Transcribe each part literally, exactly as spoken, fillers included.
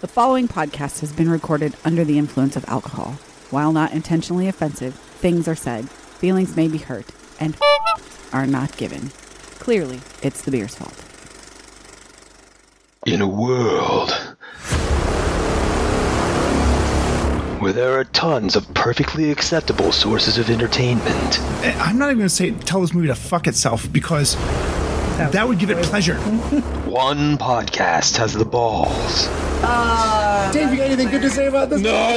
The following podcast has been recorded under the influence of alcohol. While not intentionally offensive, things are said, feelings may be hurt, and are not given. Clearly, it's the beer's fault. In a world where there are tons of perfectly acceptable sources of entertainment, I'm not even going to say tell this movie to fuck itself because that would give it pleasure. one podcast has the balls. Uh, Dave, you got anything good to say about this? No!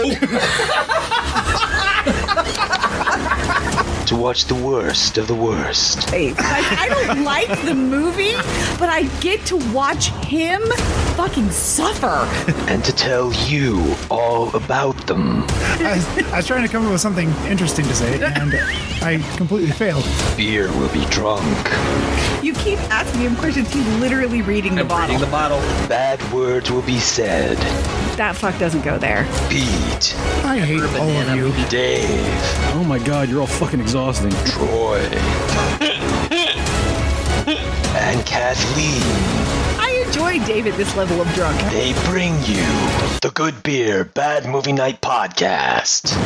To watch the worst of the worst. Like, I don't like the movie, but I get to watch him fucking suffer. And to tell you all about them. I was, I was trying to come up with something interesting to say, and I completely failed. Beer will be drunk. You keep asking him questions. He's literally reading the I'm bottle. reading the bottle. Bad words will be said. That fuck doesn't go there. Pete. I hate all of you. Dave. Oh my god, you're all fucking exhausting. Troy. And Kathleen. I enjoy Dave at this level of drunk. They bring you the Good Beer, Bad Movie Night podcast.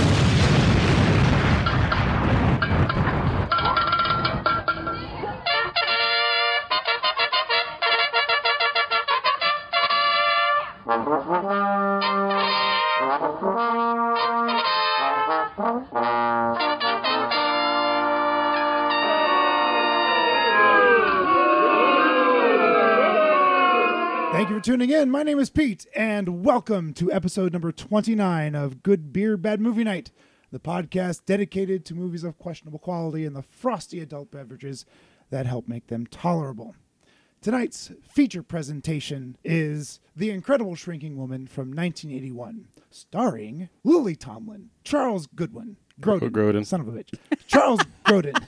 Thank you for tuning in. My name is Pete, and welcome to episode number twenty-nine of Good Beer, Bad Movie Night, the podcast dedicated to movies of questionable quality and the frosty adult beverages that help make them tolerable. Tonight's feature presentation is The Incredible Shrinking Woman from nineteen eighty-one, starring Lily Tomlin, Charles Goodwin, Grodin, Grodin. son of a bitch, Charles Grodin,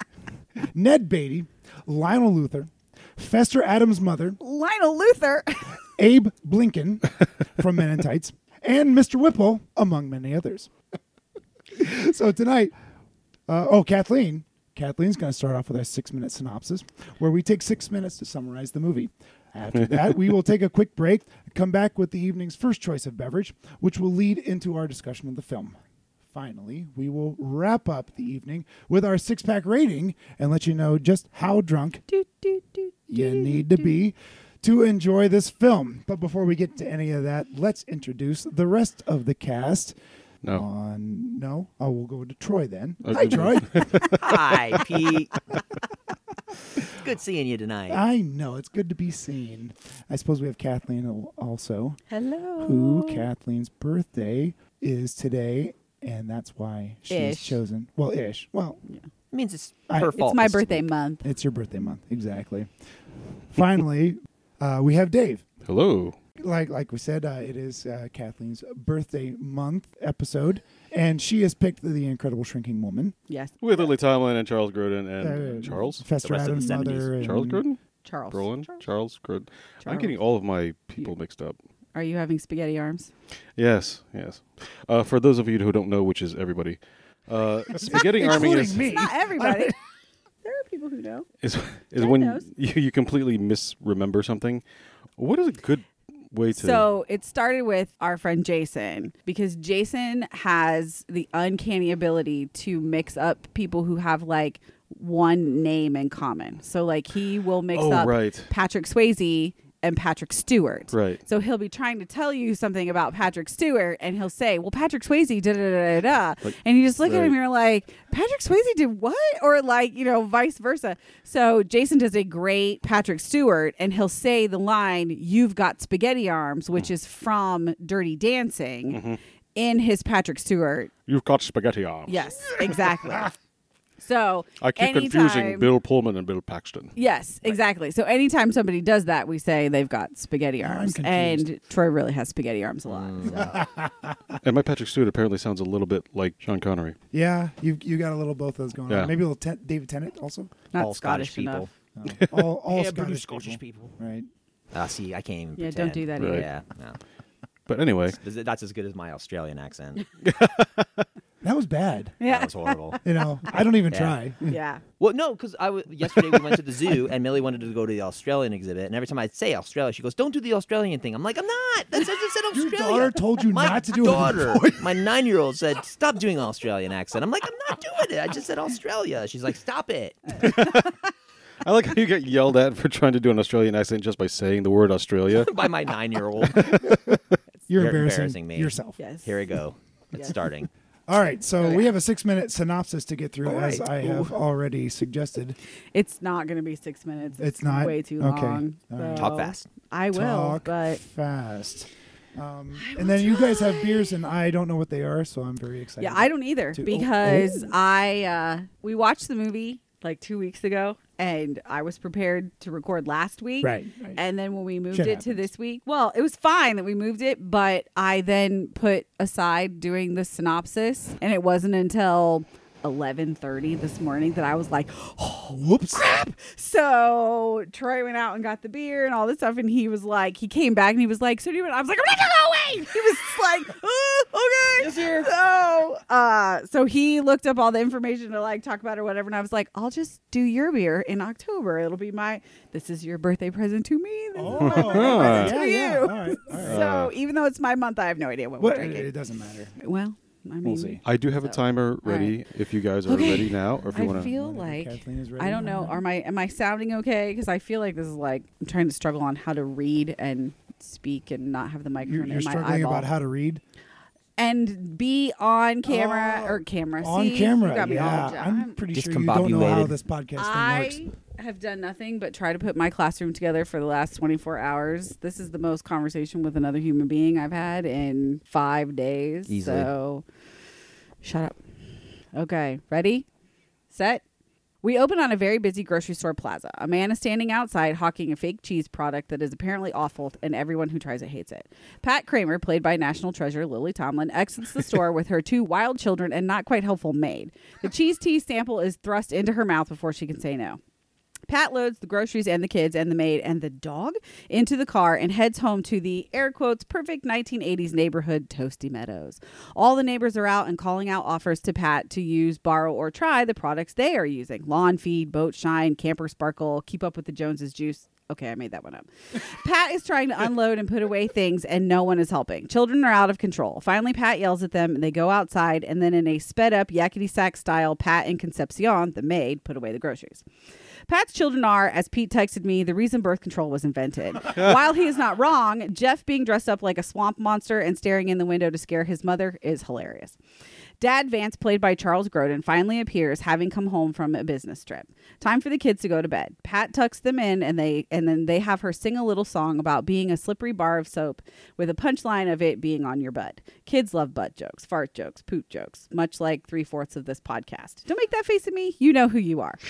Ned Beatty, Lionel Luther, Fester Adams' mother, Lionel Luther. Abe Blinken from Men in Tights, and Mister Whipple, among many others. So tonight, uh, oh, Kathleen. Kathleen's going to start off with our six-minute synopsis, where we take six minutes to summarize the movie. After that, we will take a quick break, come back with the evening's first choice of beverage, which will lead into our discussion of the film. Finally, we will wrap up the evening with our six-pack rating and let you know just how drunk Do, do, do, you do, need to do. be to enjoy this film. But before we get to any of that, let's introduce the rest of the cast. No. On no, oh, we'll go to Troy then. Okay. Hi, Troy. Hi, Pete. Good seeing you tonight. I know it's good to be seen. I suppose we have Kathleen al- also, Hello. who Kathleen's birthday is today, and that's why she's Ish. chosen. Well, ish. Well, It means it's I- her it's fault. It's my this birthday week. month. it's your birthday month, exactly. Finally, uh, we have Dave. Hello. Like like we said, uh, it is uh, Kathleen's birthday month episode, and she has picked The Incredible Shrinking Woman. Yes. With Lily Tomlin and Charles Grodin and Uh, Charles? Fester The rest of the Adams' seventies. mother. and- Charles Grodin? Charles. Brolin? Charles. Charles Grodin. I'm Charles. getting all of my people mixed up. Are you having spaghetti arms? Yes, yes. Uh, for those of you who don't know, which is everybody, uh, spaghetti arming Including is, me. Not everybody. There are people who know. is, is God when knows. you, you completely misremember something. What is a good way to... So it started with our friend Jason, because Jason has the uncanny ability to mix up people who have like one name in common. So like he will mix Oh, up right. Patrick Swayze and Patrick Stewart. Right. So he'll be trying to tell you something about Patrick Stewart, and he'll say, well, Patrick Swayze, da da da da da. Like, And you just look at right. him and you're like, Patrick Swayze did what? Or like, you know, vice versa. So Jason does a great Patrick Stewart, and he'll say the line, "You've got spaghetti arms," which is from Dirty Dancing, Mm-hmm. in his Patrick Stewart. You've got spaghetti arms. Yes, exactly. So I keep anytime- confusing Bill Pullman and Bill Paxton. Yes, exactly. So anytime somebody does that, we say they've got spaghetti I'm arms. confused. And Troy really has spaghetti arms a lot. So. And my Patrick Stewart apparently sounds a little bit like Sean Connery. Yeah, you you got a little both of those going Yeah. on. Maybe a little ten- David Tennant also. Not All Scottish, Scottish enough. people. Uh, all all yeah, Scottish, British Scottish people. people. Right. Ah, see, I can't even Yeah, pretend. don't do that Right. either. Yeah, no. But anyway, That's- That's as good as my Australian accent. That was bad. That Yeah. was horrible. You know, I don't even Yeah. try. Yeah. Well, no, because I w- yesterday we went to the zoo and Millie wanted to go to the Australian exhibit, and every time I'd say Australia, she goes, "Don't do the Australian thing." I'm like, "I'm not. That's I just said Your Australia." daughter told you my not to do daughter, it. my nine-year-old said, "Stop doing Australian accent." I'm like, "I'm not doing it. I just said Australia." She's like, "Stop it." I like how you get yelled at for trying to do an Australian accent just by saying the word Australia. By my nine-year-old. You're You're embarrassing, embarrassing me. yourself. Yes. Here we go. It's Yeah. starting. All right, so we have a six-minute synopsis to get through, All as right. I have already suggested. It's not going to be six minutes. It's not? way too Okay. long. All right. so Talk fast. I will, Talk but fast. Um, and then you guys have beers, and I don't know what they are, so I'm very excited. yeah, I don't either to- oh, because oh. I uh, we watched the movie like two weeks ago, and I was prepared to record last week. Right, right. And then when we moved Shit it to happens. this week, well, it was fine that we moved it, but I then put aside doing the synopsis, and it wasn't until eleven thirty this morning that I was like, oh, Whoops. crap. So Troy went out and got the beer and all this stuff, and he was like, he came back and he was like, so do you want? I was like, I'm not gonna go away. He was like, oh, okay. Yes, sir. So, uh, so he looked up all the information to like talk about it or whatever, and I was like, I'll just do your beer in October. It'll be my. This is your birthday present to me. This Oh, is my birthday yeah, present to yeah. you. All right, all right. So even though it's my month, I have no idea what What? we're It, drinking. doesn't matter. Well, I mean, We'll see. I do have a So, timer ready right. if you guys are Okay. ready now, or if you I want to. feel Whenever like Kathleen is ready, I don't know. I'm Are my am I sounding okay? Because I feel like this is like I'm trying to struggle on how to read and speak and not have the You're, microphone you're in my struggling eyeball about how to read and be on camera Oh, or camera on See, camera. You got me all Yeah, jammed. I'm pretty sure you don't know how Discombobulated. this podcast thing works. I have done nothing but try to put my classroom together for the last twenty-four hours. This is the most conversation with another human being I've had in five days. Easily. So shut up. Okay, ready? Set? We open on a very busy grocery store plaza. A man is standing outside hawking a fake cheese product that is apparently awful, and everyone who tries it hates it. Pat Kramer, played by national treasure Lily Tomlin, exits the store with her two wild children and not quite helpful maid. The cheese tea sample is thrust into her mouth before she can say no. Pat loads the groceries and the kids and the maid and the dog into the car and heads home to the, air quotes, perfect nineteen eighties neighborhood, Toasty Meadows. All the neighbors are out and calling out offers to Pat to use, borrow, or try the products they are using. Lawn Feed, Boat Shine, Camper Sparkle, Keep Up with the Joneses Juice. Okay, I made that one up. Pat is trying to unload and put away things, and no one is helping. Children are out of control. Finally, Pat yells at them, and they go outside, and then in a sped-up, yakety-sack style, Pat and Concepcion, the maid, put away the groceries. Pat's children are, as Pete texted me, the reason birth control was invented. While he is not wrong, Jeff being dressed up like a swamp monster and staring in the window to scare his mother is hilarious. Dad Vance, played by Charles Grodin, finally appears, having come home from a business trip. Time for the kids to go to bed. Pat tucks them in, and they and then they have her sing a little song about being a slippery bar of soap, with a punchline of it being on your butt. Kids love butt jokes, fart jokes, poop jokes, much like three-fourths of this podcast. Don't make that face at me. You know who you are.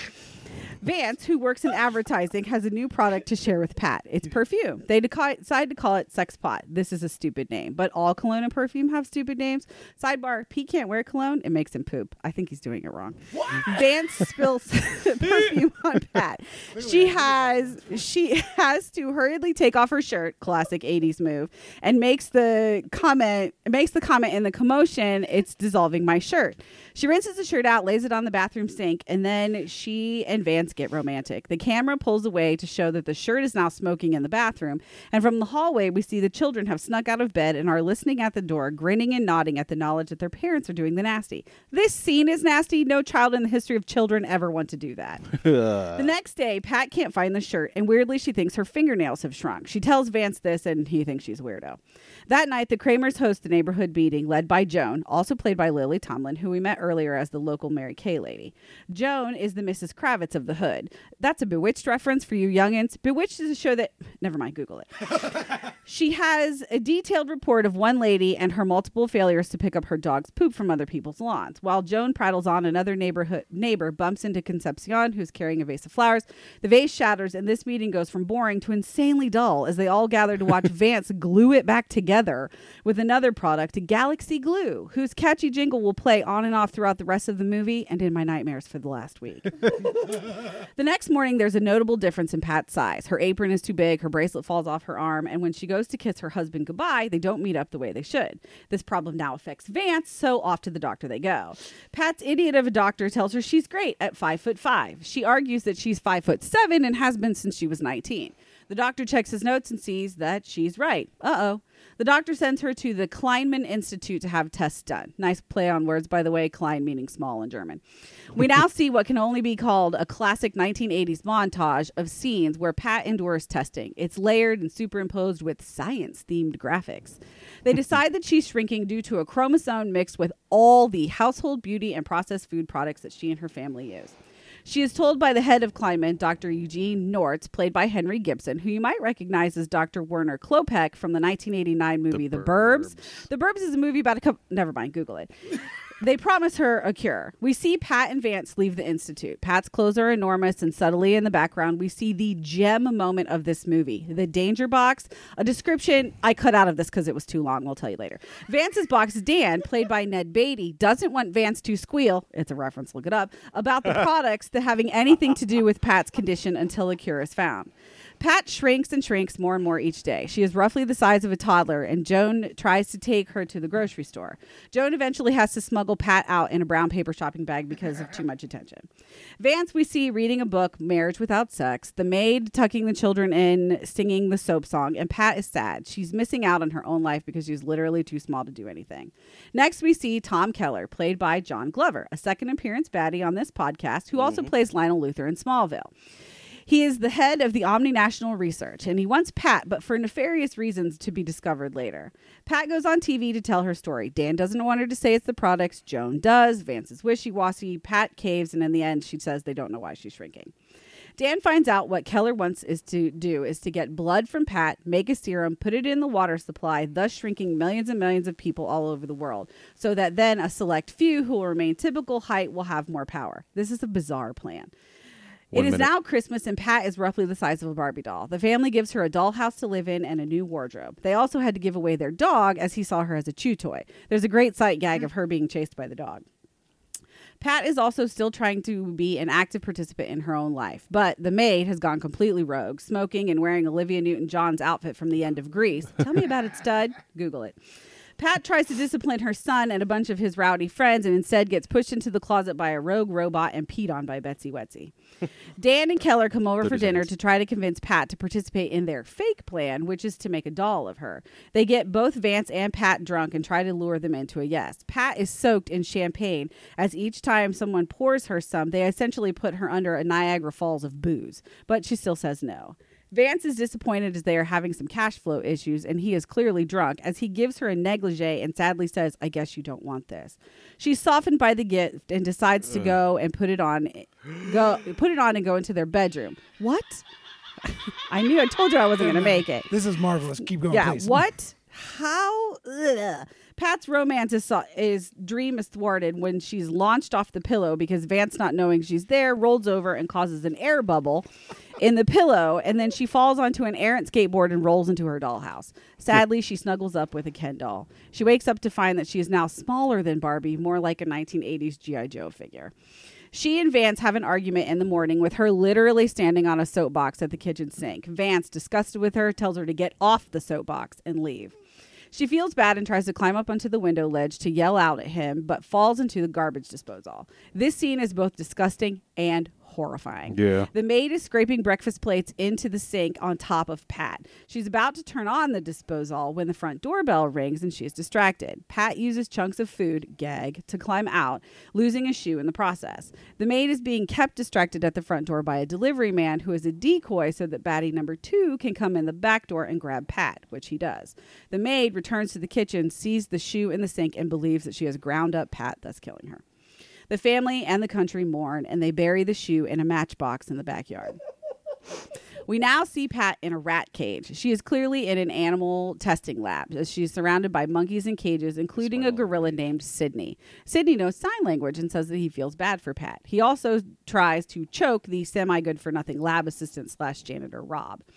Vance, who works in advertising, has a new product to share with Pat. It's perfume. They deca- decide to call it Sex Pot. This is a stupid name, but all cologne and perfume have stupid names. Sidebar, Pete can't wear cologne. It makes him poop. I think he's doing it wrong. Vance spills perfume on Pat. She has she has to hurriedly take off her shirt, classic eighties move, and makes the comment makes the comment in the commotion, "It's dissolving my shirt." She rinses the shirt out, lays it on the bathroom sink, and then she and Vance get romantic. The camera pulls away to show that the shirt is now smoking in the bathroom, and from the hallway we see the children have snuck out of bed and are listening at the door, grinning and nodding at the knowledge that their parents are doing the nasty. This scene is nasty. No child in the history of children ever want to do that. The next day, Pat can't find the shirt, and weirdly she thinks her fingernails have shrunk. She tells Vance this, and he thinks she's a weirdo. That night, the Kramers host the neighborhood meeting led by Joan, also played by Lily Tomlin, who we met earlier as the local Mary Kay lady. Joan is the Missus Kravitz of the hood. That's a Bewitched reference for you youngins. Bewitched is a show that... Never mind, Google it. She has a detailed report of one lady and her multiple failures to pick up her dog's poop from other people's lawns. While Joan prattles on, another neighborhood neighbor bumps into Concepcion, who's carrying a vase of flowers. The vase shatters, and this meeting goes from boring to insanely dull as they all gather to watch Vance glue it back together with another product, Galaxy Glue, whose catchy jingle will play on and off throughout the rest of the movie and in my nightmares for the last week. The next morning, there's a notable difference in Pat's size. Her apron is too big, her bracelet falls off her arm, and when she goes goes to kiss her husband goodbye, they don't meet up the way they should. This problem now affects Vance, so off to the doctor they go. Pat's idiot of a doctor tells her she's great at five foot five. She argues that she's five foot seven and has been since she was nineteen. The doctor checks his notes and sees that she's right. Uh-oh. The doctor sends her to the Kleinman Institute to have tests done. Nice play on words, by the way, Klein meaning small in German. We now see what can only be called a classic nineteen eighties montage of scenes where Pat endures testing. It's layered and superimposed with science-themed graphics. They decide that she's shrinking due to a chromosome mixed with all the household beauty and processed food products that she and her family use. She is told by the head of Kleinman, Doctor Eugene Nortz, played by Henry Gibson, who you might recognize as Doctor Werner Klopek from the nineteen eighty-nine movie The, the Burbs. Burbs. The Burbs is a movie about a couple... Never mind, Google it. They promise her a cure. We see Pat and Vance leave the Institute. Pat's clothes are enormous, and subtly in the background, we see the gem moment of this movie. The danger box, a description I cut out of this because it was too long. We'll tell you later. Vance's box, Dan, played by Ned Beatty, doesn't want Vance to squeal, it's a reference, look it up, about the products that having anything to do with Pat's condition until a cure is found. Pat shrinks and shrinks more and more each day. She is roughly the size of a toddler, and Joan tries to take her to the grocery store. Joan eventually has to smuggle Pat out in a brown paper shopping bag because of too much attention. Vance, we see reading a book, Marriage Without Sex, the maid tucking the children in, singing the soap song, and Pat is sad. She's missing out on her own life because she's literally too small to do anything. Next, we see Tom Keller, played by John Glover, a second appearance baddie on this podcast, who also mm-hmm. plays Lionel Luthor in Smallville. He is the head of the Omni National Research, and he wants Pat, but for nefarious reasons to be discovered later. Pat goes on T V to tell her story. Dan doesn't want her to say it's the products. Joan does. Vance is wishy-washy. Pat caves, and in the end, she says they don't know why she's shrinking. Dan finds out what Keller wants is to do is to get blood from Pat, make a serum, put it in the water supply, thus shrinking millions and millions of people all over the world, so that then a select few who will remain typical height will have more power. This is a bizarre plan. One it is minute. Now Christmas, and Pat is roughly the size of a Barbie doll. The family gives her a dollhouse to live in and a new wardrobe. They also had to give away their dog, as he saw her as a chew toy. There's a great sight gag of her being chased by the dog. Pat is also still trying to be an active participant in her own life, but the maid has gone completely rogue, smoking and wearing Olivia Newton-John's outfit from The End of Grease. Tell me about it, stud. Google it. Pat tries to discipline her son and a bunch of his rowdy friends, and instead gets pushed into the closet by a rogue robot and peed on by Betsy Wetsy. Dan and Keller come over for dinner to try to convince Pat to participate in their fake plan, which is to make a doll of her. They get both Vance and Pat drunk and try to lure them into a yes. Pat is soaked in champagne, as each time someone pours her some, they essentially put her under a Niagara Falls of booze, but she still says no. Vance is disappointed as they are having some cash flow issues, and he is clearly drunk as he gives her a negligee and sadly says, I guess you don't want this. She's softened by the gift and decides to go and put it on go put it on and go into their bedroom. What? I knew I told you I wasn't going to make it. This is marvelous. Keep going, yeah, please. What? How? Ugh. Pat's romance is, is dream is thwarted when she's launched off the pillow because Vance, not knowing she's there, rolls over and causes an air bubble in the pillow, and then she falls onto an errant skateboard and rolls into her dollhouse. Sadly, she snuggles up with a Ken doll. She wakes up to find that she is now smaller than Barbie, more like a nineteen eighties G I. Joe figure. She and Vance have an argument in the morning with her literally standing on a soapbox at the kitchen sink. Vance, disgusted with her, tells her to get off the soapbox and leave. She feels bad and tries to climb up onto the window ledge to yell out at him, but falls into the garbage disposal. This scene is both disgusting and horrifying. Yeah. The maid is scraping breakfast plates into the sink on top of Pat. She's about to turn on the disposal when the front doorbell rings and she is distracted. Pat uses chunks of food, gag, to climb out, losing a shoe in the process. The maid is being kept distracted at the front door by a delivery man who is a decoy so that baddie number two can come in the back door and grab Pat, which he does. The maid returns to the kitchen, sees the shoe in the sink, and believes that she has ground up Pat, thus killing her. The family and the country mourn, and they bury the shoe in a matchbox in the backyard. We now see Pat in a rat cage. She is clearly in an animal testing lab, as she is surrounded by monkeys in cages, including a gorilla named Sydney. Sydney knows sign language and says that he feels bad for Pat. He also tries to choke the semi-good-for-nothing lab assistant slash janitor, Rob.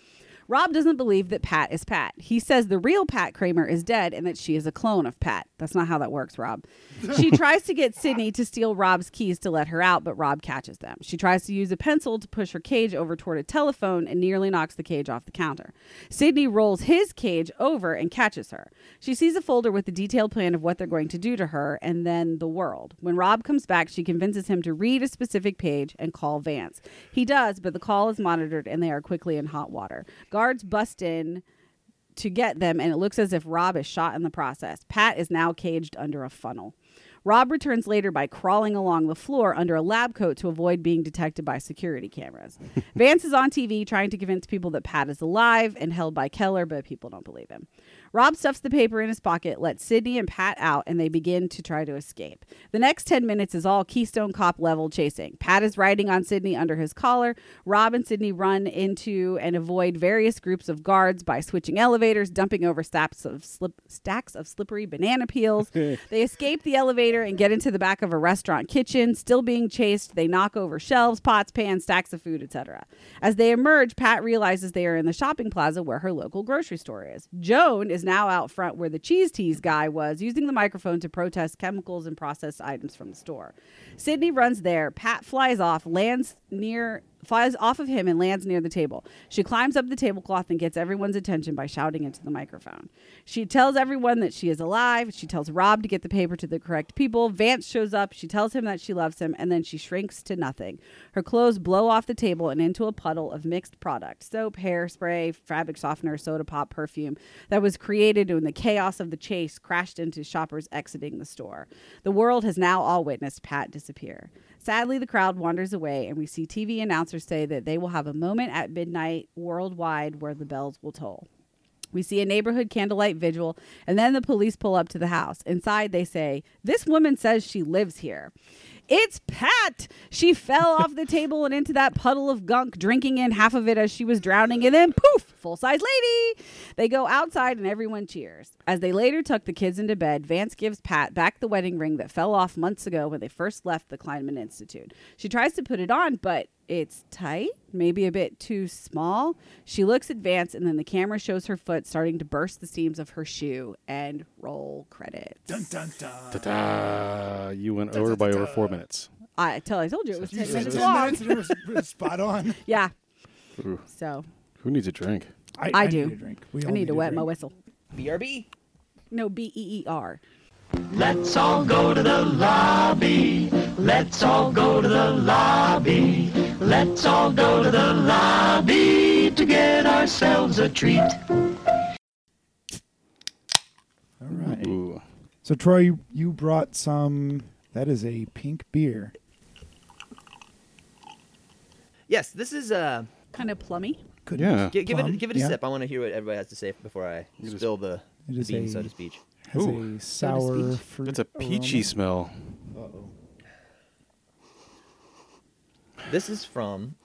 Rob doesn't believe that Pat is Pat. He says the real Pat Kramer is dead and that she is a clone of Pat. That's not how that works, Rob. She tries to get Sydney to steal Rob's keys to let her out, but Rob catches them. She tries to use a pencil to push her cage over toward a telephone and nearly knocks the cage off the counter. Sydney rolls his cage over and catches her. She sees a folder with a detailed plan of what they're going to do to her and then the world. When Rob comes back, she convinces him to read a specific page and call Vance. He does, but the call is monitored and they are quickly in hot water. Guards bust in to get them, and it looks as if Rob is shot in the process. Pat is now caged under a funnel. Rob returns later by crawling along the floor under a lab coat to avoid being detected by security cameras. Vance is on T V trying to convince people that Pat is alive and held by Keller, but people don't believe him. Rob stuffs the paper in his pocket, lets Sydney and Pat out, and they begin to try to escape. The next ten minutes is all Keystone Cop level chasing. Pat is riding on Sydney under his collar. Rob and Sydney run into and avoid various groups of guards by switching elevators, dumping over stacks of slip, stacks of slippery banana peels. They escape the elevator and get into the back of a restaurant kitchen. Still being chased, they knock over shelves, pots, pans, stacks of food, et cetera. As they emerge, Pat realizes they are in the shopping plaza where her local grocery store is. Joan is now out front where the cheese teas guy was, using the microphone to protest chemicals and processed items from the store. Sydney runs there. Pat flies off, lands near, flies off of him and lands near the table. She climbs up the tablecloth and gets everyone's attention by shouting into the microphone. She tells everyone that she is alive. She tells Rob to get the paper to the correct people. Vance shows up. She tells him that she loves him, and then she shrinks to nothing. Her clothes blow off the table and into a puddle of mixed products: soap, hairspray, fabric softener, soda pop, perfume that was created when the chaos of the chase crashed into shoppers exiting the store. The world has now all witnessed Pat disappear. Sadly, the crowd wanders away, and we see T V announcers say that they will have a moment at midnight worldwide where the bells will toll. We see a neighborhood candlelight vigil, and then the police pull up to the house. Inside, they say, "This woman says she lives here." It's Pat! She fell off the table and into that puddle of gunk, drinking in half of it as she was drowning, and then poof, full-size lady! They go outside and everyone cheers. As they later tuck the kids into bed, Vance gives Pat back the wedding ring that fell off months ago when they first left the Kleinman Institute. She tries to put it on, but it's tight, maybe a bit too small. She looks at Vance, and then the camera shows her foot starting to burst the seams of her shoe, and roll credits. Dun, dun, dun. Ta-da! You went over by over four minutes. I tell I told you it was ten Jesus, minutes ten long. minutes and it was, it was spot on. Yeah. Ooh. So Who needs a drink? I, I I do. Need a drink. We I all need to a wet my drink. whistle. B R B. No, B E E R. Let's all go to the lobby. Let's all go to the lobby. Let's all go to the lobby to get ourselves a treat. All right. Ooh. So, Troy, you, you brought some. That is a pink beer. Yes, this is uh Kind of plummy. Could Yeah. give, give Plum, it give it a yeah. sip. I want to hear what everybody has to say before I You just- spill the, It the is beans, a- so to speak. Has Ooh. a sour speech. fruit. It's a peachy aroma. smell. Uh-oh. This is from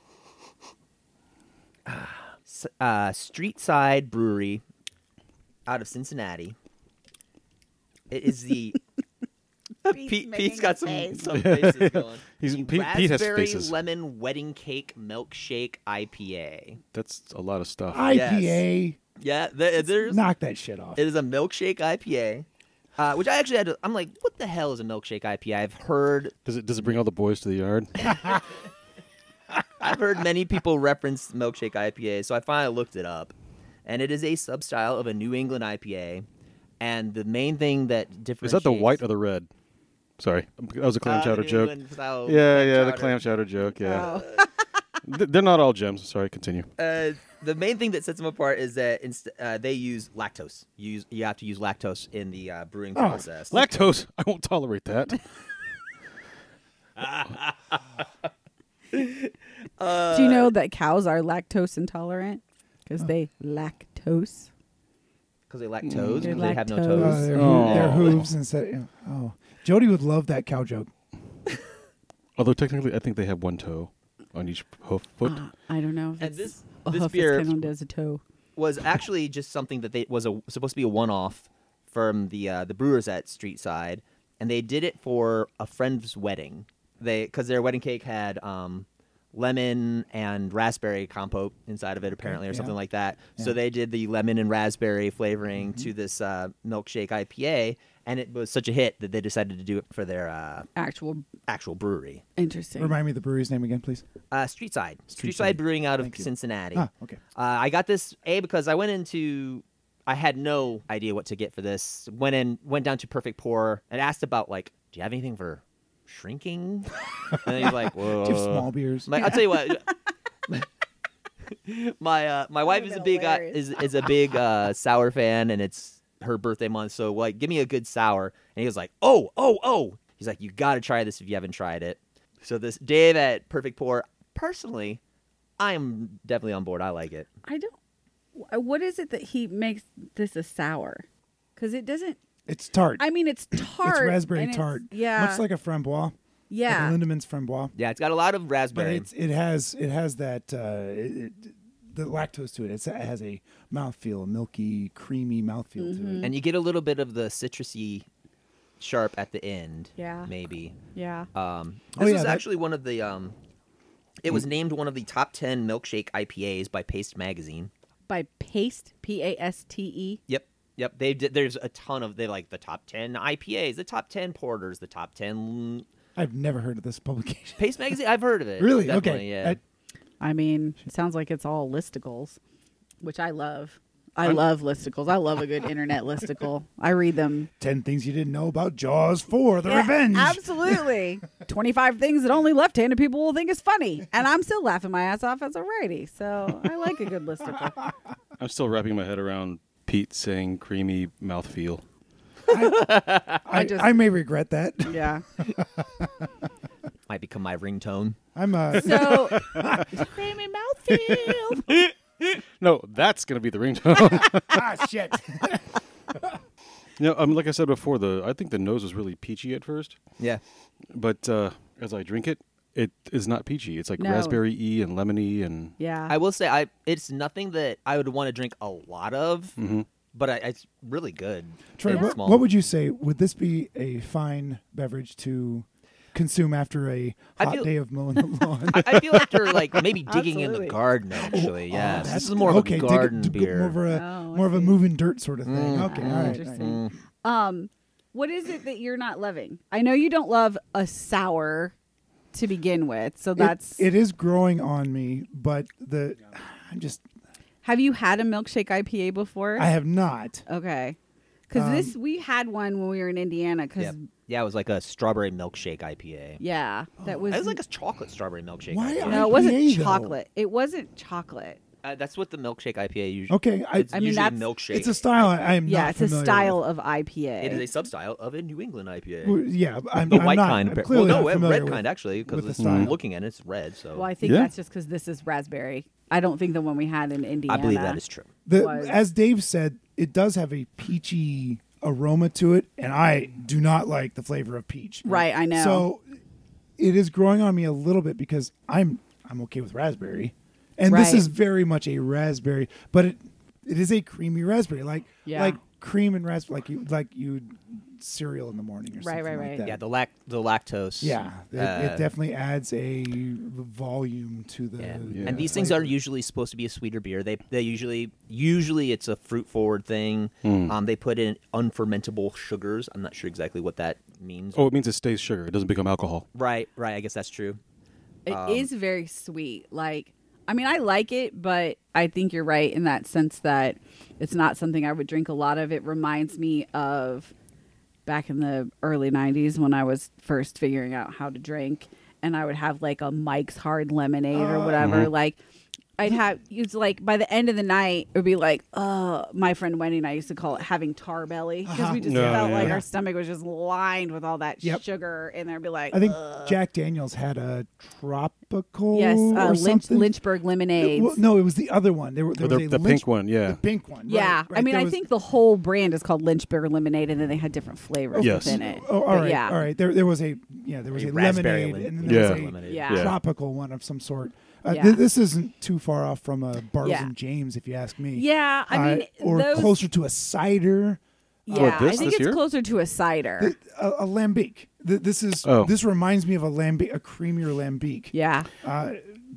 uh, S- uh, Street Side Brewery out of Cincinnati. It is the Pete's Pete, making Pete's got a some, face. some faces going. He's- The Pete- Pete has Raspberry faces. Lemon Wedding Cake Milkshake I P A. That's a lot of stuff. I P A. Yeah, there, there's Knock that shit off. it is a milkshake I P A, uh, which I actually had to. I'm like, what the hell is a milkshake I P A? I've heard Does it does it bring all the boys to the yard? I've heard many people reference milkshake I P A, so I finally looked it up, and it is a sub-style of a New England I P A. And the main thing that differentiates Is that the white or the red? Sorry, that was a clam Uh, chowder New joke. England style Yeah, clam yeah, the chowder. clam chowder joke. Yeah, Oh. Th- they're not all gems. Sorry, continue. Uh, the main thing that sets them apart is that inst- uh, they use lactose. You use you have to use lactose in the uh, brewing Oh, process. Lactose. I won't tolerate that. Do you know that cows are lactose intolerant? Because they lactose. Because they lack toes. They're Because they have no lactose. Uh, toes. their, Oh. their hooves instead. Oh, Jody would love that cow joke. Although technically, I think they have one toe on each hoof foot. Uh, I don't know. if And it's this a this hoof beer is counted as a toe. was actually just something that they was a, supposed to be a one-off from the uh, the brewers at Street Side, and they did it for a friend's wedding. They because their wedding cake had um lemon and raspberry compote inside of it, apparently, or yeah. something like that. Yeah. So they did the lemon and raspberry flavoring Mm-hmm. to this uh, milkshake I P A, and it was such a hit that they decided to do it for their uh, Actual actual brewery, interesting. Remind me of the brewery's name again, please. uh, Streetside. Streetside. Streetside Brewing out of Thank you. Cincinnati. Ah, okay. Uh, I got this a because I went into I had no idea what to get for this. Went in, went down to Perfect Pour and asked about like, do you have anything for shrinking? And he's like, whoa. Do you have small beers? My, I'll tell you what. my uh, my wife is a been big uh, hilarious. is is a big uh, sour fan, and it's her birthday month. So like, give me a good sour. And he was like, oh oh oh. He's like, you got to try this if you haven't tried it. So this Dave at Perfect Pour, personally, I am definitely on board. I like it. I don't. wh- What is it that he makes this a sour? Because it doesn't. It's tart. I mean, it's tart. it's raspberry and it's- tart. Yeah. Much like a framboise. yeah. Like a Lindemann's framboise. Yeah, it's got a lot of But raspberry. it's, it has it has that uh, it, it, the lactose to it. It's, it has a mouthfeel, a milky, creamy mouthfeel to it. And you get a little bit of the citrusy sharp at the end. Yeah. Maybe. yeah. Um, Oh, this yeah, was that- actually one of the. Um, it was named one of the top ten milkshake I P As by Paste Magazine. By Paste, P A S T E. Yep. Yep. They did. There's a ton of they like the top ten I P As, the top ten porters, the top ten. I've never heard of this publication. Paste Magazine. I've heard of it. Really? Definitely, Okay. Yeah. I mean, it sounds like it's all listicles, which I love. I love listicles. I love a good internet listicle. I read them. Ten things you didn't know about Jaws four: The Yeah, Revenge. Absolutely. twenty-five things that only left-handed people will think is funny. And I'm still laughing my ass off as a righty. So I like a good listicle. I'm still wrapping my head around Pete saying creamy mouthfeel. I, I, just- I may regret that. Yeah. Might become my ringtone. I'm uh, So, creamy mouthfeel. No, that's gonna be the ringtone. ah shit. You know, um, like I said before, the I think the nose was really peachy at first, Yeah. but uh, as I drink it, it is not peachy. It's like No. raspberry y and lemony and Yeah. I will say, I it's nothing that I would want to drink a lot of, Mhm. but I, it's really good. Troy, and what, small. what would you say? Would this be a fine beverage to consume after a I hot feel- day of mowing the lawn? I, I feel like you're like maybe digging in the Absolutely. garden. Actually, Oh, yes. that's- This is more of okay, a dig- garden dig- beer. More of a, Oh, I more of a see. moving dirt sort of thing. Mm. Okay, Ah, all right. interesting. Mm. Um, what is it that you're not loving? I know you don't love a sour to begin with, so It- that's. it is growing on me, but the I'm just Have you had a milkshake I P A before? I have not. Okay, because Um, this we had one when we were in Indiana. Because Yeah. yeah, it was like a strawberry milkshake I P A. yeah, that was. It was like a chocolate strawberry milkshake. Why I P A. no, it wasn't I P A though? chocolate. It wasn't chocolate. Uh, that's what the milkshake I P A usually. Okay, I, It's I mean, usually that's- milkshake. it's a style I, I am Yeah, not it's a familiar style with. of I P A. It is a sub-style of a New England I P A. Well, yeah, I'm, The I'm white not, kind. I'm appar- clearly well, not no, familiar red with- kind actually, because with the it's style. looking at it, it's red. So Well, I think Yeah. that's just because this is raspberry. I don't think the one we had in I Indiana. believe that is true. The, was- as Dave said, it does have a peachy aroma to it, and I do not like the flavor of peach. Right, I know. So it is growing on me a little bit because I'm I'm okay with raspberry, and this Right. is very much a raspberry, but it it is a creamy raspberry, like Yeah. like cream and raspberry, like you like you cereal in the morning or Right, something right, like right. that. Yeah, the lac the lactose. Yeah, it, uh, it definitely adds a volume to the. Yeah. Yeah. And these things are usually supposed to be a sweeter beer. They they usually usually it's a fruit forward thing. Mm. Um, they put in unfermentable sugars. I'm not sure exactly what that means. oh, it means it stays sugar. It doesn't become alcohol. Right, right. I guess that's true. It is Um, very sweet. Like, I mean, I like it, but I think you're right in that sense that it's not something I would drink a lot of. It reminds me of back in the early nineties when I was first figuring out how to drink, and I would have like a Mike's Hard Lemonade or whatever. Mhm. Like, I'd have, it's like by the end of the night, it would be like, uh, my friend Wendy and I used to call it having tar belly because Uh-huh. we just No, felt yeah. like Yeah. our stomach was just lined with all that Yep. sugar, and there'd be like, I think "Ugh." Jack Daniels had a tropical. Yes, uh, or Lynch, something. Lynchburg lemonades. Well, no, it was the other one. There, were- there Oh, was the a the Lynch- pink one, yeah. The pink one. Yeah, right, I right. mean, There I was- think the whole brand is called Lynchburg lemonade, and then they had different flavors Yes. within it. Oh, all But right, yeah, all right. There, there was a yeah, there was a, A raspberry lemonade, lim- and then there Yeah. was a lemonade. Yeah. Yeah. tropical one of some sort. Uh, Yeah. th- this isn't too far off from a Bars Yeah. and James, if you ask me. Yeah, I Uh, mean, or those, closer to a cider, Yeah, What, I this- think this it's year? closer to a cider. a, a lambic. Th- This is Oh. this reminds me of a lambic, a creamier lambic. Yeah, Uh,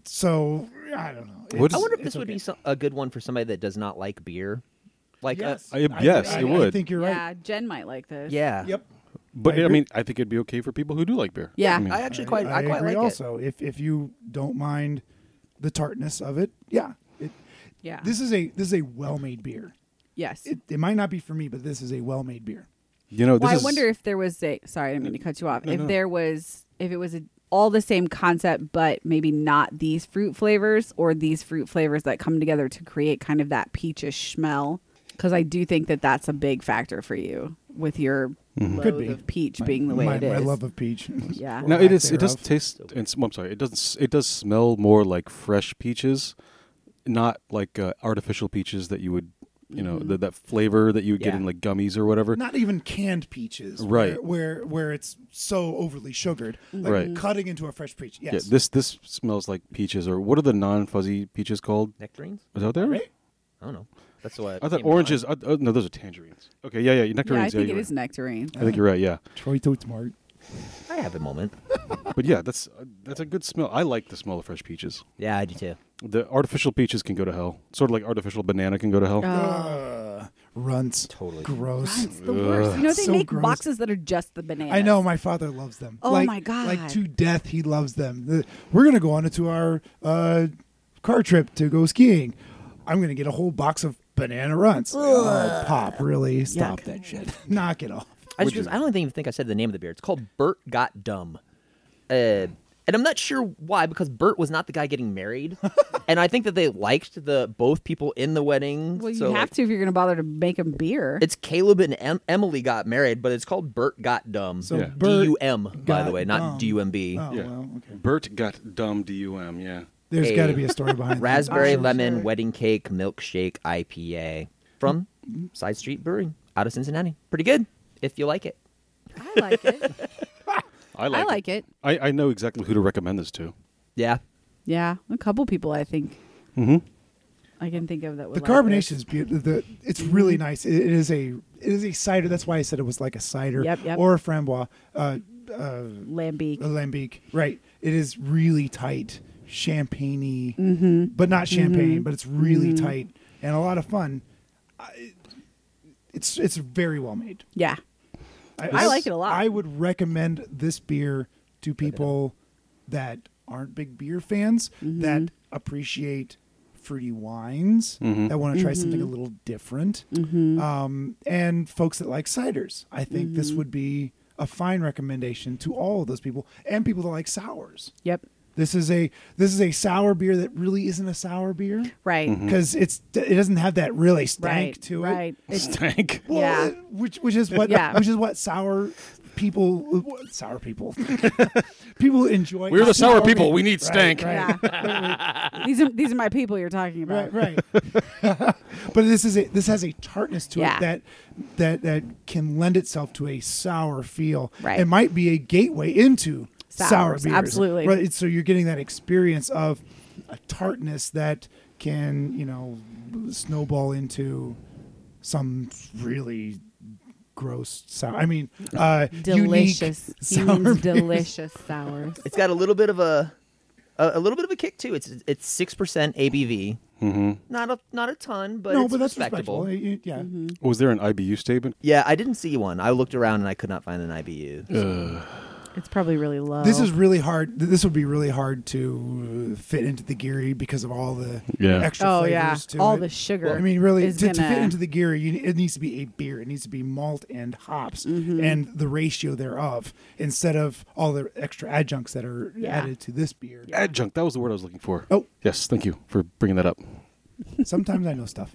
so I don't know. What It's- is- I wonder if it's this would okay. be some, a good one for somebody that does not like beer. Like, uh, Yes, I- yes, I, it I, would. I think you're right. Yeah, Jen might like this. yeah. Yep. But I I, agree. mean, I think it'd be okay for people who do like beer. Yeah. I mean, I actually quite, I, I quite agree like also. If if you don't mind the tartness of it, yeah. It, Yeah. this is a this is a well made beer. yes. It, it might not be for me, but this is a well made beer. you know, this Well, I is, wonder if there was a. Sorry, I didn't mean to cut you off. No, if no. there was, if it was a, all the same concept, but maybe not these fruit flavors or these fruit flavors that come together to create kind of that peachish smell. Because I do think that that's a big factor for you with your Mm-hmm. Could loathe be. of peach My- being the way my, it is. My love of peach. Yeah. Or No, lack it is. It does thereof. taste. And, s- I'm sorry. It doesn't. s- It does smell more like fresh peaches, not like uh, artificial peaches that you would, you know, that that flavor that you would get Yeah. in like gummies or whatever. Not even canned peaches, Right. Where where, where it's so overly sugared, like Right. cutting into a fresh peach. Yes, Yeah, this this smells like peaches, or what are the non-fuzzy peaches called? Nectarines? Is that what they are? Right? I don't know. That's what I thought came to oranges. mind. I, oh, no, those are tangerines. Okay, yeah, yeah, Yeah, nectarines. I think you're it is right. nectarine. I think you're right. Yeah, Troy Toad Smart. I have a moment. but yeah, that's uh, that's a good smell. I like the smell of fresh peaches. Yeah, I do too. The artificial peaches can go to hell. Sort of like artificial banana can go to hell. Oh. Uh, runts. Totally. Gross. It's the worst. You know, they So make gross. boxes that are just the bananas. I know my father loves them. Oh like, my God. Like to death, he loves them. The- we're gonna go on to our uh, car trip to go skiing. I'm gonna get a whole box of banana runts. Oh, Pop, really? Stop Yuck. that shit. Knock it off. I just I don't even think I said the name of the beer. It's called Bert Got Dumb. Uh, and I'm not sure why, because Bert was not the guy getting married. And I think that they liked the both people in the wedding. Well, you so, have like, to if you're going to bother to make them beer. It's Caleb and em- Emily got married, but it's called Bert Got Dumb. So Yeah. Bert D U M, by got the way, not dumb. D U M B. Oh Yeah. well, okay. Bert got dumb. D U M. Yeah. There's A got to be a story behind that. Raspberry I'm sure. Lemon Wedding Cake Milkshake I P A from Side Street Brewing out of Cincinnati. Pretty good if you like it. I like it. I like. I like it. I, I know exactly who to recommend this to. Yeah. Yeah, a couple people I think Mm-hmm. I can think of that would The like carbonation this. is beautiful. The, it's really nice. It, it is a it is a cider. That's why I said it was like a cider Yep, yep. or a framboise, uh, uh, Lambic. a lambic. Right. It is really tight, champagne-y, Mm-hmm. but not champagne. But it's really tight and a lot of fun. I, it's it's very well made. Yeah. I like it a lot. I would recommend this beer to people that aren't big beer fans Mm-hmm. that appreciate fruity wines Mhm. that want to try something Mm-hmm. a little different, um, and folks that like ciders. I think Mm-hmm. this would be a fine recommendation to all of those people and people that like sours. Yep. This is a this is a sour beer that really isn't a sour beer Right. because it's it doesn't have that really stank Right. to it. Right. It's, Stank. Well, Yeah. uh, which which is what Yeah. which is what sour people sour people people enjoy. We're the sour people. meat. We need Right, stank. right. yeah. these are these are my people you're talking about. Right, right. But this is a this has a tartness to Yeah. it that that that can lend itself to a sour feel. Right. It might be a gateway into sour Sours, beers. absolutely. Right. So you're getting that experience of a tartness that can, you know, snowball into some really gross sour. I mean, uh, Delicious. unique He sour means beers. delicious sours. It's got a little bit of a a, a little bit of a kick too. It's it's six percent A B V. Mm-hmm. Not a not a ton, but No, it's but that's respectable. respectable. Yeah. Mm-hmm. Was there an I B U statement? Yeah, I didn't see one. I looked around and I could not find an I B U. Uh, It's probably really low. This is really hard. th- This would be really hard to uh, fit into the Geary because of all the Yeah. extra oh flavors yeah, to all it. the sugar. I mean, really, is to, to fit gonna- into the Geary, you, it needs to be a beer. It needs to be malt and hops Mm-hmm. and the ratio thereof instead of all the extra adjuncts that are Yeah. added to this beer. adjunct. That was the word I was looking for. Oh, Yes, thank you for bringing that up. sometimes I know stuff.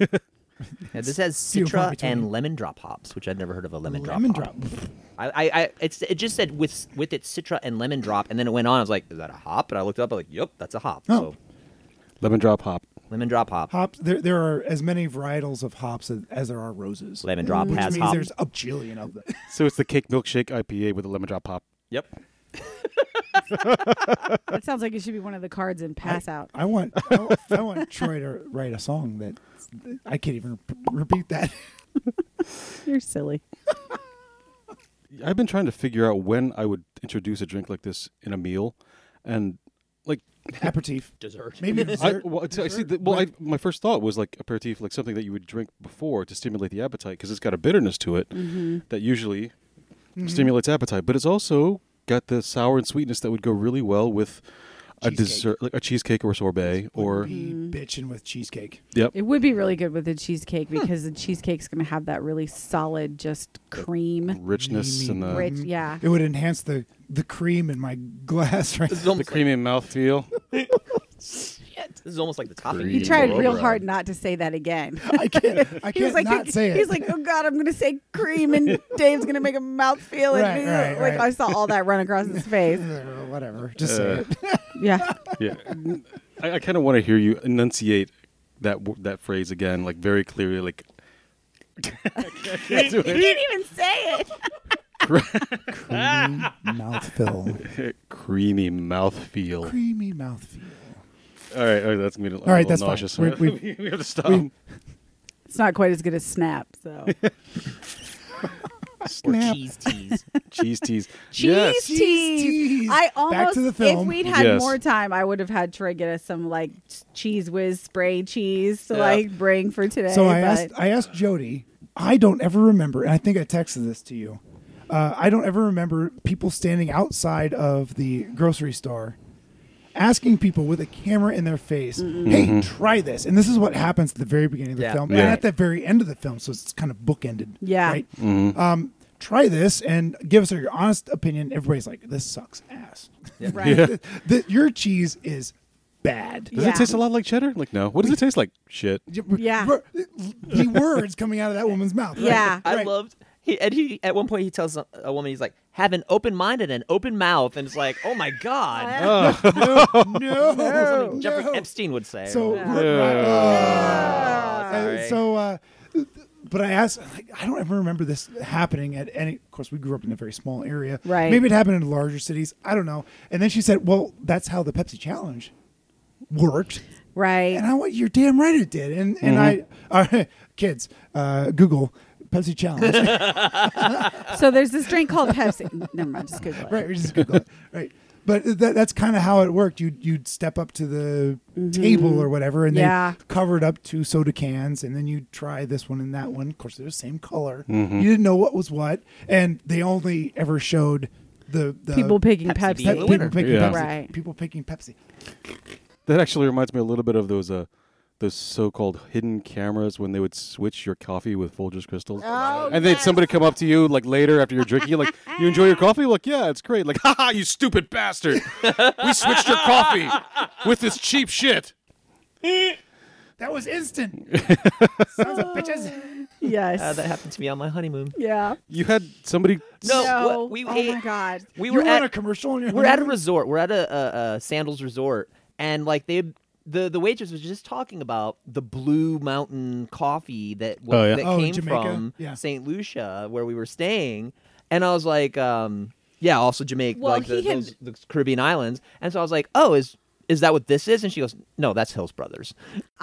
Yeah, this has Few and far Citra between. and lemon drop hops, which I'd never heard of a lemon, Lemon drop. hop. drop. I, I, I it's it just said with with its Citra and lemon drop, and then it went on. I was like, is that a hop? And I looked it up. I was like, yep, that's a hop. Oh. So Lemon drop hop. lemon drop hop. Hops. There, there are as many varietals of hops as, as there are roses. Lemon drop which has means hop. there's a jillion of them. So it's the cake milkshake I P A with a lemon drop hop. Yep. That sounds like it should be one of the cards in Pass Out. I want, I want, I want Troy to write a song that I can't even p- repeat that. You're silly. I've been trying to figure out when I would introduce a drink like this in a meal, and like aperitif. Dessert. Maybe I, dessert. well, I see. The, Dessert, well, I, like- my first thought was like aperitif, like something that you would drink before to stimulate the appetite, because it's got a bitterness to it that usually Mm-hmm. stimulates appetite. But it's also got the sour and sweetness that would go really well with a Cheesecake. dessert, like a cheesecake or a sorbet, or be bitching with cheesecake. yep, It would be really good with the cheesecake because the cheesecake's going to have that really solid, just cream, richness and the rich. Yeah. It would enhance the the cream in my glass. Right. This is the almost creamy mouthfeel. like, this is almost like the topping. He Cream. tried Over real it. hard not to say that again. I can't. I He was can't like, not say it. he's like, oh God, I'm going to say cream, and Dave's going to make a mouth feel it. Right, And right, like right. I saw all that run across his face. Uh, whatever. Just say Uh, it. Yeah. Yeah, I, I kind of want to hear you enunciate that w- that phrase again, like very clearly, like. He didn't even say it. Creamy mouthfeel. creamy mouthfeel. Creamy mouthfeel. All right, all right, that's me. All right, that's fine. nauseous. We're- we've- we have to stop. we- It's not quite as good as Snap. So Or Snap. cheese teas. Cheese teas. cheese Yes. teas. teas. I Back almost, to the if film. we'd had Yes. more time, I would have had Troy get us some like cheese whiz spray cheese to Yeah. like bring for today. So I but asked. I asked Jody. I don't ever remember, and I think I texted this to you. Uh, I don't ever remember people standing outside of the grocery store asking people with a camera in their face, "Hey, try this." And this is what happens at the very beginning of the Yeah. film, Yeah. and at the very end of the film. So it's kind of bookended. Yeah. Right. Um, try this and give us your honest opinion. Everybody's like, "This sucks ass." right. Yeah. The- your cheese is bad. Does Yeah. it taste a lot like cheddar? Like no. What does it taste like? Shit. Yeah. The words coming out of that woman's mouth. Right? Yeah. I Right. loved. He and he at one point he tells a a woman, he's like, have an open mind and an open mouth, and it's like, oh my god, No, something Jeffrey no. Epstein would say. So, Yeah. we're- Oh, uh, sorry. so, uh, but I asked, like, I don't ever remember this happening at any. Of course, we grew up in a very small area. Right. Maybe it happened in larger cities. I don't know. And then she said, "Well, that's how the Pepsi Challenge worked." Right. And I went, "You're damn right it did." And and I, uh, kids, uh, Google Pepsi Challenge. So there's this drink called Pepsi. Never mind, just Google it. Right, we just Google it. Right. But that, that's kind of how it worked. You'd, you'd step up to the table or whatever, and Yeah. they covered up two soda cans, and then you'd try this one and that one. Of course, they're the same color. You didn't know what was what, and they only ever showed the, the People picking Pepsi Pepsi. being the people winner. picking Yeah. Pepsi. Right. People picking Pepsi. That actually reminds me a little bit of those uh those so-called hidden cameras when they would switch your coffee with Folgers crystals. Oh, and then somebody come up to you like later after you're drinking, like, you enjoy your coffee? Like, yeah, it's great. Like, haha, you stupid bastard. We switched your coffee with this cheap shit. That was instant. Sons of bitches. Yes. Uh, that happened to me on my honeymoon. yeah. You had somebody No, No. what- we oh ate- my God. We You were were at on a commercial. In your we're at a honeymoon? resort. We're at a, a, a Sandals resort, and like they the the waitress was just talking about the Blue Mountain coffee that wa- Oh, yeah. that Oh, came Jamaica? from Yeah. Saint Lucia where we were staying, and I was like, um, yeah, also Jamaica, Well, like the, he had- those, the Caribbean islands, and so I was like, oh, is is that what this is? And she goes, no, that's Hills Brothers.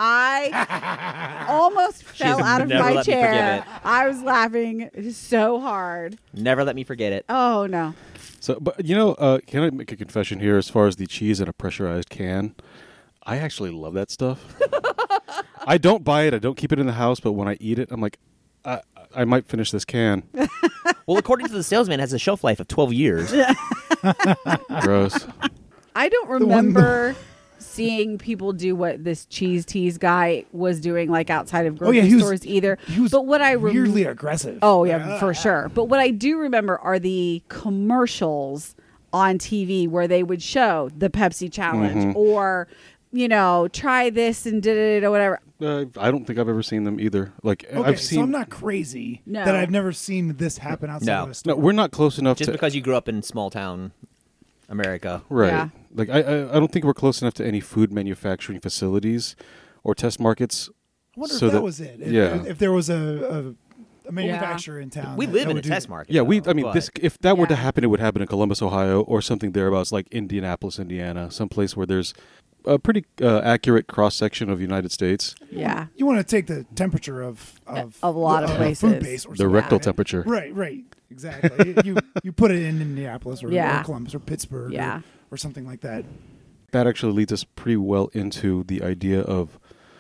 I almost fell has out of never my let me forget chair. it. I was laughing so hard. Never let me forget it. Oh no. So, but you know, uh, can I make a confession here as far as the cheese in a pressurized can? I actually love that stuff. I don't buy it. I don't keep it in the house. But when I eat it, I'm like, I, I might finish this can. Well, according to the salesman, it has a shelf life of twelve years. Gross. I don't one- remember seeing people do what this cheese teas guy was doing, like outside of Oh grocery yeah, he was. stores either. He was but what I rem- weirdly aggressive. oh yeah, for sure. But what I do remember are the commercials on T V where they would show the Pepsi challenge or, you know, try this and did it or whatever. Uh, I don't think I've ever seen them either. Like Okay, I've seen. so I'm not crazy No. that I've never seen this happen outside No. of a store. no, we're not close enough Just to. because you grew up in small town America. Right. Yeah. Like I, I, I don't think we're close enough to any food manufacturing facilities or test markets. I wonder so if that, that- was it. If, yeah. if there was a, a, a manufacturer in town. We that- live that in a would do test that. market. Yeah, we. though, I mean, but- this if that were to Yeah. happen, it would happen in Columbus, Ohio, or something thereabouts, like Indianapolis, Indiana, someplace where there's a pretty uh, accurate cross section of the United States. Yeah. You want to take the temperature of of, Of a lot of uh, places. food base or The something. rectal Right. temperature. Right, right, exactly. you you put it in Indianapolis or, Yeah. or Columbus or Pittsburgh, Yeah. or, or something like that. that actually leads us pretty well into the idea of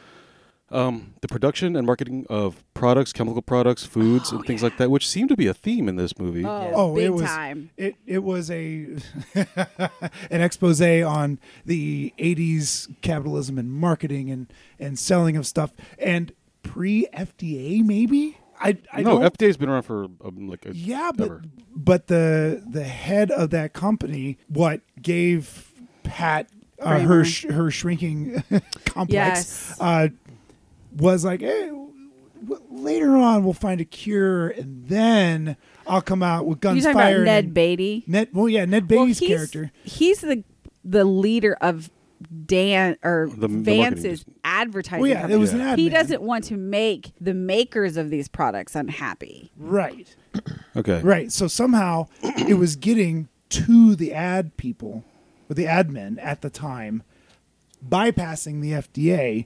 um, the production and marketing of products, chemical products, foods, Oh, and things yeah. like that, which seem to be a theme in this movie. Oh, Oh, big it was time. it it was a an expose on the eighties capitalism and marketing and and selling of stuff and pre F D A maybe. I I no, don't F D A's been around for um, like a, yeah, but ever. but the the head of that company what gave Pat uh, Kramer. her sh- her shrinking complex Yes. uh, was like, hey, w- later on we'll find a cure and then I'll come out with guns You talking fired. about Ned and- Beatty? Ned, well, yeah, Ned Well, Beatty's he's, character. He's the the leader of Dan or The- the marketing Vance's business. advertising Well, yeah, company. it was an Yeah. ad He man. doesn't want to make the makers of these products unhappy. Right, Okay. right. So somehow it was getting to the ad people, or the admin at the time, bypassing the F D A.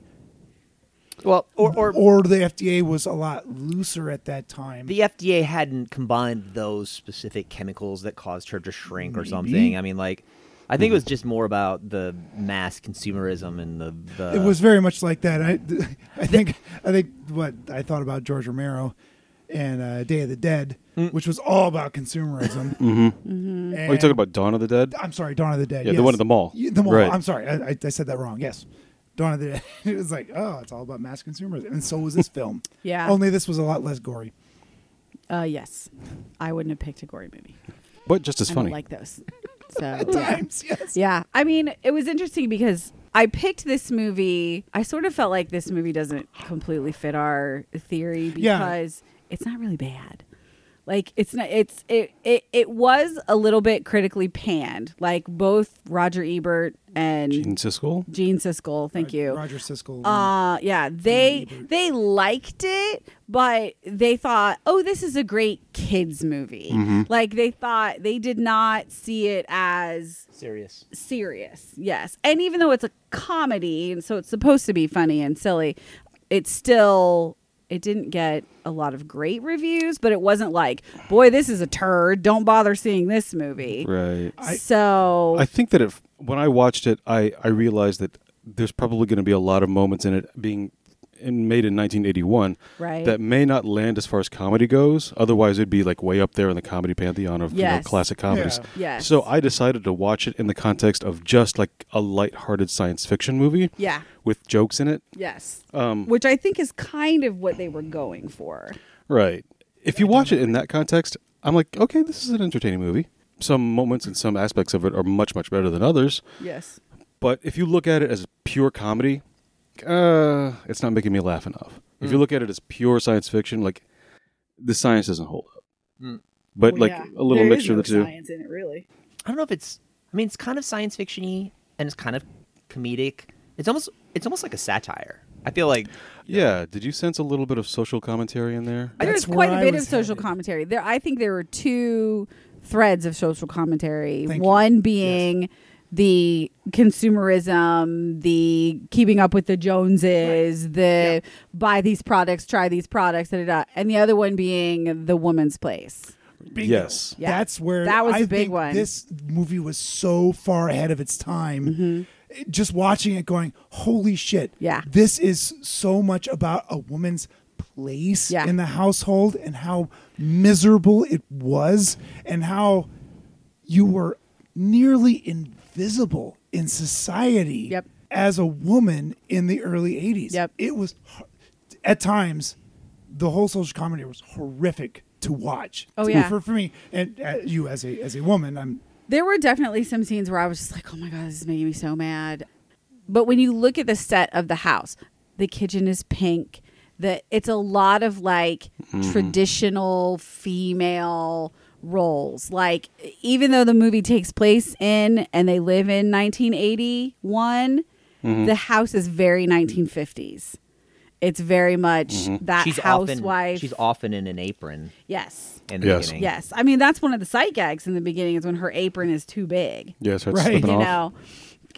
Well, or, or Or the F D A was a lot looser at that time. the F D A hadn't combined those specific chemicals that caused her to shrink or Maybe. something. I mean, like, I think it was just more about the mass consumerism and the. the it was very much like that. I, I think, I think what I thought about George Romero and uh, Day of the Dead, which was all about consumerism. Mm-hmm. And- Oh, you talking about Dawn of the Dead? I'm sorry, Dawn of the Dead. Yeah, the yes. one at the mall. Yeah, the mall. Right. I'm sorry, I, I, I said that wrong. Yes, Dawn of the Dead. It was like, oh, it's all about mass consumerism, and so was this film. Yeah. Only this was a lot less gory. Uh, yes, I wouldn't have picked a gory movie. But just as I funny. don't like those. So At yeah. times, yes. Yeah. I mean, it was interesting because I picked this movie. I sort of felt like this movie doesn't completely fit our theory Yeah. because it's not really bad. Like it's not it's it, it it was a little bit critically panned. Like both Roger Ebert and Gene Siskel? Gene Siskel, thank you. Roger Siskel. Uh yeah, they Ebert. they liked it, but they thought, "Oh, this is a great kids movie." Mm-hmm. Like they thought they did not see it as serious. serious. Yes. And even though it's a comedy and so it's supposed to be funny and silly, it's still it didn't get a lot of great reviews, but it wasn't like, "Boy, this is a turd. Don't bother seeing this movie." Right. I- so I think that if when I watched it, I, I realized that there's probably going to be a lot of moments in it being in, made in nineteen eighty-one Right. that may not land as far as comedy goes. Otherwise, it'd be like way up there in the comedy pantheon of you know, Yes. classic comedies. Yeah. yes. So I decided to watch it in the context of just like a lighthearted science fiction movie yeah. with jokes in it. Yes. Um, Which I think is kind of what they were going for. Right. If you watch it in that context, I'm like, okay, this is an entertaining movie. Some moments and some aspects of it are much, much better than others. Yes. But if you look at it as pure comedy, uh, it's not making me laugh enough. If you look at it as pure science fiction, like the science doesn't hold up. Mm. But Well, like yeah. a little There is mixture no of the two. science in it, really. I don't know if it's. I mean, it's kind of science fiction-y and it's kind of comedic. It's almost. It's almost like a satire. I feel like. Yeah. Did you sense a little bit of social commentary in there? There was That's quite where a I bit of was social headed. commentary. There, I think there were two threads of social commentary. Thank you. One being the consumerism, the keeping up with the Joneses, the buy these products, try these products, da, da, da. And the other one being the woman's place. Bingo. Yes. Yeah. That's where That was I a big think one. This movie was so far ahead of its time. Mm-hmm. Just watching it, going, "Holy shit! Yeah. this is so much about a woman's place Yeah. in the household and how miserable it was, and how you were nearly invisible in society Yep. as a woman in the early eighties. Yep. It was h- at times the whole social comedy was horrific to watch. Oh, yeah. for, for me and uh, you as a as a woman, I'm There were definitely some scenes where I was just like, "Oh my god, this is making me so mad." But when you look at the set of the house, the kitchen is pink. The it's a lot of like traditional female roles. Like even though the movie takes place in and they live in nineteen eighty-one, the house is very nineteen fifties. It's very much that she's housewife. often. She's often in an apron yes. in the Yes. beginning. Yes. I mean, that's one of the sight gags in the beginning is when her apron is too big. Yeah, it starts Right. slipping You off. know,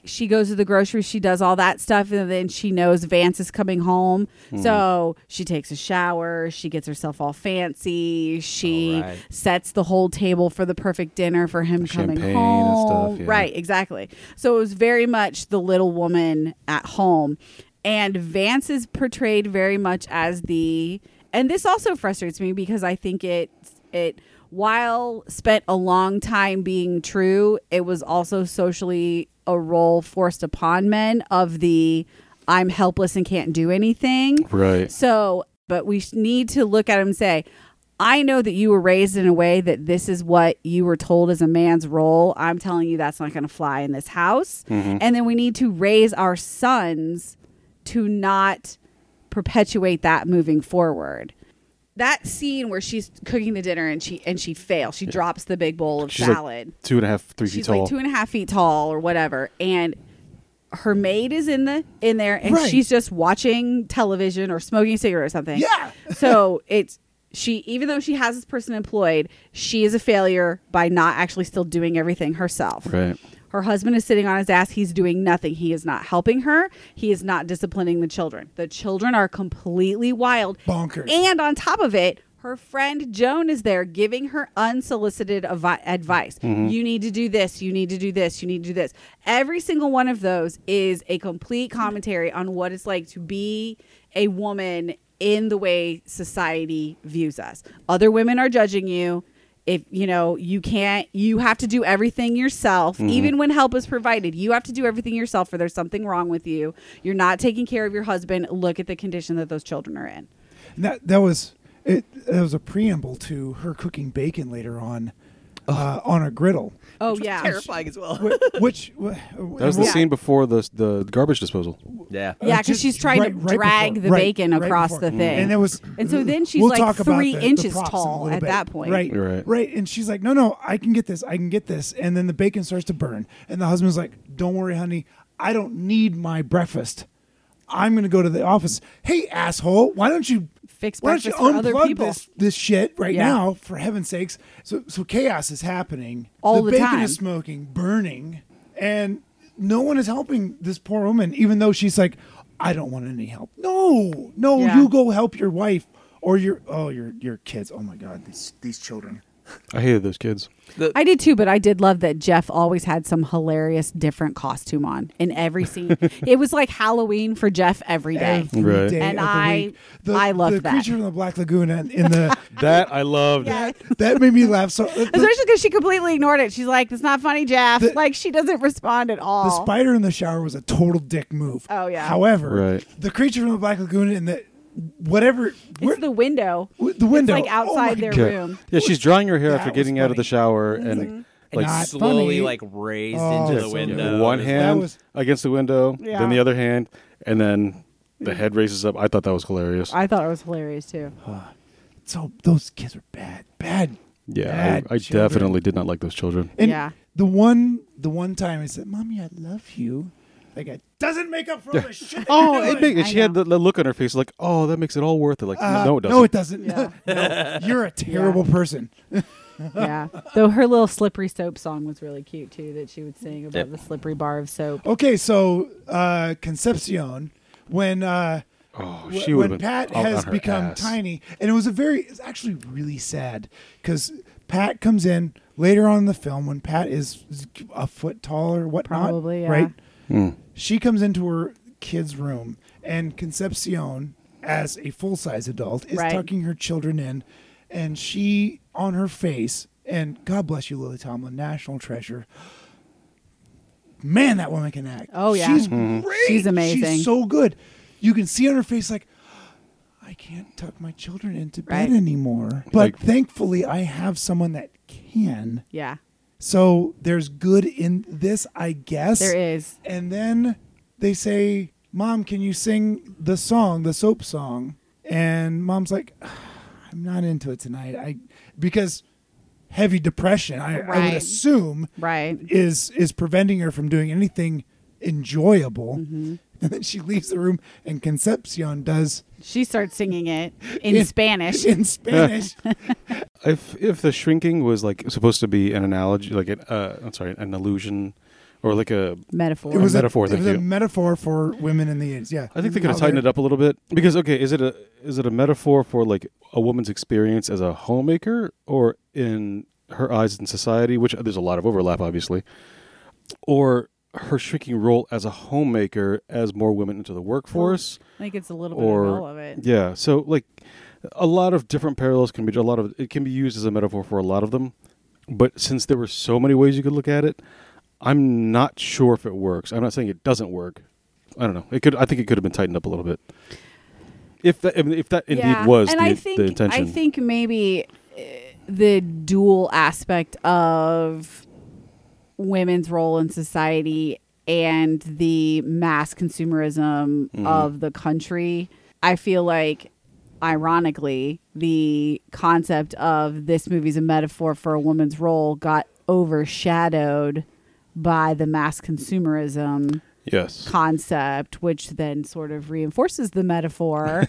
she goes to the grocery, she does all that stuff, and then she knows Vance is coming home. Mm. So she takes a shower, she gets herself all fancy, she right. sets the whole table for the perfect dinner for him coming Champagne home. and stuff, yeah. Right, exactly. So it was very much the little woman at home. And Vance is portrayed very much as the, and this also frustrates me because I think it, it, while spent a long time being true, it was also socially a role forced upon men of the, I'm helpless and can't do anything. Right. So, but we need to look at him and say, I know that you were raised in a way that this is what you were told as a man's role. I'm telling you that's not going to fly in this house. Mm-hmm. And then we need to raise our sons to not perpetuate that moving forward. That scene where she's cooking the dinner and she and she fails. She yeah. drops the big bowl of she's salad. Like two and a half, three she's feet tall. like two and a half feet tall or whatever. And her maid is in the in there and Right. she's just watching television or smoking a cigarette or something. Yeah. So it's she even though she has this person employed, she is a failure by not actually still doing everything herself. Right. Her husband is sitting on his ass. He's doing nothing. He is not helping her. He is not disciplining the children. The children are completely wild. Bonkers. And on top of it, her friend Joan is there giving her unsolicited avi- advice. Mm-hmm. You need to do this. You need to do this. You need to do this. Every single one of those is a complete commentary on what it's like to be a woman in the way society views us. Other women are judging you. If you know you can't, you have to do everything yourself. Mm-hmm. Even when help is provided, you have to do everything yourself, or there's something wrong with you. You're not taking care of your husband. Look at the condition that those children are in. And that that was it. That was a preamble to her cooking bacon later on, uh, on a griddle. Oh Which was yeah, terrifying as well. Wh- Which wh- That was the Yeah. scene before the the garbage disposal. Yeah. yeah, uh, because just she's trying right- to right drag before- the right- bacon right across before. the thing. And it was, And so then she's we'll like talk about three the- the inches props in a tall little at bit. that point. Right, Right. right. And she's like, no, no, I can get this. I can get this. And then the bacon starts to burn. And the husband's like, don't worry, honey. I don't need my breakfast. I'm going to go to the office. Hey, asshole, why don't you Fix why don't you breakfast for other unplug people. this this shit right Yeah. now, for heaven's sakes? So so chaos is happening. All the the bacon time. is smoking, burning, and no one is helping this poor woman, even though she's like, I don't want any help. No, no, Yeah. you go help your wife or your oh your your kids. Oh my God, these these children. I hated those kids. I did too, but I did love that Jeff always had some hilarious different costume on in every scene. It was like Halloween for Jeff every day. Every Right. day And of the I- week. The, I loved the that. creature from the Black Lagoon in in the That I loved. Yeah. that made me laugh so. The, Especially because she completely ignored it. She's like, "It's not funny, Jeff." The- like she doesn't respond at all. the spider in the shower was a total dick move. Oh, yeah. However, Right. the creature from the Black Lagoon in the whatever where- It's the window. w- the window, It's like outside oh my their God. room. Yeah, she's drying her hair That after was getting out of the funny. shower and And like Not slowly funny. like raised Oh, into so the good. window. one It was- hand was- against the window, Yeah. then the other hand, and then the head raises up. I thought that was hilarious. I thought it was hilarious too. So those kids are bad, bad. yeah, bad I, I children. definitely did not like those children. And Yeah. the one, the one time I said, "Mommy, I love you," like it doesn't make up for all the shit. that Oh, you're it doing. make, and I she had know. the, the look on her face like, oh, that makes it all worth it. Like, Uh, no, it doesn't. No, it doesn't. Yeah. No, you're a terrible person. Yeah. Though her little slippery soap song was really cute too, that she would sing about Yep. the slippery bar of soap. Okay, so uh, Concepcion, when uh, Oh, wh- she would when have been Pat out has on her become ass. tiny, and it was a very, it's actually really sad because Pat comes in later on in the film when Pat is a foot tall or whatnot, Probably, yeah. right? Hmm. She comes into her kid's room, and Concepcion, as a full size adult, is Right. tucking her children in, and she on her face, and God bless you, Lily Tomlin, national treasure. Man, that woman can act. Oh, yeah. she's Mhm. great. She's amazing. She's so good. You can see on her face like, I can't tuck my children into bed Right. anymore. But Like- thankfully, I have someone that can. Yeah. So there's good in this, I guess. There is. And then they say, Mom, can you sing the song, the soap song? And Mom's like, I'm not into it tonight. I because heavy depression, I, I would Right. assume, Right. is is preventing her from doing anything enjoyable. Mm-hmm. And then she leaves the room, and Concepcion does She starts singing it in, In- Spanish. in Spanish. If if the shrinking was like supposed to be an analogy, like an, uh, I'm sorry, an illusion, or like a. Metaphor. It was metaphor, A, it thank was a you. metaphor for women in the eighties. Yeah, I think they could have tightened it up a little bit because okay, is it a is it a metaphor for like a woman's experience as a homemaker or in her eyes in society, which there's a lot of overlap, obviously, or her shrinking role as a homemaker as more women into the workforce. I think it's a little bit or of all of it. yeah, so like a lot of different parallels can be a lot of it can be used as a metaphor for a lot of them, but since there were so many ways you could look at it, I'm not sure if it works. I'm not saying it doesn't work. I don't know. It could. I think it could have been tightened up a little bit. If that, if that indeed Yeah, was and the, I think, the intention. I think maybe uh, the dual aspect of women's role in society and the mass consumerism Mhm. of the country, I feel like, ironically, the concept of this movie's a metaphor for a woman's role got overshadowed by the mass consumerism yes. concept, which then sort of reinforces the metaphor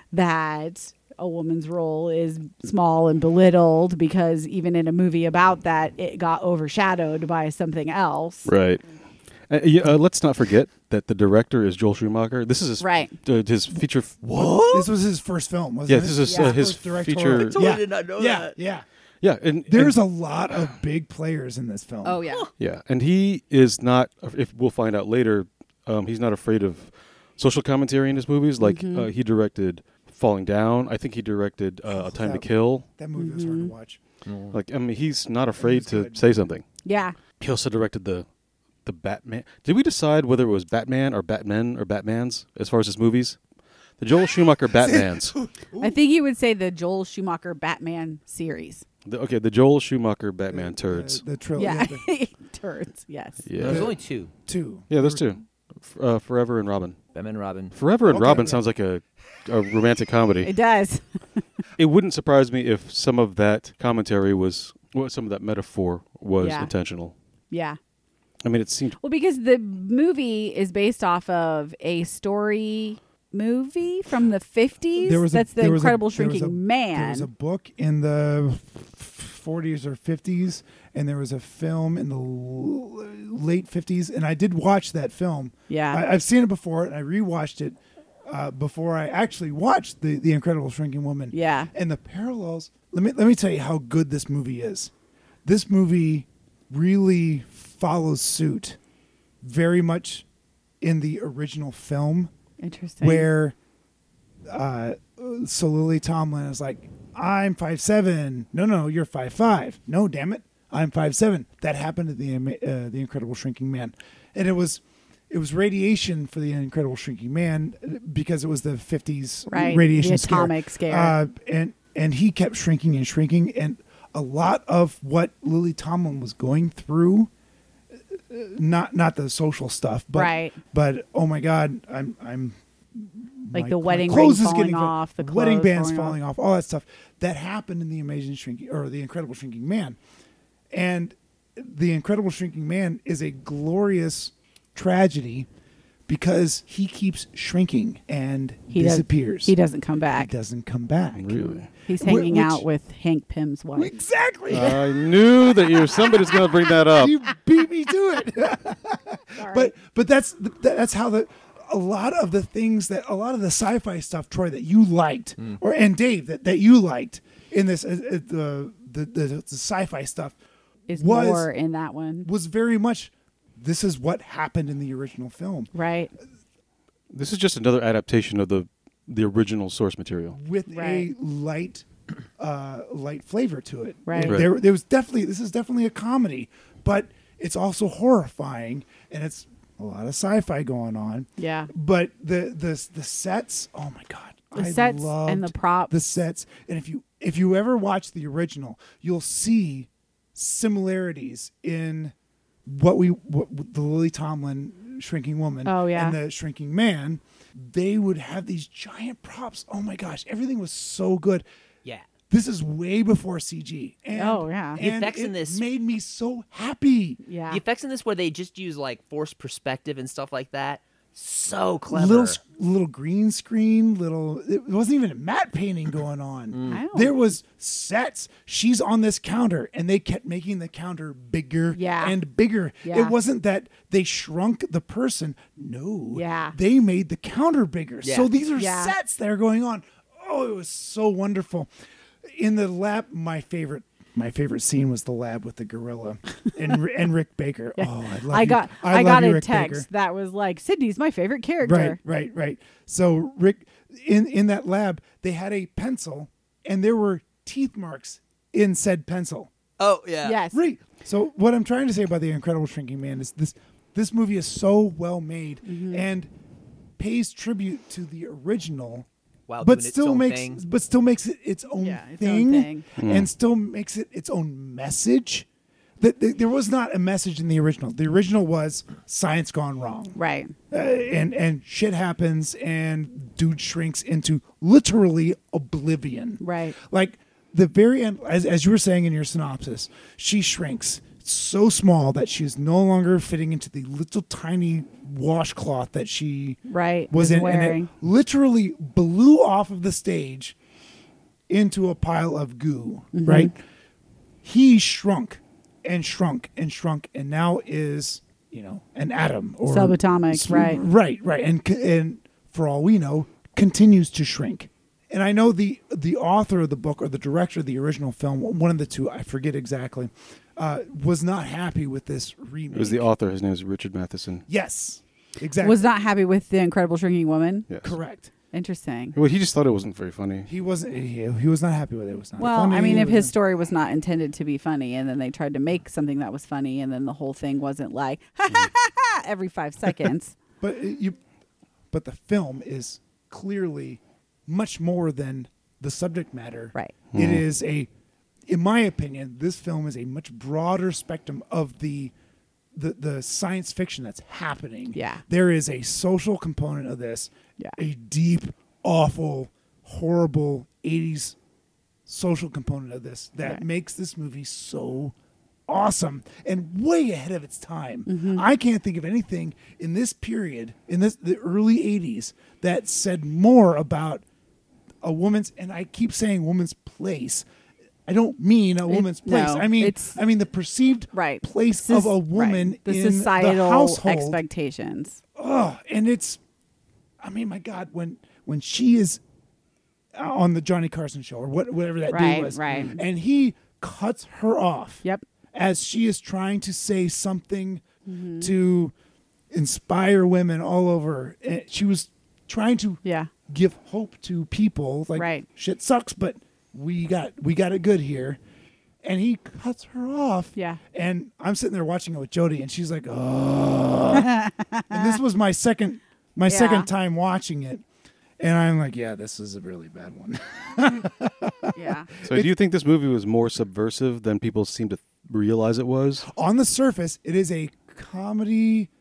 that a woman's role is small and belittled because even in a movie about that, it got overshadowed by something else. Right. Uh, yeah, uh, let's not forget that the director is Joel Schumacher. This is his, Right. uh, his feature. F- What? This was his first film, wasn't Yeah, it? this is Yeah. uh, his First directorial- feature. Totally Yeah. did not know yeah, that. yeah. Yeah, and There's and, a lot of big players in this film. Oh, yeah. yeah, and he is not. If we'll find out later, um, he's not afraid of social commentary in his movies. Like Mhm. uh, he directed Falling Down. I think he directed uh, A Time to that- Kill. That movie was hard to Mhm. watch. Like I mean, he's not afraid was to good. say something. Yeah. He also directed the the Batman. Did we decide whether it was Batman or Batmen or Batmans as far as his movies? The Joel Schumacher Batmans. I think you would say the Joel Schumacher Batman series. The, okay, the Joel Schumacher Batman turds. The, the trilogy. Yeah. Yeah. Turds, yes. Yeah, There's The- only two. two. yeah, those two. F- Uh, Forever and Robin. Batman and Robin. Forever and Okay, Robin yeah. sounds like a, a romantic comedy. It does. It wouldn't surprise me if some of that commentary was, well, some of that metaphor was Yeah. intentional. Yeah. I mean, it seemed. Well, because the movie is based off of a story movie from the fifties. There was a- That's the there was a- Incredible there was Shrinking a- Man. There was a book in the forties or fifties, and there was a film in the l- late fifties, and I did watch that film. yeah. I, I've seen it before, and I rewatched it uh, before I actually watched the the Incredible Shrinking Woman. yeah. And the parallels. Let me let me tell you how good this movie is. This movie really follows suit, very much in the original film, Interesting. where uh, so Lily Tomlin is like, "I'm five seven. No, no, you're five five. No, damn it, I'm five seven." That happened to the Ama- uh, the Incredible Shrinking Man, and it was. It was radiation for the Incredible Shrinking Man uh, because it was the fifties Right, radiation the scare. atomic scare. Uh, and and he kept shrinking and shrinking, and a lot of what Lily Tomlin was going through, uh, not not the social stuff, but Right. but oh my God, I'm I'm Like my the cl- wedding clothes ring is getting falling fa- off, the wedding clothes bands falling falling off. all that stuff that happened in the Amazing Shrinking or the Incredible Shrinking Man, and the Incredible Shrinking Man is a glorious tragedy because he keeps shrinking and He does- disappears. he doesn't come He back. doesn't come back. Really? He's Wh- hanging which- out with Hank Pym's wife. Exactly. I knew that you somebody's going to bring that up. You beat me to it. Sorry. but but that's that's how the a lot of the things that a lot of the sci-fi stuff, Troy, that you liked, or and Dave that, that you liked in this uh, uh, the, the the the sci-fi stuff is was more in that one. was very much this is what happened in the original film Right. This is just another adaptation of the the original source material. with Right. a light uh, light flavor to it. Right. And Right. There there was definitely this is definitely a comedy, but it's also horrifying and it's a lot of sci-fi going on. Yeah. But the the the sets, oh my God. The I sets and loved the props. The sets. And if you if you ever watch the original, you'll see similarities in what we what the Lily Tomlin Shrinking Woman Oh, yeah. and the Shrinking Man. They would have these giant props. Oh my gosh, everything was so good. Yeah. This is way before C G. And, Oh, yeah. The and effects it in this- made me so happy. Yeah. The effects in this where they just use like forced perspective and stuff like that, So clever. Little little green screen, little. It wasn't even a matte painting going on. I don't- There was sets. She's on this counter, and they kept making the counter bigger Yeah. and bigger. Yeah. It wasn't that they shrunk the person. No. Yeah. They made the counter bigger. Yeah. So these are Yeah. sets that are going on. Oh, it was so wonderful. In the lab, my favorite. My favorite scene was the lab with the gorilla and and Rick Baker. Oh, I love I you. got I, love got you, a Rick text Baker. that was like, Sydney's my favorite character. Right, right, right. So Rick, in in that lab, they had a pencil, and there were teeth marks in said pencil. Oh yeah. Yes. Right. So what I'm trying to say about the Incredible Shrinking Man is this: this movie is so well made Mm-hmm. and pays tribute to the original, While but doing its still own makes thing. but still makes it its own Yeah, its thing, own thing. and still makes it its own message. That that there was not a message in the original. The original was science gone wrong. Right. Uh, and and shit happens, and dude shrinks into literally oblivion. Right. Like the very end, as as you were saying in your synopsis, she shrinks so small that she's no longer fitting into the little tiny washcloth that she Right. was was in, wearing. and it literally blew off of the stage into a pile of goo. Mm-hmm. Right. He shrunk and shrunk and shrunk, and now is, you know, an atom or Subatomic, s- right. right, right, and c- and for all we know, continues to shrink. And I know the the author of the book or the director of the original film, one of the two, I forget exactly, uh, was not happy with this remake. It was the author. His name is Richard Matheson. Yes, exactly. Was not happy with the Incredible Shrinking Woman. Yes. correct. Interesting. Well, he just thought it wasn't very funny. He wasn't. He, he was not happy with it. It was not. Well, funny. I mean, It if his wasn't- story was not intended to be funny, and then they tried to make something that was funny, and then the whole thing wasn't like ha ha ha ha every five seconds. but it- you, but the film is clearly much more than the subject matter. Right. It is a, in my opinion, this film is a much broader spectrum of the, the the science fiction that's happening. Yeah. There is a social component of this. Yeah. A deep, awful, horrible eighties social component of this that Right. makes this movie so awesome and way ahead of its time. Mm-hmm. I can't think of anything in this period, in this the early eighties, that said more about a woman's, and I keep saying woman's place. I don't mean a woman's place. no, I mean it's- I mean the perceived Right. place Sus- of a woman right. The in societal the household. expectations. Oh, and it's, I mean, my God, when when she is on the Johnny Carson show or what, whatever that Right, dude was, right. and he cuts her off. Yep. As she is trying to say something Mm-hmm. to inspire women all over. And she was trying to Yeah. give hope to people. Like, Right. shit sucks, but we got we got it good here. And he cuts her off. Yeah. And I'm sitting there watching it with Jody, and she's like, "Oh." And this was my second my Yeah. second time watching it, and I'm like, "Yeah, this is a really bad one." Yeah. So, do you think this movie was more subversive than people seem to th- realize it was? On the surface, it is a comedy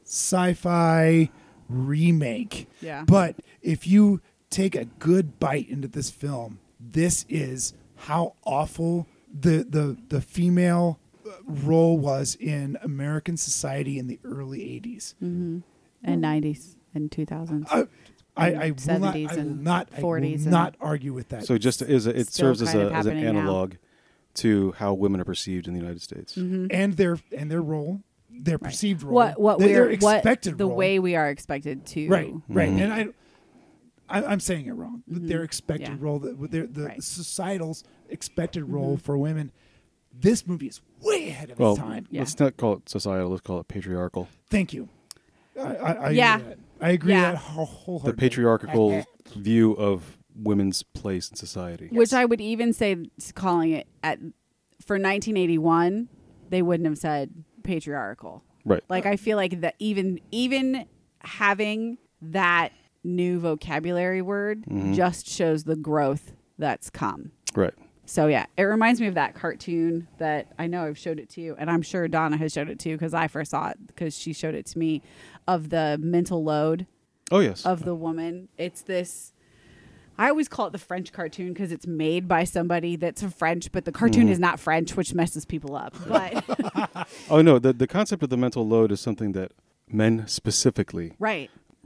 sci-fi remake. Yeah. But if you take a good bite into this film, this is how awful the the the female uh, role was in American society in the early eighties. And nineties and two thousands. I, I, I will not. seventies I will and not. I will forties and- not argue with that. So, it just is a, it Still serves as, kind a, of as an happening now. analog to how women are perceived in the United States. and their and their role, their perceived role, What what their, we're their what expected the role. way we are expected to Right, right, Mhm. and I, I, I'm saying it wrong. Their expected Mm-hmm. Yeah. role, the, their, the Right. societal's expected role Mm-hmm. for women. This movie is way ahead of Well, its time. Yeah. let's not call it societal. Let's call it patriarchal. Thank you. I, I, I Yeah. agree with that. I agree Yeah. with that whole- The wholeheartedly. patriarchal view of women's place in society. Which I would even say calling it at for nineteen eighty-one, they wouldn't have said patriarchal. Right. Like I feel like that even even having that new vocabulary word Mm-hmm. just shows the growth that's come. Right. So yeah, it reminds me of that cartoon that I know I've showed it to you, and I'm sure Donna has showed it to you because I first saw it because she showed it to me, of the mental load Oh, yes. of the woman. It's this. I always call it the French cartoon because it's made by somebody that's French, but the cartoon Mm-hmm. is not French, which messes people up. But Oh, no. The, the concept of the mental load is something that men specifically right,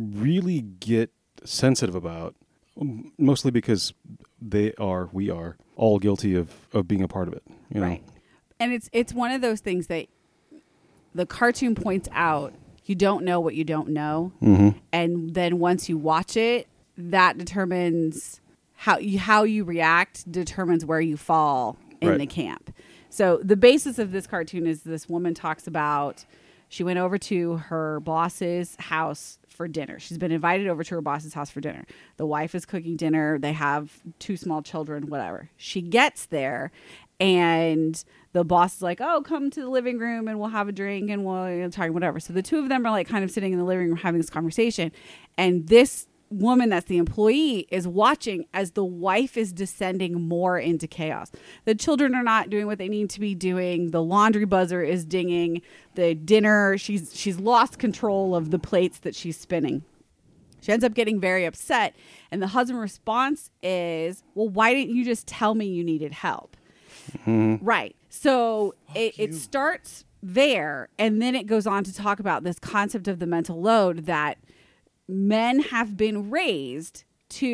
really get sensitive about, m- mostly because they are, we are, all guilty of, of being a part of it. You know? Right. And it's it's one of those things that the cartoon points out. You don't know what you don't know. Mm-hmm. And then once you watch it, that determines how you, how you react, determines where you fall in Right. the camp. So the basis of this cartoon is this woman talks about she went over to her boss's house for dinner. She's been invited over to her boss's house for dinner. The wife is cooking dinner. They have two small children, whatever. She gets there and the boss is like, oh, come to the living room and we'll have a drink and we'll you know, talk, whatever. So the two of them are like kind of sitting in the living room having this conversation. And this woman that's the employee is watching as the wife is descending more into chaos. The children are not doing what they need to be doing. The laundry buzzer is dinging. The dinner, she's she's lost control of the plates that she's spinning. She ends up getting very upset. And the husband's response is, well, why didn't you just tell me you needed help? Mm-hmm. Right. So it, it starts there. And then it goes on to talk about this concept of the mental load that men have been raised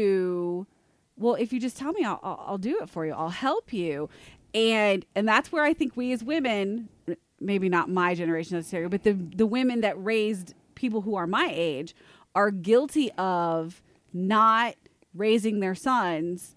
to, well, if you just tell me, I'll, I'll, I'll do it for you. I'll help you. And and that's where I think we as women, maybe not my generation necessarily, but the, the women that raised people who are my age are guilty of not raising their sons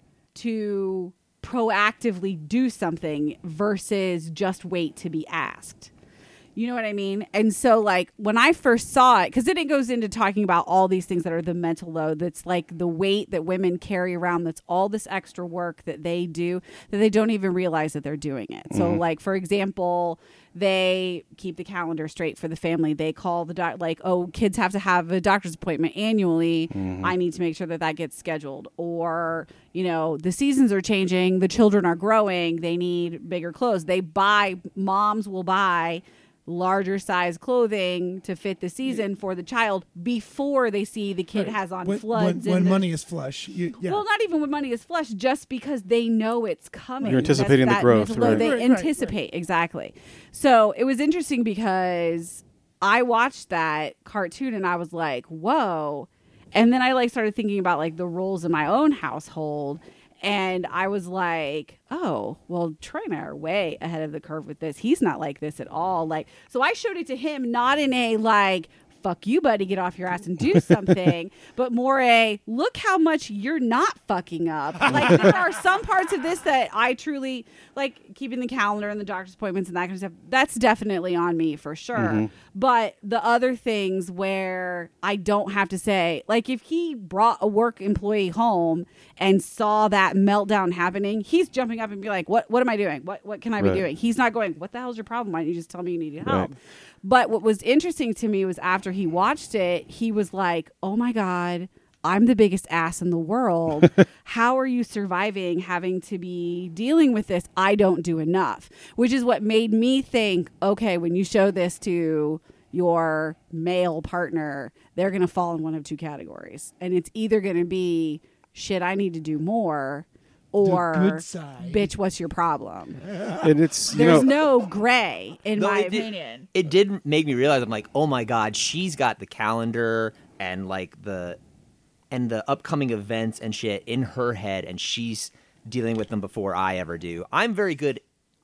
to proactively do something versus just wait to be asked. You know what I mean? And so like when I first saw it, because then it goes into talking about all these things that are the mental load, that's like the weight that women carry around, that's all this extra work that they do that they don't even realize that they're doing it. Mm-hmm. So like, for example, they keep the calendar straight for the family. They call the doc, like, oh, kids have to have a doctor's appointment annually. Mm-hmm. I need to make sure that that gets scheduled. Or, you know, the seasons are changing. The children are growing. They need bigger clothes. They buy, moms will buy larger size clothing to fit the season for the child before they see the kid Right. has on when, floods. When, when and the- money is flush. You, yeah. Well, not even when money is flush, just because they know it's coming. You're anticipating That's the that growth, mental load. right. They Right, right, anticipate, exactly. So it was interesting because I watched that cartoon and I was like, whoa. And then I like started thinking about like the roles in my own household. And I was like, oh, well, Troy and I are way ahead of the curve with this. He's not like this at all. Like, so I showed it to him, not in a like, fuck you, buddy, get off your ass and do something, but more a look how much you're not fucking up. Like there are some parts of this that I truly like, keeping the calendar and the doctor's appointments and that kind of stuff. That's definitely on me for sure. Mm-hmm. But the other things where I don't have to say, like if he brought a work employee home and saw that meltdown happening, he's jumping up and be like, what, what am I doing? What, what can I Right. be doing? He's not going, what the hell's your problem? Why don't you just tell me you need help? Right. But what was interesting to me was after he watched it, he was like, oh my God, I'm the biggest ass in the world. How are you surviving having to be dealing with this? I don't do enough, which is what made me think, okay, when you show this to your male partner, they're going to fall in one of two categories. And it's either going to be, shit, I need to do more, or good side. bitch, what's your problem? And it's, you There's know, no gray, in Though my it did- opinion. It did make me realize, I'm like, oh my God, she's got the calendar and like the and the upcoming events and shit in her head, and she's dealing with them before I ever do. I'm very good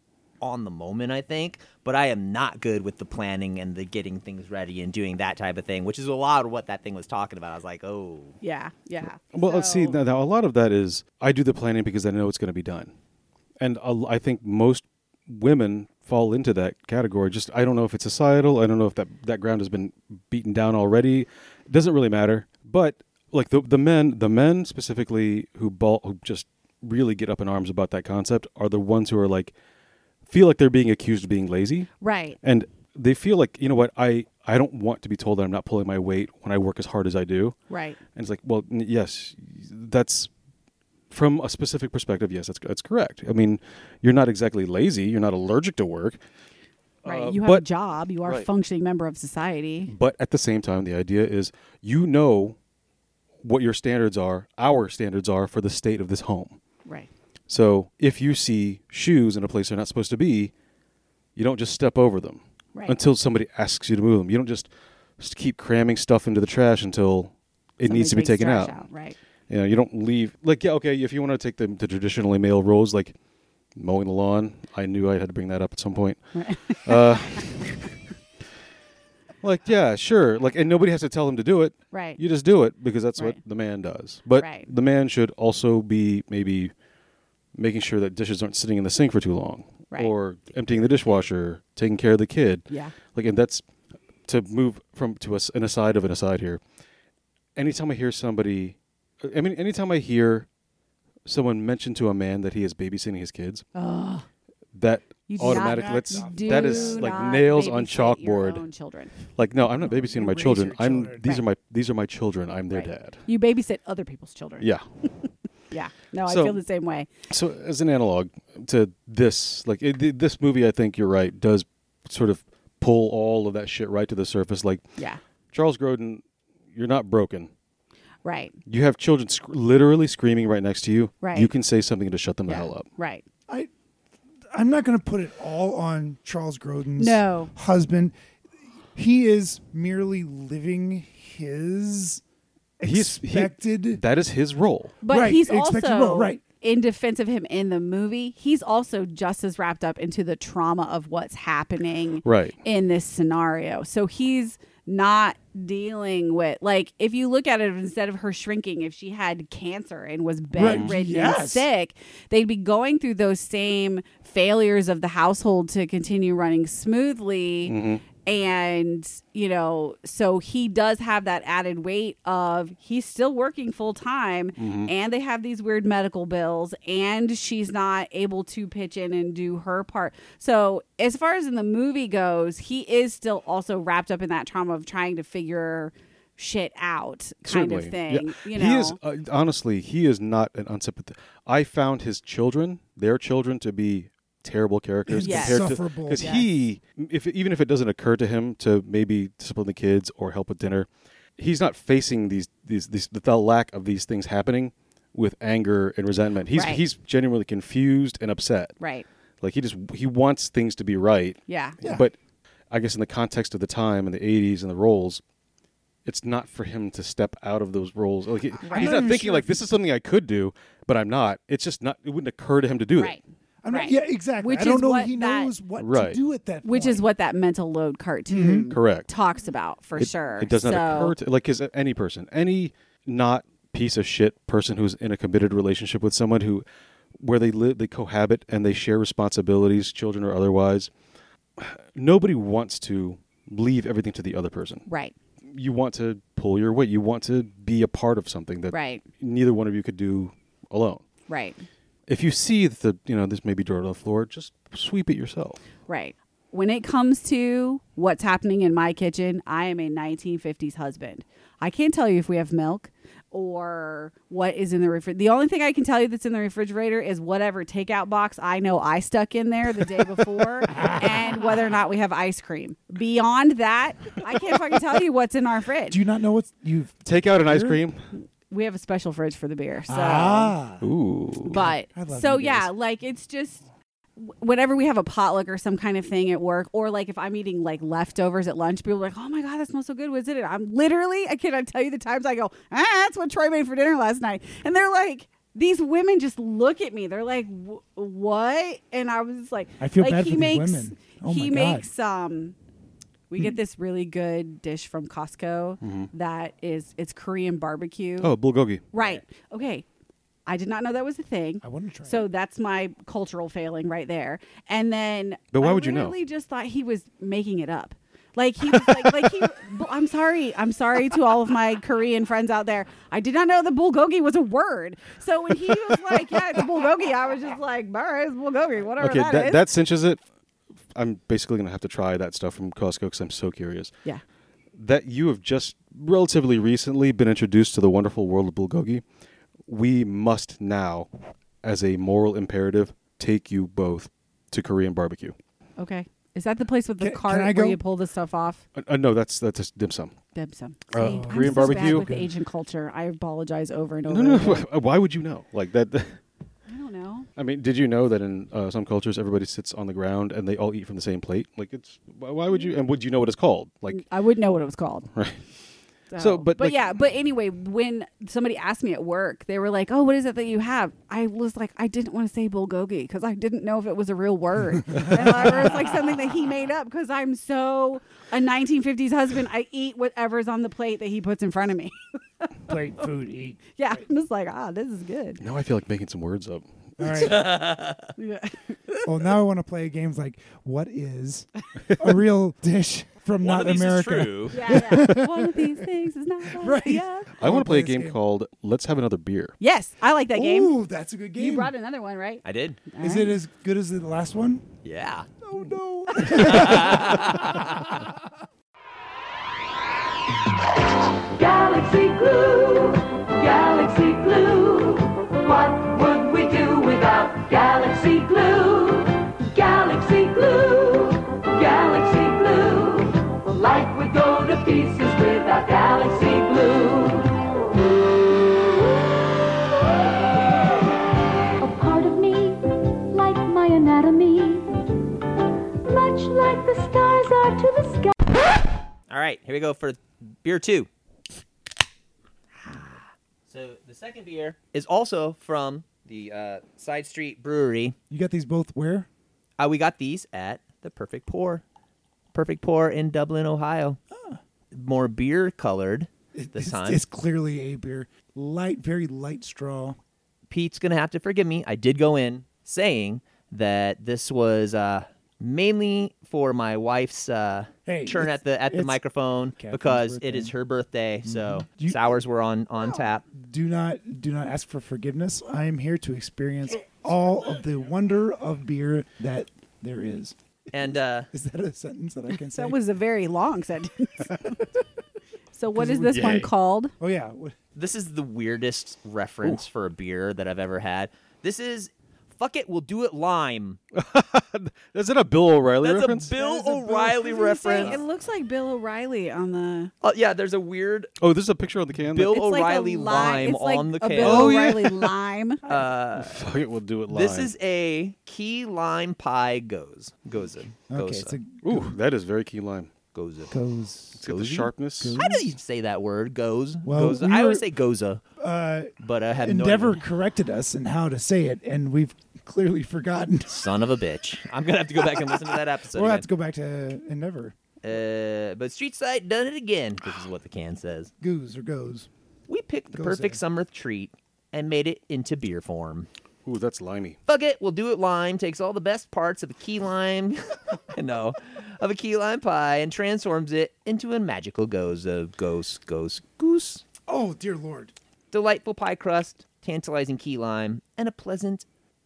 on the moment, I think, but I am not good with the planning and the getting things ready and doing that type of thing, which is a lot of what that thing was talking about. I was like, oh. Yeah, yeah. well, let's see. So- Now, now, a lot of that is I do the planning because I know it's going to be done. And a- I think most women fall into that category. Just, I don't know if it's societal. I don't know if that, that ground has been beaten down already. It doesn't really matter. But like the the men, the men specifically who ball, who just really get up in arms about that concept are the ones who are like, feel like they're being accused of being lazy. Right. And they feel like, you know what, I, I don't want to be told that I'm not pulling my weight when I work as hard as I do. Right. And it's like, well, n- yes, that's from a specific perspective. Yes, that's that's correct. I mean, you're not exactly lazy. You're not allergic to work. Right. Uh, you have a but- job. You are a right. functioning member of society. But at the same time, the idea is you know what your standards are, our standards are for the state of this home. Right. So if you see shoes in a place they're not supposed to be, you don't just step over them Right. until somebody asks you to move them. You don't just, just keep cramming stuff into the trash until it needs to be Somebody takes taken trash out. Right. You know, you don't leave like yeah, okay. If you want to take the, the traditionally male roles, like mowing the lawn, I knew I had to bring that up at some point. Right. Uh, like yeah, sure. Like, and nobody has to tell them to do it. Right. You just do it because that's Right. what the man does. But Right. the man should also be maybe making sure that dishes aren't sitting in the sink for too long, Right. or emptying the dishwasher, taking care of the kid. Yeah. Like, and that's to move from to us an aside of an aside here. Anytime I hear somebody, I mean, anytime I hear someone mention to a man that he is babysitting his kids, Oh, that you do automatically not- that's you do that is like not nails on babysit your chalkboard. own children. Like, no, I'm not babysitting You my raise children. your I'm children. these Right. are my these are my children. I'm their Right. dad. You babysit other people's children. Yeah. Yeah. No, I So- feel the same way. So, as an analog to this, like it, th- this movie, I think you're right, does sort of pull all of that shit right to the surface. Like Yeah. Charles Grodin, you're not broken. Right. You have children sc- literally screaming right next to you. Right. You can say something to shut them the Yeah. hell up. Right. I, I'm not going to put it all on Charles Grodin's No. husband. He is merely living his He's he- expected. that is his role. But Right, he's expected also role, right. in defense of him in the movie, he's also just as wrapped up into the trauma of what's happening Right. in this scenario. So he's not dealing with, like, if you look at it, instead of her shrinking, if she had cancer and was Right, bedridden and yes. sick, they'd be going through those same failures of the household to continue running smoothly. Mm-hmm. And, you know, so he does have that added weight of he's still working full time Mm-hmm. and they have these weird medical bills and she's not able to pitch in and do her part. So, as far as in the movie goes, he is still also wrapped up in that trauma of trying to figure shit out kind Certainly. of thing. Yeah. You know, He is uh, honestly, he is not an unsympathetic. I found his children, their children, to be terrible characters Yes. compared to Insufferable. because Yes. he, if even if it doesn't occur to him to maybe discipline the kids or help with dinner, he's not facing these these, these the lack of these things happening with anger and resentment. He's Right. he's genuinely confused and upset. right. Like he just he wants things to be right. Yeah. Yeah. But I guess in the context of the time and the eighties and the roles, it's not for him to step out of those roles. Like he- Right. he's I'm not not even thinking sure like if this is something I could do, but I'm not. It's just not. It wouldn't occur to him to do Right. it. I'm not, Right. yeah, exactly. Which I don't is know what he that- knows what Right. to do at that Which point. is what that mental load cartoon Correct. talks about for It- sure. It does not So- occur to like is any person, any not piece of shit person who's in a committed relationship with someone who where they live, they cohabit and they share responsibilities, children or otherwise. Nobody wants to leave everything to the other person. Right. You want to pull your weight. You want to be a part of something that Right. neither one of you could do alone. Right. If you see that the you know this may be dirt on the floor, just sweep it yourself. Right. When it comes to what's happening in my kitchen, I am a nineteen fifties husband. I can't tell you if we have milk or what is in the refrigerator. The only thing I can tell you that's in the refrigerator is whatever takeout box I know I stuck in there the day before and whether or not we have ice cream. Beyond that, I can't fucking tell you what's in our fridge. Do you not know what's you've Take out an ice Beer? cream. We have a special fridge for the beer. So ah Ooh. But I love so you yeah, guys. like it's just wh- whenever we have a potluck or some kind of thing at work, or like if I'm eating like leftovers at lunch, people are like, "Oh my god, that smells so good! What's in it?" I'm literally, I cannot tell you the times I go, "Ah, that's what Troy made for dinner last night," and they're like, these women just look at me. They're like, "Wh- "What?" And I was just like, I feel like bad he for these makes, women. Oh he my God. makes um. We get this really good dish from Costco that is it's Korean barbecue. Oh, bulgogi. Right. Okay. I did not know that was a thing. I want to try. So that's my cultural failing right there. And then But why I would you know? literally just thought he was making it up. Like he was like, like he. bu- I'm sorry. I'm sorry to all of my Korean friends out there. I did not know that bulgogi was a word. So when he was like, "Yeah, it's bulgogi," I was just like, "All right, it's bulgogi, whatever Okay, that that, is." that cinches it. I'm basically going to have to try that stuff from Costco because I'm so curious. yeah. That you have just relatively recently been introduced to the wonderful world of bulgogi. We must now, as a moral imperative, take you both to Korean barbecue. Okay. Is that the place with the Can- cart can I where go? you pull the stuff off? Uh, uh, no, that's that's a dim sum. Dim sum. Uh, See, Korean I'm so barbecue? bad with Asian culture. I apologize over and over. No, no, again. no. Why would you know? Like that. I don't know. I mean, did you know that in uh, some cultures everybody sits on the ground and they all eat from the same plate? Like it's why why would you? And would you know what it's called? Like I wouldn't know what it was called. right. So, but, but like- yeah, but anyway, when somebody asked me at work, they were like, "Oh, what is it that you have?" I was like, I didn't want to say bulgogi because I didn't know if it was a real word, and like, or it's like something that he made up. Because I'm so a nineteen fifties husband, I eat whatever's on the plate that he puts in front of me. Plate, food, eat. Yeah, I'm just like, ah, this is good. Now I feel like making some words up. All right. Yeah. Well, now I want to play games like what is a real dish from One not of these America? is true. Yeah, yeah. One of these things is not like Right. the other. I want to play a play this game, game. called Let's Have Another Beer. Yes, I like that game. Ooh, that's a good game. You brought another one, right? I did. All Is right. it as good as the last one? Yeah. Oh no. Galaxy Glue, Galaxy Glue. What would we do without Galaxy Glue? Galaxy Glue, Galaxy Glue. Life would go to pieces without Galaxy Glue. A part of me, like my anatomy, much like the stars are to the sky. All right, here we go for beer two. So the second beer is also from the uh, Side Street Brewery. You got these both where? Uh, we got these at the Perfect Pour. Perfect Pour in Dublin, Ohio. More beer colored this it's, time. It's clearly a beer. Light, very light straw. Pete's going to have to forgive me. I did go in saying that this was uh, mainly for my wife's uh, Hey, turn it's- at the at the it's microphone Catherine's because it birthday. is her birthday. So You- sours were on, on tap. Do not do not ask for forgiveness. I am here to experience all of the wonder of beer that there is. And uh, Is that a sentence that I can say? That was a very long sentence. So what is we're this one gay. called? Oh yeah. What- this is the weirdest reference for a beer that I've ever had. This is fuck it, we'll do it lime. Is that a Bill O'Reilly That's reference? a Bill That is a Bill- O'Reilly I was gonna say, reference. It looks like Bill O'Reilly on the. Oh yeah, there's a weird Oh, this is a picture on the can. Bill It's like a O'Reilly lime. lime It's like on the a can. Bill Oh, yeah. O'Reilly lime. Uh, Fuck it, we'll do it live. this is a key lime pie goes. Goza. Okay, Goza. it's a Ooh, that is very key lime. Goza. goes. It's got the Gozy? sharpness. Gozy? How do you say that word? Goes. Well, Goza. we I were- always say goza, Uh, but I have Endeavor no idea. corrected us in how to say it, and we've clearly forgotten. Son of a bitch. I'm gonna have to go back and listen to that episode. We'll again. have to go back to Endeavor. Uh, but Street Side done it again. This is what the can says. Goes or goes. We picked the Goes perfect there. summer treat and made it into beer form. Ooh, that's limey. Fuck it, we'll do it lime. Takes all the best parts of a key lime, no, of a key lime pie and transforms it into a magical goes of ghost, ghost, goose. Oh dear Lord! Delightful pie crust, tantalizing key lime, and a pleasant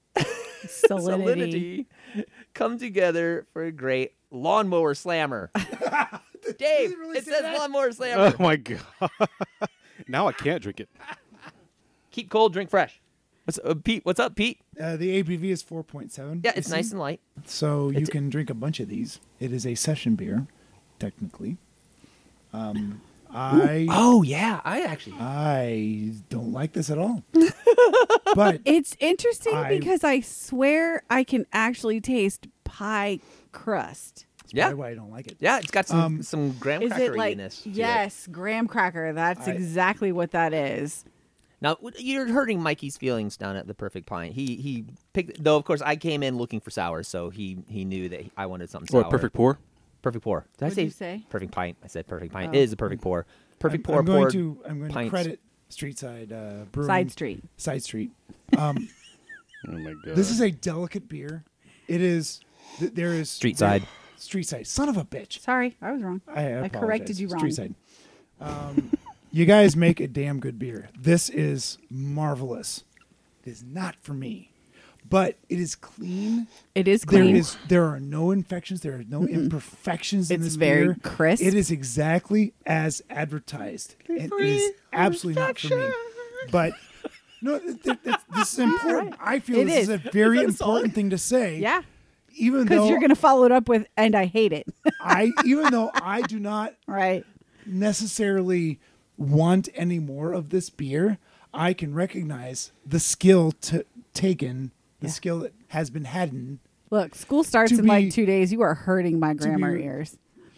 Solidity. salinity come together for a great lawnmower slammer. Dave, really it say says that? lawnmower slammer. Oh my god. Now I can't drink it. Keep cold, drink fresh. What's uh, Pete? What's up, Pete? Uh, the A B V is four point seven. Yeah, it's nice and light. So you It's- can drink a bunch of these. It is a session beer, technically. Um, I Oh yeah, I actually. I don't like this at all. But It's interesting I- because I swear I can actually taste pie crust. that's Yeah. probably why I don't like it. Yeah, it's got some Um, some graham Is it like crackeriness to it. yes, graham cracker? That's I- exactly what that is. Now w- you're hurting Mikey's feelings down at the Perfect Pint. He he picked though. Of course, I came in looking for sour, so he he knew that I wanted something sour. What, perfect pour? Perfect pour. Did I What'd say, you say? perfect pint? I said perfect pint. Oh. It is a perfect pour. Perfect I'm, pour. I'm going poured to I'm going pints. to credit Street Side uh, Brewing. Side street. Side Street. Um, Oh my god. this is a delicate beer. It is. Th- there is Street there- Side. Street Side. Son of a bitch. Sorry, I was wrong. I, I, I corrected apologize. you wrong. Street Side. Um, you guys make a damn good beer. This is marvelous. It is not for me, but it is clean. It is There clean. is there are no infections. There are no imperfections in It's this very beer. crisp. It is exactly as advertised, and it is absolutely not for me. But no, th- th- th- this is important. I feel It this is. is. a very Is that a song? important thing to say. yeah, even because though you're gonna follow it up with "and I hate it." I even though I do not Right. necessarily want any more of this beer, I can recognize the skill to taken, the Yeah. skill that has been had in Look, school starts To in like be- two days. You are hurting my grammar be- ears.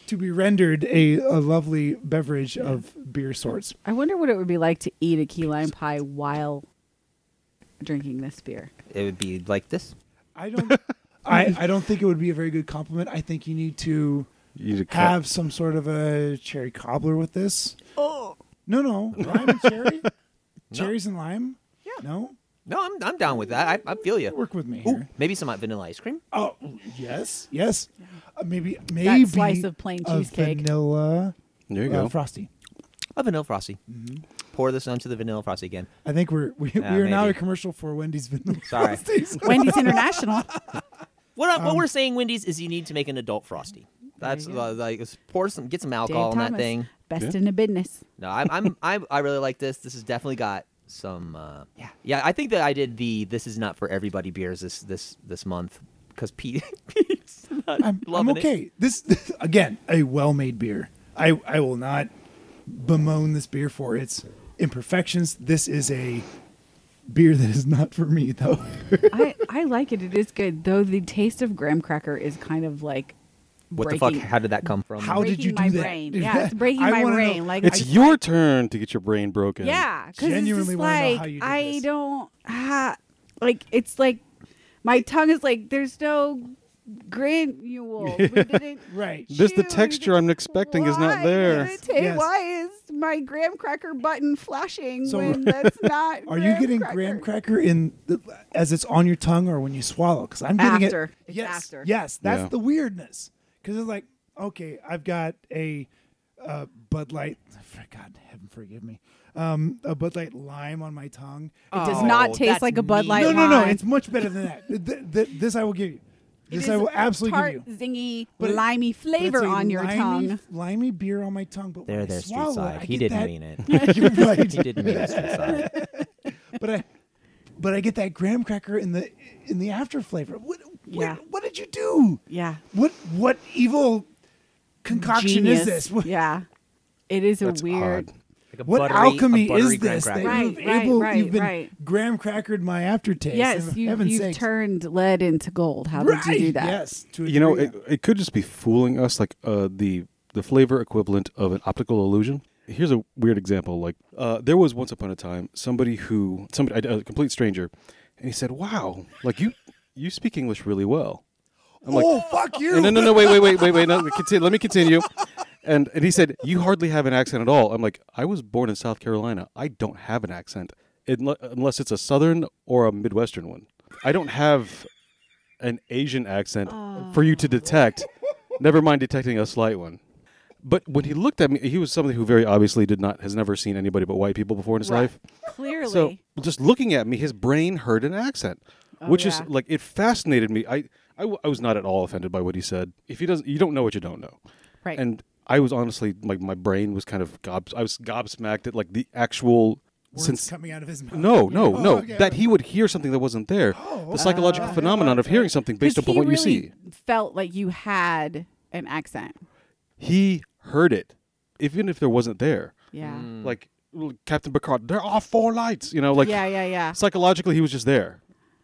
to be rendered a, a lovely beverage of beer sorts. I wonder what it would be like to eat a key lime pie while drinking this beer. It would be like this. I don't. I, I don't think it would be a very good compliment. I think you need to You need to cut- have some sort of a cherry cobbler with this. Oh no, no, lime and cherry, cherries and lime. Yeah, no, No, I'm I'm down with that. I, I feel you. work with me Ooh, here. maybe some uh, vanilla ice cream. Oh yes, yes. Uh, maybe maybe slice of plain a cheesecake. vanilla There you uh, go. frosty. A vanilla frosty. Mm-hmm. Pour this onto the vanilla frosty again. I think we're we, Yeah, we are now a maybe. commercial for Wendy's vanilla Sorry. frosties. Wendy's International. What I- what Um, we're saying, Wendy's, is you need to make an adult frosty. That's you go. uh, like it's- pour some, get some alcohol Dave in that Thomas, thing. Best Yeah. in the business. No, I'm I'm I I really like this. This has definitely got some. Uh, yeah, yeah. I think that I did the "This is not for everybody" beers this this this month because Pete Pete's not I'm, I'm loving okay. it. This, this again, a well-made beer. I I will not bemoan this beer for its imperfections. This is a beer that is not for me, though. I, I like it. It is good. Though the taste of graham cracker is kind of like What breaking, the fuck? How did that come from? How did breaking you do my that? brain. Yeah, it's breaking I my wanna know- brain. Like It's I- your turn to get your brain broken. Yeah, because it's Genuinely just wanna know like how you did I this. don't ha, like it's like my tongue is like there's no granules. We didn't Right. This the chew texture anything. I'm expecting is not Why there. did it take- Yes. Why is my graham cracker button flashing So- when that's not? Are you getting graham cracker in the, as it's on your tongue or when you swallow? Because I'm getting After. it. It's yes, after. yes, that's Yeah. the weirdness. Because it's like, okay, I've got a uh, Bud Light. For God, heaven forgive me. Um, a Bud Light lime on my tongue. It It does does Oh, not taste that's like a Bud mean. Light. No, no, no. lime. It's much better than that. Th- th- this I will give you. It This is I will a absolutely tart, give you. zingy, But it- limey But flavor it's a on your limey, tongue. Limey beer on my tongue. But There, when I there, street swallow side. it, I He get didn't that- mean it. You're right. He didn't mean it, street side. but I, but I get that graham cracker in the in the after flavor. What, Yeah. what, what did you do? Yeah. What what evil concoction Genius. is this? What, Yeah. It is a That's weird. odd. Like a what buttery, alchemy a buttery is graham this that cracker. Right, you've right, able right, you've been right. graham crackered my aftertaste? Yes, For you, heaven's you've sakes. turned lead into gold. How right. did you do that? Yes, to a You know, degree, it, it could just be fooling us, like uh, the the flavor equivalent of an optical illusion. Here's a weird example. Like, uh, there was once upon a time somebody who, somebody, a complete stranger, and he said, "Wow, like you, you speak English really well." I'm like, oh fuck you! no, no, no, wait, wait, wait, wait, wait. No, continue, let me continue. And and he said, "You hardly have an accent at all." I'm like, "I was born in South Carolina. I don't have an accent, Unle- unless it's a Southern or a Midwestern one. I don't have an Asian accent for you to detect. Never mind detecting a slight one." But when he looked at me, he was somebody who very obviously did not has never seen anybody but white people before in his Right. life. Clearly. So just looking at me, his brain heard an accent, Oh, which is yeah. like it fascinated me. I, I w- I was not at all offended by what he said. If he doesn't, you don't know what you don't know. right. And I was honestly like my brain was kind of gob. I was gobsmacked at like the actual Words since. coming out of his mouth. No, no, Oh, no. okay. That he would hear something that wasn't there. Oh, The psychological phenomenon of hearing something based 'Cause upon he what you really see. felt like you had an accent. He heard it, even if there wasn't there. Yeah. Like Captain Picard, there are four lights. You know, like yeah, yeah, yeah. psychologically, he was just there.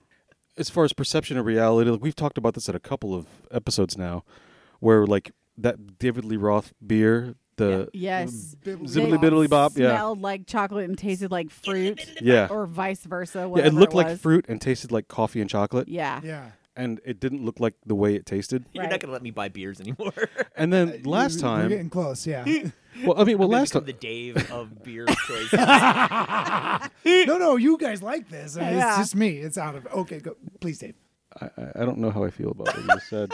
As far as perception of reality, like we've talked about this at a couple of episodes now, where like that David Lee Roth beer, the Yes. Zibbly It biddly bop, yeah, Smelled like chocolate and tasted like fruit. yeah, Or vice versa. yeah. Whatever It looked like was. fruit and tasted like coffee and chocolate, Yeah. Yeah. and it didn't look like the way it tasted. You're Right. not gonna let me buy beers anymore. And then last We're- We're time, getting close. Yeah. well, I mean, well, I'm gonna last become time, the Dave of beer choices. no, no, you guys like this. I mean, Yeah. It's just me. It's out of. Okay, go. Please, Dave. I, I- I don't know how I feel about what you just said.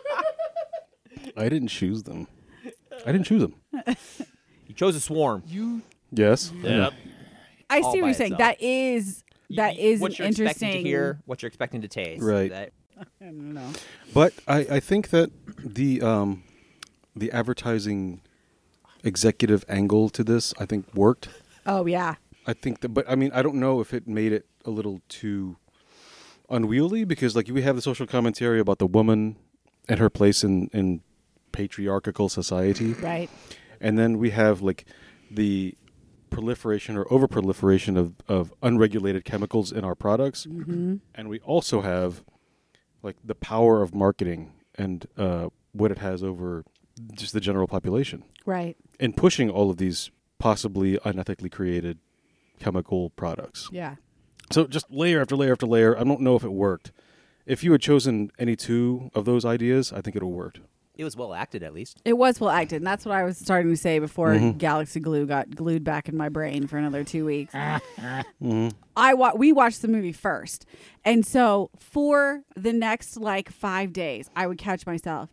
I didn't choose them. I didn't choose them. You chose a swarm. You. Yes. Yep. I All see what by you're saying. itself. That is that You- is what an you're interesting. expecting to hear, what you're expecting to taste. Right. That- I don't know. But I, I think that the um, the advertising executive angle to this, I think, worked. Oh yeah. I think that, but I mean, I don't know if it made it a little too unwieldy because, like, we have the social commentary about the woman and her place in, in patriarchal society, Right. and then we have like the proliferation or overproliferation of, of unregulated chemicals in our products, Mm-hmm. and we also have like the power of marketing and uh, what it has over just the general population Right. and pushing all of these possibly unethically created chemical products. Yeah. So just layer after layer after layer. I don't know if it worked. If you had chosen any two of those ideas, I think it would have worked. It was well acted, at least. It was well acted, and that's what I was starting to say before Mm-hmm. Galaxy Glue got glued back in my brain for another two weeks. Mm-hmm. I wa- we watched the movie first, and so for the next like five days, I would catch myself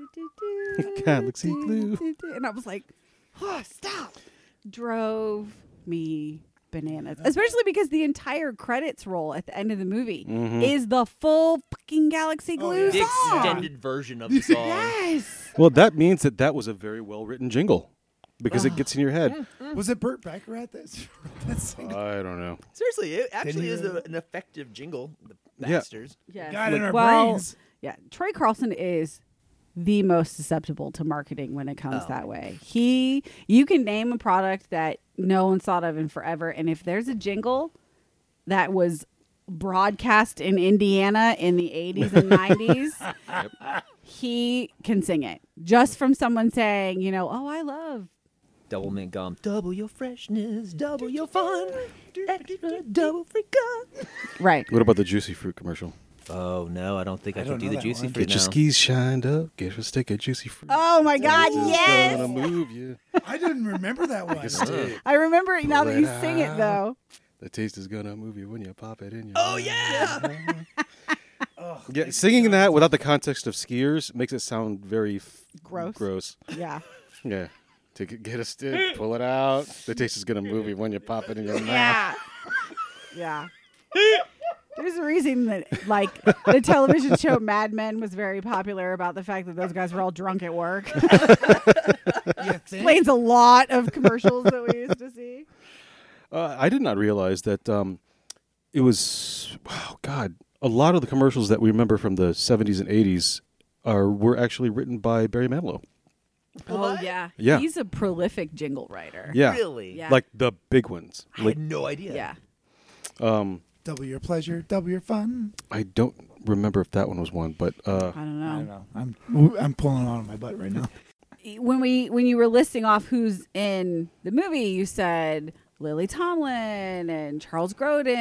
Galaxy Glue. and I was like, oh, "Stop!" Drove me bananas, especially because the entire credits roll at the end of the movie Mm-hmm. is the full fucking Galaxy Glue The song. extended version of the song. Yes. Well, that means that that was a very well written jingle because it gets in your head. Was it Burt Bacharach that that sang? I don't know. Seriously, it actually you is really? a, an effective jingle. The Yeah. bastards. Yes. Got it in our well, brains. yeah, Troy Carlson is the most susceptible to marketing when it comes Oh. that way. He, you can name a product that no one's thought of in forever, and if there's a jingle that was broadcast in Indiana in the eighties and nineties, he can sing it just from someone saying, you know, oh, I love. Double mint gum. Double your freshness. Double your fun. Extra double free gum. Right. What about the Juicy Fruit commercial? Oh, no. I don't think I, I can don't do know the that juicy one. fruit Get your now. skis shined up. Get your stick of Juicy Fruit. Oh my God! This is Yes, gonna move you. I didn't remember that one. I remember it now that you Pull sing it it though. The taste is gonna move you when you pop it in your Oh, mouth. yeah. Yeah, singing that without the context of skiers makes it sound very f- Gross. Gross. Yeah. Yeah. Take it, get a stick, pull it out. The taste is gonna move you when you pop it in your mouth. Yeah. Yeah. There's a reason that, like, the television show Mad Men was very popular about the fact that those guys were all drunk at work. Explains a lot of commercials that we used to see. Uh, I did not realize that um, it was. Wow, God, a lot of the commercials that we remember from the seventies and eighties are were actually written by Barry Manilow. Oh, yeah. Yeah. He's a prolific jingle writer. Yeah, Really? Yeah. like the big ones. I Like had no idea. Yeah. um, Double your pleasure, double your fun. I don't remember if that one was one, but uh, I don't I know. don't know. I'm I'm pulling on my butt right now. When we when you were listing off who's in the movie, you said Lily Tomlin and Charles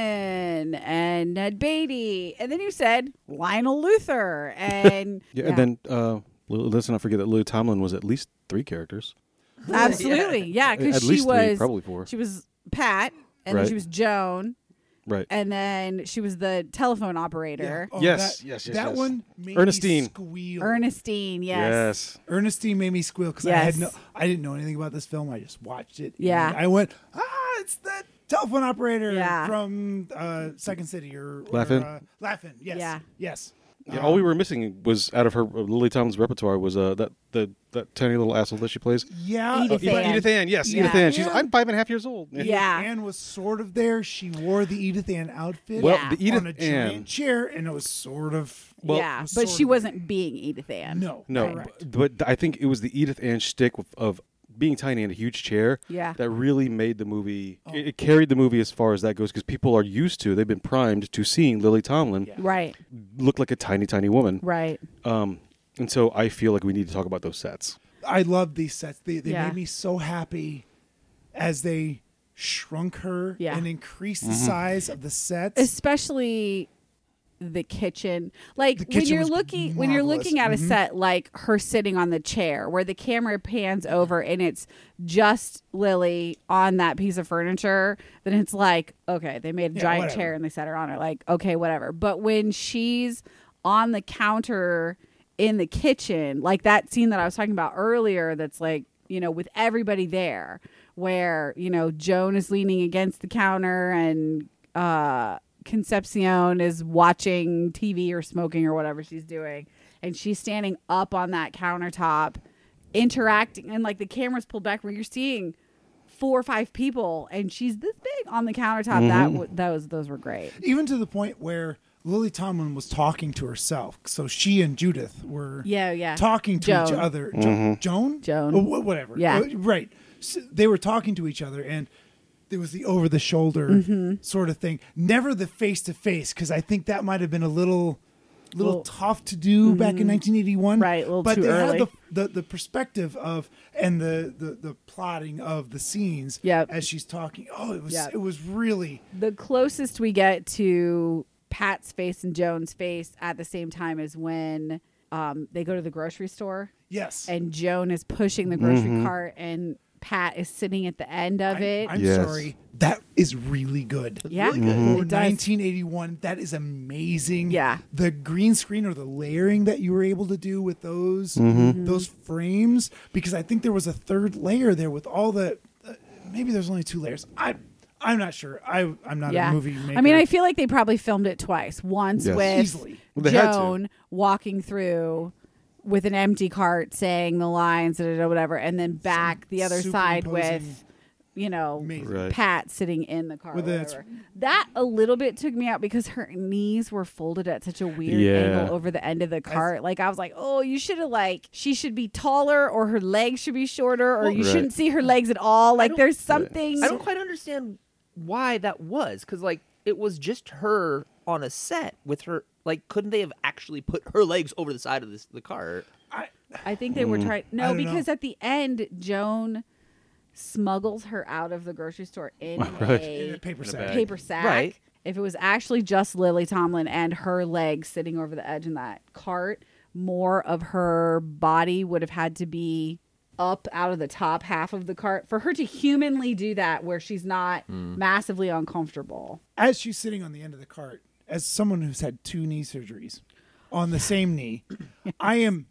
Grodin and Ned Beatty, and then you said Lionel Luthor and yeah, and then uh, l- let's not forget that Lily Tomlin was at least three characters. absolutely, yeah, because At she least three, was probably four. She was Pat, and Right. then she was Joan, Right. and then she was the telephone operator, Oh, Yes, that, yes, yes, That yes. one made Ernestine. me squeal. Ernestine. Yes. Yes. Ernestine made me squeal because I Yes. had no, I didn't know anything about this film. I just watched it. Yeah. and I went, ah, it's the telephone operator Yeah. from uh, Second City or, or Laugh-In? uh, Laugh-In. Yes. Yeah. Yes. Yeah, all we were missing was out of her uh, Lily Tomlin's repertoire was uh, that the that tiny little asshole that she plays. Yeah. Edith Uh, Ann. Edith Ann, yes, Yeah. Edith Ann. She's Yeah. I'm five and a half years old. Yeah. Anne was sort of there. She wore the Edith Ann outfit. Well, Yeah. the Edith on a Ann. giant chair, and it was sort of. Well, yeah, was but sort she of- wasn't being Edith Ann. No. No, Correct. but, but I think it was the Edith Ann shtick of, of being tiny in a huge chair. Yeah. That really made the movie. It, it carried the movie as far as that goes because people are used to. They've been primed to seeing Lily Tomlin Right. look like a tiny, tiny woman. Right. Um, and so I feel like we need to talk about those sets. I love these sets. They they Yeah. made me so happy as they shrunk her Yeah. and increased Mm-hmm. the size of the sets. Especially the kitchen. Like The when kitchen you're was looking when you're marvelous. looking at a Mhm. set like her sitting on the chair where the camera pans over and it's just Lily on that piece of furniture, then it's like, okay, they made a Yeah, giant whatever. chair and they set her on it. Like, okay, whatever. But when she's on the counter in the kitchen, like that scene that I was talking about earlier, that's like, you know, with everybody there, where, you know, Joan is leaning against the counter and uh Concepcion is watching T V or smoking or whatever she's doing, and she's standing up on that countertop interacting, and like the camera's pulled back where you're seeing four or five people and she's this big on the countertop. That w- those those were great. Even to the point where Lily Tomlin was talking to herself. So she and Judith were Yeah, yeah. talking to each Joan. other. Jo- Joan? Joan. Oh, wh- whatever. Yeah. Uh, right. So they were talking to each other, and there was the over the shoulder Mm-hmm. sort of thing. Never the face to face, because I think that might have been a little little Well, tough to do back in nineteen eighty-one. Right, a little but too they early. had the, the the perspective of and the, the the plotting of the scenes Yep. as she's talking. Oh, it was Yep. it was really The closest we get to Pat's face and Joan's face at the same time is when um, they go to the grocery store yes. and Joan is pushing the grocery cart and Pat is sitting at the end of I, it. I'm Yes. sorry. That is really good. yeah, really good. For it does. nineteen eighty-one, that is amazing. Yeah. The green screen or the layering that you were able to do with those Mm-hmm. those frames, because I think there was a third layer there with all the. Uh, maybe there's only two layers. I I'm not sure. I I'm not Yeah. a movie maker. I mean, I feel like they probably filmed it twice. Once Yes. with Easily. Well, they had to. Joan walking through with an empty cart saying the lines or whatever, and then back the other side superimposing- with, you know, Amazing. Right. Pat sitting in the car. With With the- whatever. That a little bit took me out because her knees were folded at such a weird Yeah. angle over the end of the cart. Like I was like, oh, you should have like she should be taller or her legs should be shorter or you Right. shouldn't see her legs at all. Like don't- there's something. I don't quite understand why that was, because like it was just her on a set with her. Like, couldn't they have actually put her legs over the side of this, the car? I think they were trying. I No, don't because know. at the end, Joan smuggles her out of the grocery store in Right. In a a paper In a sack. bag. paper sack. Right. If it was actually just Lily Tomlin and her legs sitting over the edge in that cart, more of her body would have had to be up out of the top half of the cart for her to humanly do that where she's not massively uncomfortable. As she's sitting on the end of the cart, as someone who's had two knee surgeries on the same knee, I am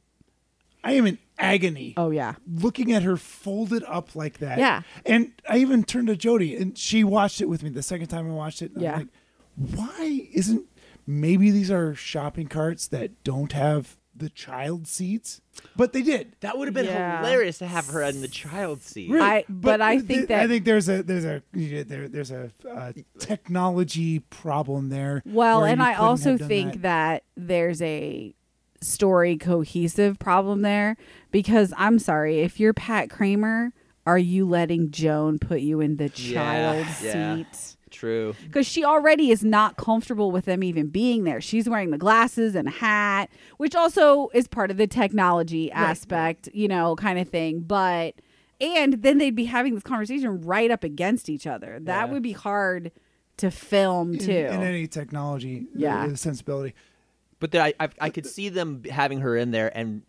I am in agony. Oh, yeah. Looking at her folded up like that. Yeah. And I even turned to Jody and she watched it with me the second time I watched it. And Yeah. I'm like, why isn't maybe these are shopping carts that don't have the child seats? But they did. That would have been Yeah. hilarious to have her in the child seat. I- but I think th- that- I think there's a there's a there, there's a uh, technology problem there. Well, where and you I couldn't also have done think that. that. there's a story cohesive problem there because I'm sorry, if you're Pat Kramer, are you letting Joan put you in the Yeah, child yeah. seat? True. Because she already is not comfortable with them even being there. She's wearing the glasses and a hat, which also is part of the technology aspect, you know, kind of thing. But, and then they'd be having this conversation right up against each other. That Yeah. would be hard to film in, too. in any technology Yeah. uh, sensibility. But then I, I I could see them having her in there and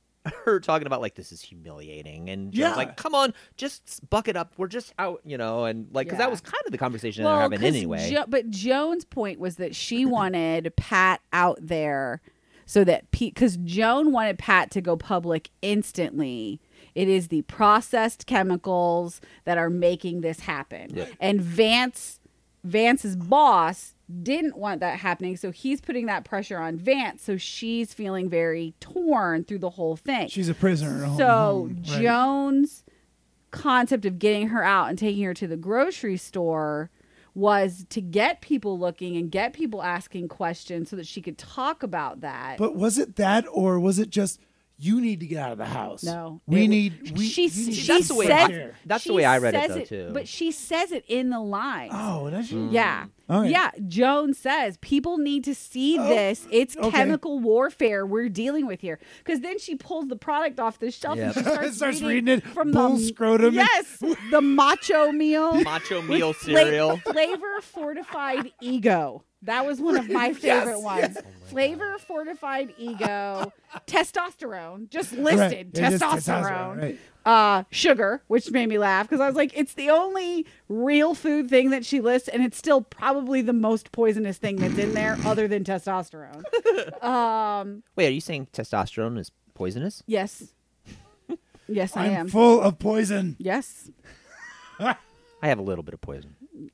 her talking about like this is humiliating and Joan's Yeah. like, come on, just buck it up. We're just out, you know, and like because Yeah. that was kind of the conversation they were having 'cause anyway. Jo- but Joan's point was that she wanted Pat out there so that because Joan wanted Pat to go public instantly. It is the processed chemicals that are making this happen. Yeah. And Vance, Vance's boss didn't want that happening, so he's putting that pressure on Vance. So she's feeling very torn through the whole thing. She's a prisoner at home. So home, right. Joan's concept of getting her out and taking her to the grocery store was to get people looking and get people asking questions so that she could talk about that. But was it that, or was it just you need to get out of the house? No. we It w- need. We, she, you she need says, to That's the way fresh I- air. That's the she way I read it, says though, too. But she says it in the lines. Oh, does she? Yeah. Okay. Yeah. Joan says people need to see Oh, this. It's okay. chemical warfare we're dealing with here. Because then she pulls the product off the shelf and Yep. she starts, Starts reading, reading it, from bull the scrotum. Yes, the macho meal. Macho meal Fla- cereal. flavor fortified ego. That was one of my favorite ones. yes. Flavor fortified ego, testosterone, just listed Right. It is testosterone. right. Uh, sugar, which made me laugh because I was like, it's the only real food thing that she lists, and it's still probably the most poisonous thing that's in there, other than testosterone. Um, Wait, are you saying testosterone is poisonous? yes, yes, I I'm am. full of poison. Yes, I have a little bit of poison.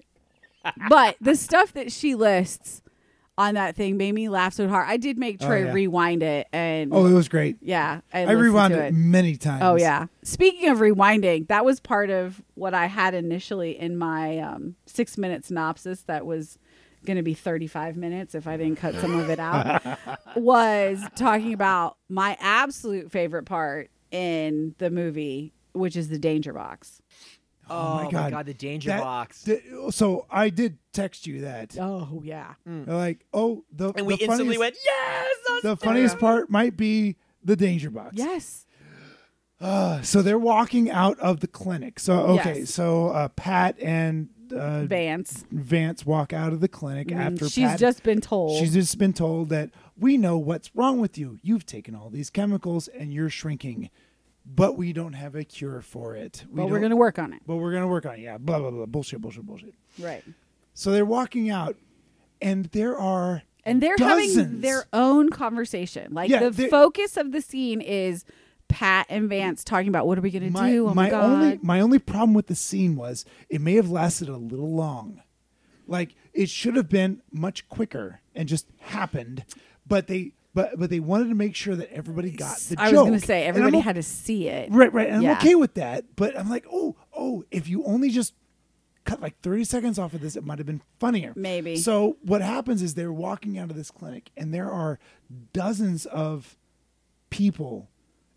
but the stuff that she lists on that thing made me laugh so hard. I did make Oh, Trey yeah. rewind it, and Oh, it was great. yeah, I listened rewound to it many times. Oh yeah. Speaking of rewinding, that was part of what I had initially in my um, six minute synopsis. That was going to be thirty-five minutes if I didn't cut some of it out. Was talking about my absolute favorite part in the movie, which is the danger box. Oh, my God. the danger That- box. th- so I did text you that. Oh yeah. They're like, oh, the and we the instantly funniest- went, yes! the funniest part might be the danger box. Yes. Uh, so they're walking out of the clinic. So okay, Yes. so uh, Pat and uh, Vance. Vance walk out of the clinic Mm, after she's Pat, just been told. she's just been told that we know what's wrong with you. You've taken all these chemicals and you're shrinking, but we don't have a cure for it. We but we're don't- going to work on it. But we're gonna work on it. Yeah, blah blah blah. Bullshit. Bullshit. Bullshit. Right. So they're walking out, and there are And they're dozens. having their own conversation. Like Yeah, the they're- focus of the scene is Pat and Vance talking about what are we going to my, do? Oh my, my God. only my only problem with the scene was it may have lasted a little long. Like it should have been much quicker and just happened, but they but but they wanted to make sure that everybody got the I joke. was going to say And everybody I'm o- had to see it. right, right, and Yeah. I'm okay with that. But I'm like, oh, oh, if you only just cut like thirty seconds off of this, it might have been funnier. Maybe. So what happens is they're walking out of this clinic, and there are dozens of people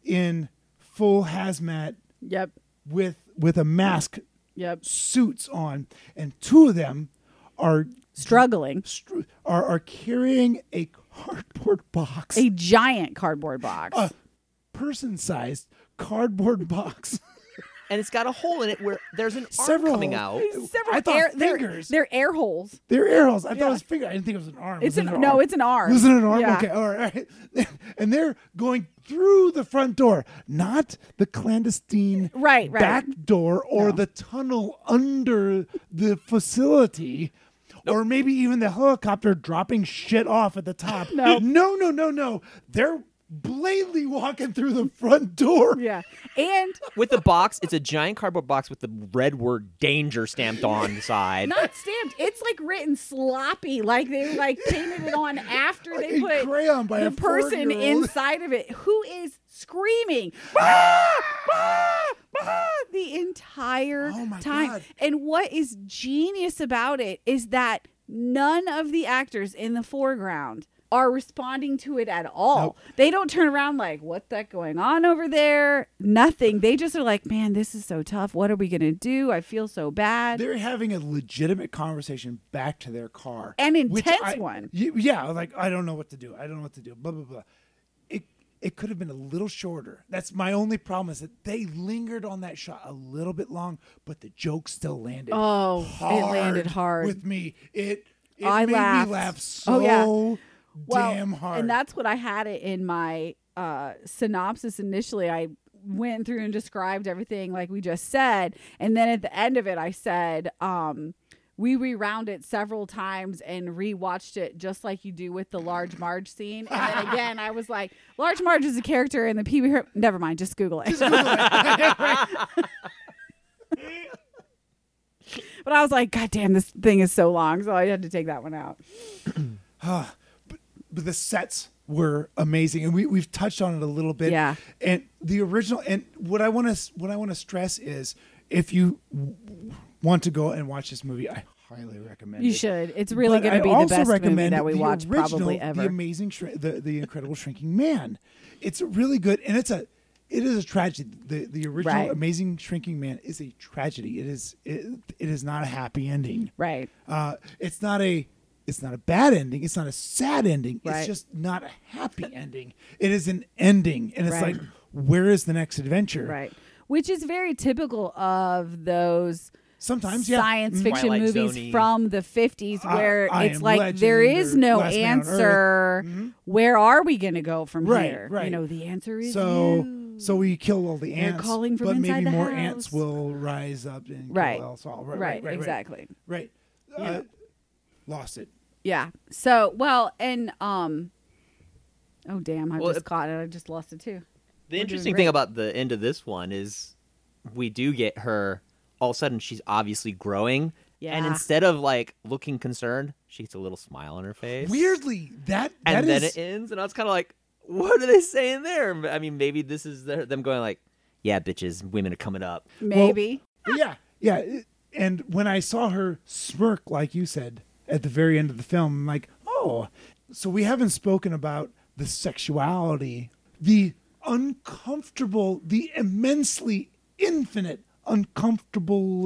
in full hazmat Yep. with with a mask, Yep. suits on, and two of them are Struggling. str- are are carrying a cardboard box, A giant cardboard box. a person-sized cardboard box. And it's got a hole in it where there's an arm Several coming out. Several I thought air, they're, fingers. they're air holes. They're air holes. I thought Yeah. it was finger. I didn't think it was an arm. It's Was an, it no, arm? it's an arm. Was it an arm? Yeah. Okay, all right, all right. And they're going through the front door, not the clandestine Right, right. back door or No. the tunnel under the facility. Or maybe even the helicopter dropping shit off at the top. No. no, no, no, no. They're blatantly walking through the front door. Yeah. And With the box, it's a giant cardboard box with the red word danger stamped on the side. not stamped. It's like written sloppy. Like they like painted it on after Like they in put crayon by the a person four-year-old. inside of it who is screaming "Ah! Ah! Ah!" the entire Oh my time. God. And what is genius about it is that none of the actors in the foreground are responding to it at all. Nope. They don't turn around like, what's that going on over there? Nothing. They just are like, man, this is so tough. What are we going to do? I feel so bad. They're having a legitimate conversation back to their car. An which intense I- one. y- Yeah, like, I don't know what to do. I don't know what to do. Blah, blah, blah. It, it could have been a little shorter. That's my only problem is that they lingered on that shot a little bit long, but the joke still landed. Oh, it landed hard. with me. It, it I made laughed. me laugh so Oh, yeah. Well, damn hard. And that's what I had it in my uh, synopsis initially. I went through and described everything like we just said. And then at the end of it, I said, um, we rewound it several times and rewatched it just like you do with the Large Marge scene. And then again, I was like, Large Marge is a character in the Pee Wee Herman. Never mind, just Google it. But I was like, God damn, this thing is so long. So I had to take that one out. But the sets were amazing, and we we've touched on it a little bit. Yeah. And the original, and what I want to what I want to stress is, if you w- want to go and watch this movie, I highly recommend You it. should. It's really But going to I be the also best movie recommend that we the watch original, probably ever. The amazing, shri- the the incredible Shrinking Man. It's really good, and it's a it is a tragedy. The the original Right. Amazing Shrinking Man is a tragedy. It is it, it is not a happy ending. Right. Uh, it's not a it's not a bad ending. It's not a sad ending. Right. It's just not a happy ending. It is an ending, and it's Right. like, where is the next adventure? Right. Which is very typical of those Sometimes, yeah. science Mm. fiction Twilight movies Zone-y. from the fifties I- where I it's Am like Legend there is or no Last Man on Earth. answer. Mhm. Where are we going to go from Right, here? right. You know, the answer is So, you. so we kill all the They're ants, calling from but inside maybe the more house. ants will rise up and Right. kill us all. Right, right, right, right, exactly. Right. Yeah. Uh, lost it. Yeah. So, well, and um oh damn, I Well, just it- caught it. I just lost it too. The We're interesting doing thing great. about the end of this one is we do get her, all of a sudden she's obviously growing. And Yeah. instead of like looking concerned, she gets a little smile on her face. Weirdly, that that And then is- it ends, and I was kind of like, what are they saying there? I mean, maybe this is their, them going like, yeah, bitches, women are coming up. Maybe. yeah, yeah. it- And when I saw her smirk, like you said, at the very end of the film, I'm like, oh. So we haven't spoken about the sexuality, the uncomfortable, the immensely infinite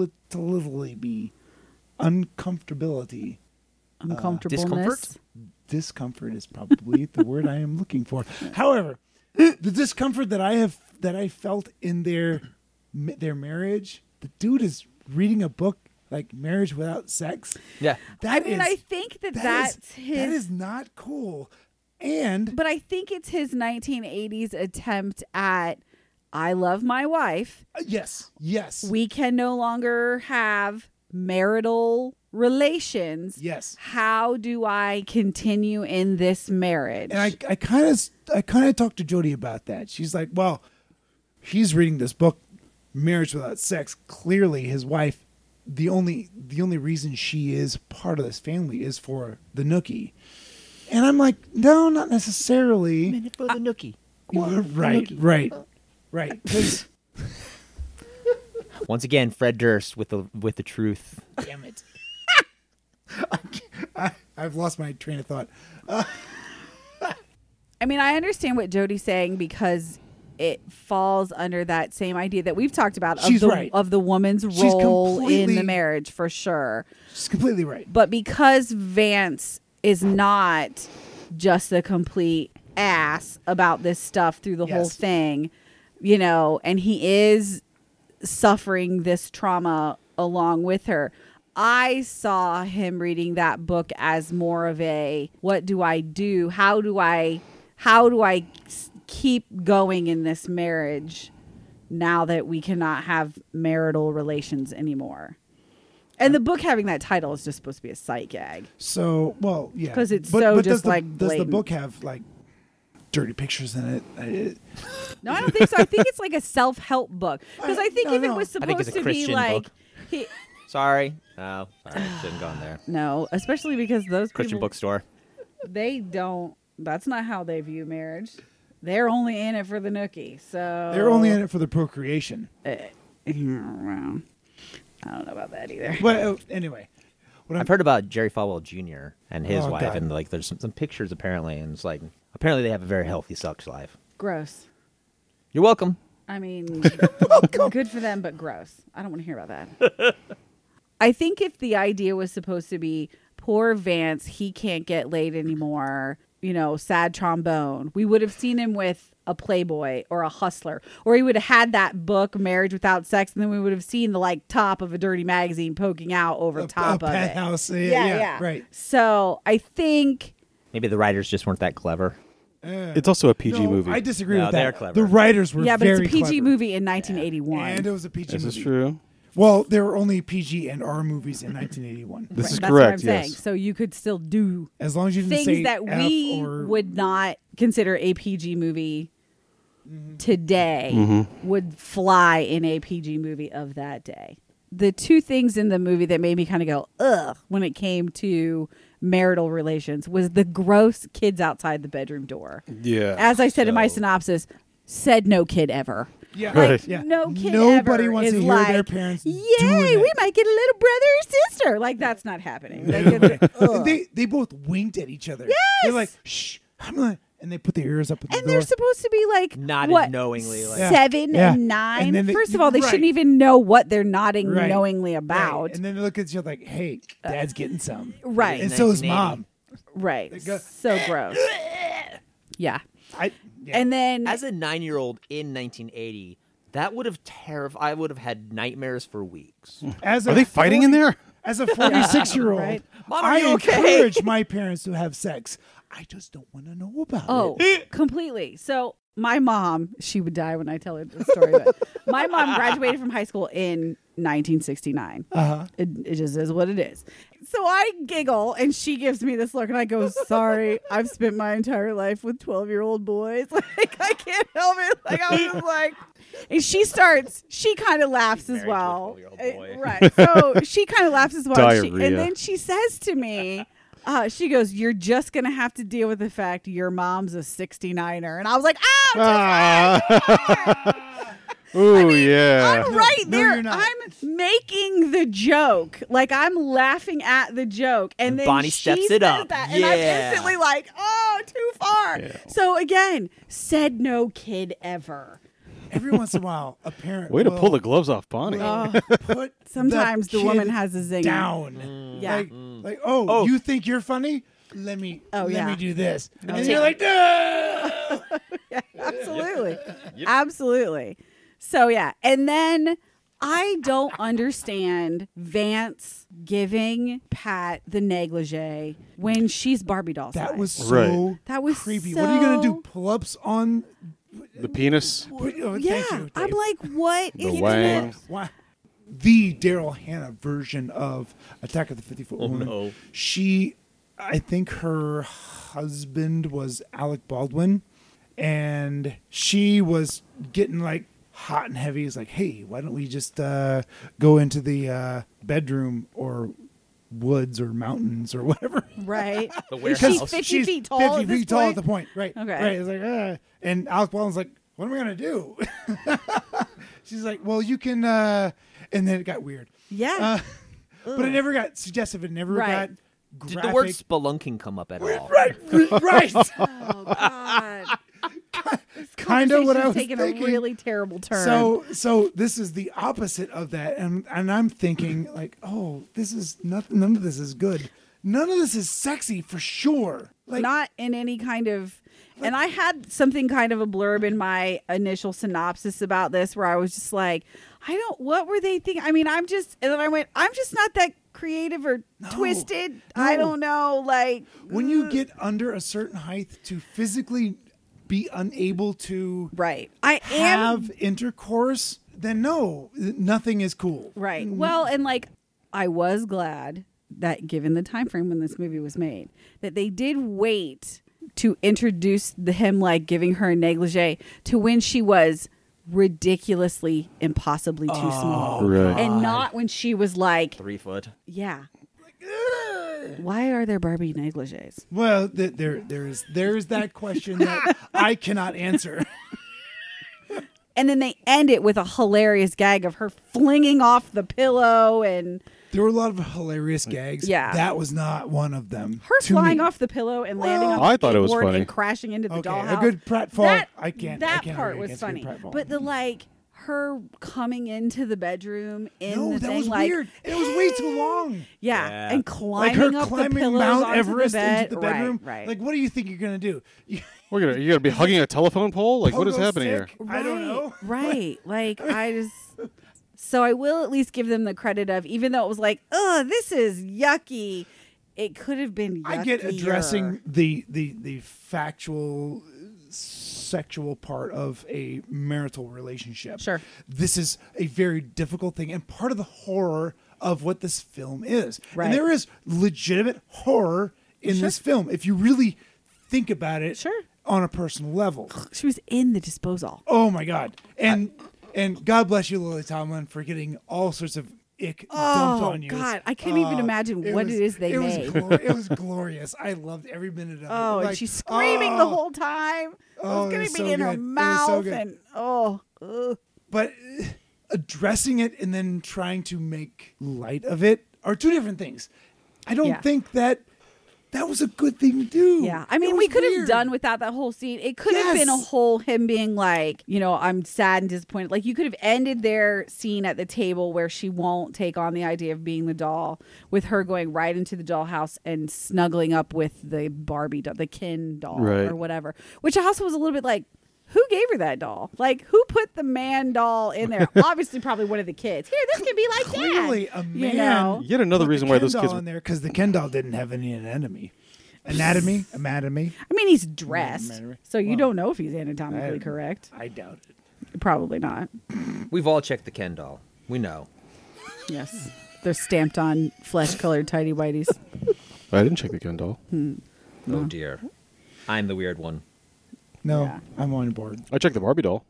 uncomfortability, uncomfortability, Uncomfortableness. discomfort? discomfort is probably the word I am looking for. However, the discomfort that I have that I felt in their their marriage, the dude is reading a book like Marriage Without Sex. Yeah. That I mean, is- I think that, that that's is- his. That is not cool. And But I think it's his nineteen eighties attempt at I love my wife. uh, yes, yes, We can no longer have marital relations. yes. How do I continue in this marriage? And I, I kind of, I kind of talked to Jody about that. She's like, "Well, he's reading this book, Marriage Without Sex. Clearly, his wife, the only, the only reason she is part of this family is for the nookie." And I'm like, "No, not necessarily." For the nookie. Well, right, right, right. 'Cause- Once again, Fred Durst with the with the truth. damn it, I, I've lost my train of thought. I mean, I understand what Jody's saying because it falls under that same idea that we've talked about of She's the right. of the woman's She's role in completely- the marriage for sure. She's completely right. But because Vance is not just a complete ass about this stuff through the whole Yes. thing, you know, and he is suffering this trauma along with her. I saw him reading that book as more of a what do I do? How do I how do I s- keep going in this marriage now that we cannot have marital relations anymore? And the book having that title is just supposed to be a sight gag. So, well, yeah, 'Cause it's But- so but does just, the- like, does the blatant. book have like dirty pictures in it? it No, I don't think so. I think it's like a self-help book because I think No, if it no. was I think supposed it's a to be Christian like book. he, Sorry. No, sorry. Shouldn't have gone there. no, especially because those Christian people bookstore. they don't. That's not how they view marriage. They're only in it for the nookie. So They're only in it for the procreation. I don't know about that either. Well, anyway, what I'm, I've heard about Jerry Falwell Junior and his Oh, wife, God. and like there's some, some pictures apparently, and it's like apparently they have a very healthy sex life. Gross. You're welcome. I mean, good for them, but gross. I don't want to hear about that. I think if the idea was supposed to be poor Vance, he can't get laid anymore, you know, sad trombone, we would have seen him with a Playboy or a Hustler, or he would have had that book, Marriage Without Sex, and then we would have seen the like top of a dirty magazine poking out over a, top a of it. penthouse. Yeah, yeah, right. So I think Maybe the writers just weren't that clever. Uh, It's also a P G no, movie. I disagree No, with that. they're clever. The writers were yeah, but very it's a P G clever. movie in nineteen eighty-one. and it was a P G This movie. is true. Well, there were only P G and R movies in nineteen eighty-one. This Right, is that's correct. What I'm yes. saying. So you could still do As long as you didn't things say that F we or would not consider a P G movie today Mm-hmm. would fly in a P G movie of that day. The two things in the movie that made me kind of go ugh when it came to marital relations was the gross kids outside the bedroom door. Yeah. As I said in my So- synopsis, said no kid ever. yeah, Right. yeah. No kid Nobody ever wants is to hear like, their parents Yay, doing we it. might get a little brother or sister. Like that's not happening. Like, it's- ugh. And they they both winked at each other. They're like, shh, I'm gonna, and they put their ears up at the And door. they're supposed to be like Nodded what, knowingly, like- Yeah. seven Yeah. and nine. And then they- First of all, they right. shouldn't even know what they're nodding Right. knowingly Right. about. And then they look at you like, hey, dad's getting some. Right. And so is nineteen eighty. mom. Right. go- So gross. Yeah. I, yeah. And then As a nine-year-old in nineteen eighty, that would have terrified. I would have had nightmares for weeks. As Are a they fighting in forty there? As a forty-six year old, Right. Mom, are I you okay? encourage my parents to have sex. I just don't want to know about oh, it. completely. So my mom, she would die when I tell her the story. But my mom graduated from high school in nineteen sixty-nine. Uh-huh. It, it just is what it is. So I giggle and she gives me this look and I go, sorry, I've spent my entire life with twelve year old boys. Like, I can't help it. Like, I was just like, and she starts, she kind of laughs as Married to a well. twelve-year-old Uh, boy. Right. So she kind of laughs as well. She- Diarrhea. and then she says to me, uh, she goes, you're just going to have to deal with the fact your mom's a sixty-niner. And I was like, oh, Ah. Ooh, yeah. I'm right no, there. you're not. I'm making the joke. Like I'm laughing at the joke. And then Bonnie she steps it says up. That, and I'm Yeah. instantly like, oh, too far. Yeah. So again, said no kid ever. Every once in a while, a parent Way to will, pull the gloves off, Bonnie. Oh, put sometimes the, kid woman has a zinger. down. Yeah. Like, like, oh, Oh. you think you're funny? let me Oh, let yeah. me do this. No. And you're like, no. Yeah, absolutely. Absolutely. So, yeah. And then I don't understand Vance giving Pat the negligee when she's Barbie doll That size. was so Right. That was creepy. What are you gonna so- do? Pull ups on? The penis. Oh, Yeah. thank you, I'm Dave. like, what The is wang. this? Wow. The Daryl Hannah version of Attack of the fifty Foot Oh, Woman. no. She, I think her husband was Alec Baldwin, and she was getting like hot and heavy. It's like, hey, why don't we just uh, go into the uh, bedroom or woods or mountains or whatever? Right. The Is warehouse. she fifty She's feet tall fifty at this feet tall at point? the point, right? Okay. Right. It's like, uh, and Alec Baldwin's like, what am I gonna do? She's like, well, you can. Uh, and then it got weird. Yeah. Uh, but it never got suggestive. It never Right. got Did graphic. the word spelunking come up at all? Right, right. Oh, God. Kind of what I was taking thinking. a really terrible turn. So, so this is the opposite of that, and and I'm thinking like, oh, this is nothing. None of this is good. None of this is sexy for sure. Like, not in any kind of and I had something kind of a blurb in my initial synopsis about this where I was just like, I don't what were they thinking? I mean, I'm just and then I went, I'm just not that creative or twisted. I no. don't know. Like when you get under a certain height to physically be unable to right. I am have intercourse, then no, nothing is cool. right. Well, and like I was glad that given the time frame when this movie was made, that they did wait to introduce the him like giving her a negligee to when she was ridiculously impossibly too small. Right. And not when she was like, Three foot. yeah. Why are there Barbie negligees? Well, th- there, there's, there's that question that I cannot answer. And then they end it with a hilarious gag of her flinging off the pillow and There were a lot of hilarious gags. Yeah. that was not one of them. her to flying me. off the pillow and landing on Well, the I thought it was skateboard funny. and crashing into the Okay, dollhouse. a good pratfall. That, I can't. That I can't part argue was against a good funny, pratfall. but the like her coming into the bedroom in no, the that thing, was like, weird. It was way too long. Yeah, Yeah. and Like climbing her up the climbing pillows Mount onto Everest the bed. into the bedroom. Right, right. Like, what do you think you're gonna do? You, We're gonna you gotta be hugging a telephone pole? Like what is pogo happening here? stick? I don't know. Right. Like I just so I will at least give them the credit of even though it was like, oh, this is yucky. It could have been yuckier. I get addressing the the the factual sexual part of a marital relationship. Sure. This is a very difficult thing and part of the horror of what this film is. Right. And there is legitimate horror in Sure. this film if you really think about it Sure. on a personal level. She was in the disposal. Oh my god. And and God bless you, Lily Tomlin, for getting all sorts of ick dumped Oh on you. God, I can't even Uh, imagine what was- it is they it made. Was glor- it was glorious. I loved every minute of it. Oh, Like, and she's screaming the oh. whole time. Oh, it was it gonna was be so in her good. It was so mouth good. and oh, ugh. But uh, addressing it and then trying to make light of it are two different things. I don't Yeah. think that that was a good thing to do. Yeah, I It mean, was we could have weird. done without that whole scene. It could have been a Yes. whole him being like, you know, I'm sad and disappointed. Like you could have ended their scene at the table where she won't take on the idea of being the doll, with her going right into the dollhouse and snuggling up with the Barbie doll, the Ken doll Right. or whatever. Which also was a little bit like, who gave her that doll? Like, who put the man doll in there? Obviously, probably one of the kids. Here, this can be like Clearly, that. a man. You know? Yet another put reason the why Ken those doll kids in there because the Ken doll didn't have any anatomy. Anatomy, anatomy. I mean, he's dressed, Mary. so you Well, don't know if he's anatomically I- correct. I doubt it. Probably not. We've all checked the Ken doll. We know. Yes. They're stamped on flesh-colored tidy whities. I didn't check the Ken doll. Oh dear. I'm the weird one. No, Yeah. I'm on board. I checked the Barbie doll.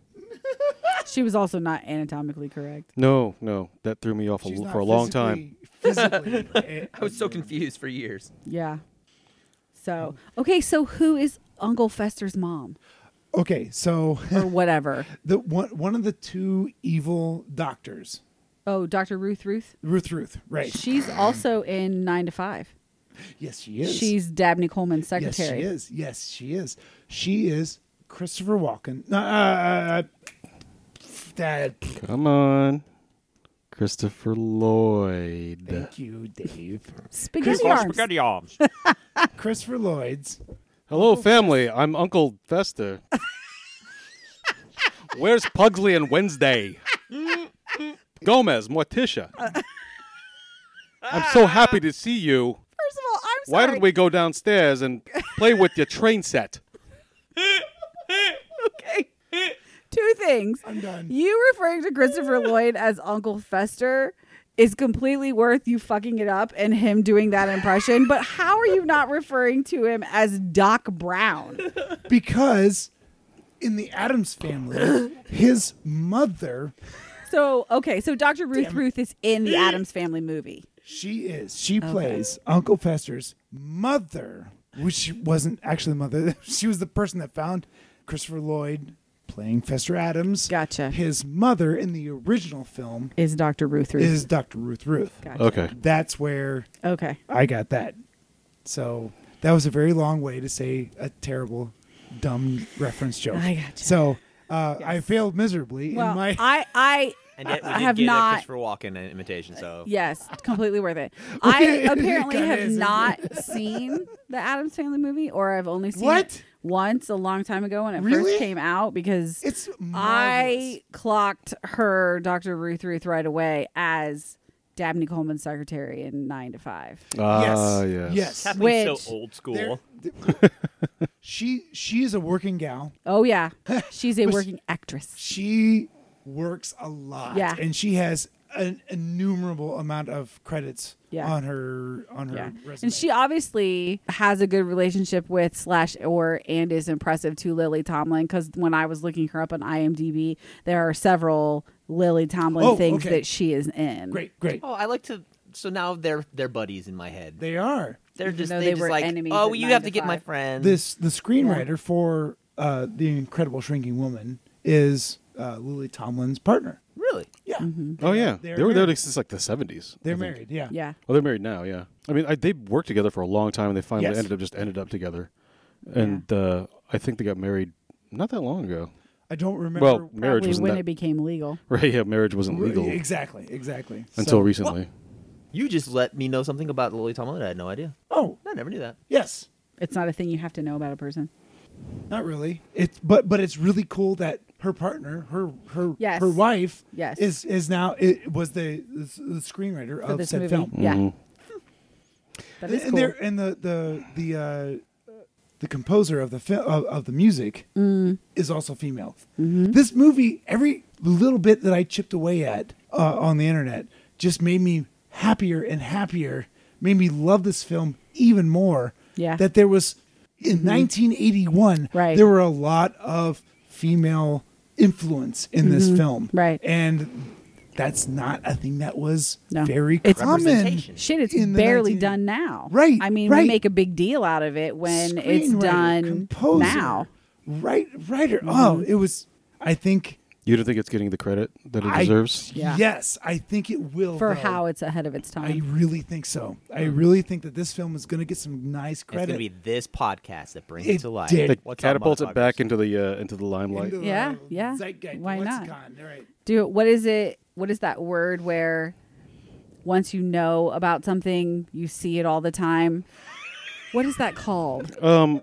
She was also not anatomically correct. No, no, that threw me off a, She's l- not for a long time. physically- physically, I was so confused for years. Yeah. So, okay, so who is Uncle Fester's mom Okay, so or whatever? the one one of the two evil doctors, Oh, Doctor Ruth Ruth. Ruth Ruth, right? She's also in nine to five. Yes, she is. She's Dabney Coleman's yes, secretary. she is. Yes, she is. She is Christopher Walken. Uh, uh, that. Come on. Christopher Lloyd. Thank you, Dave. Spaghetti arms. arms. Christopher Lloyd's. Hello, family. I'm Uncle Fester. Where's Pugsley and Wednesday? Gomez, Morticia. I'm so happy to see you. First of all, I'm Why sorry. don't we go downstairs and play with your train set? Okay. Two things. I'm done. You referring to Christopher Lloyd as Uncle Fester is completely worth you fucking it up and him doing that impression. But how are you not referring to him as Doc Brown? Because in the Addams Family, his mother, So, okay, so Doctor Ruth Ruth is in the Addams Family movie. she is. She plays Uncle Fester's mother, which wasn't actually the mother. She was the person that found Christopher Lloyd playing Fester Addams. Gotcha. His mother in the original film Is Doctor Ruth Ruth. is Doctor Ruth Ruth. Gotcha. Okay. That's where Okay. I got that. So that was a very long way to say a terrible, dumb reference joke. I gotcha. So uh, I failed miserably Well, in my. I, I, And yet we I did have get not- a Christopher Walken imitation, so yes, completely worth it. I apparently Kinda have is, isn't not seen the Addams Family movie, or I've only seen What? it once a long time ago when it Really? first came out because It's marvelous. I clocked her Doctor Ruth Ruth right away as Dabney Coleman's secretary in Nine to Five. Ah, yes, yes. yes. Kathleen's Which- so old school. There- she she is a working gal. Oh yeah, she's a Was- working actress. She works a lot. Yeah. and she has an innumerable amount of credits Yeah. on her on her Yeah, resume. and she obviously has a good relationship with slash or and is impressive to Lily Tomlin because when I was looking her up on IMDb, there are several Lily Tomlin Oh, things okay. that she is in. great, great. Oh, I like to. So now they're they're buddies in my head. They are. They're Even just though they, they just were like enemies oh at you nine have to to get my five. friend. This the screenwriter for uh, the Incredible Shrinking Woman is uh, Lily Tomlin's partner. really. Yeah, Oh, yeah. They're They were there married. since like the seventies. they're I think. married. Yeah, Yeah. Well, they're married now, yeah. I mean, I, they worked together for a long time, and they finally Yes. ended up just ended up together. And uh, I think they got married not that long ago. I don't remember. Well, marriage Probably wasn't when that it became legal. right. Yeah, marriage wasn't legal Exactly, exactly. until So- recently. You just let me know something about Lily Tomlin. I had no idea. Oh, I never knew that. yes. It's not a thing you have to know about a person. Not really. It's but but it's really cool that her partner, her her Yes. her wife, Yes. is is now it was the the, the screenwriter For of this said movie. film. Yeah. Mhm. That is and cool. they're and the the the uh, the composer of the film of, of the music Mm. is also female. Mm-hmm. This movie, every little bit that I chipped away at uh, on the internet, just made me happier and happier. Made me love this film even more. Yeah. That there was in nineteen eighty-one. Right. There were a lot of female influence in this film. Mm-hmm. Right. And that's not a thing that was No. very It's- common. Representation. Shit, it's in the barely nineteen done now. Right, I mean, right. we make a big deal out of it when it's Screenwriter, done composer, now. Right, writer. Oh, it was. I think. You don't think it's getting the credit that it I, deserves? Yeah. Yes, I think it will. For though. how it's ahead of its I time. really think so. I really think that this film is going to get some nice It's gonna credit. be this podcast that brings It it to life. did. That What's up, catapults it motherfuckers? back into the uh, into the limelight. Into the Yeah, yeah. zeitgeist, Why not? lexicon. All right. Do what is it? What is that word where once you know about something, you see it all the time? What is that called? Um,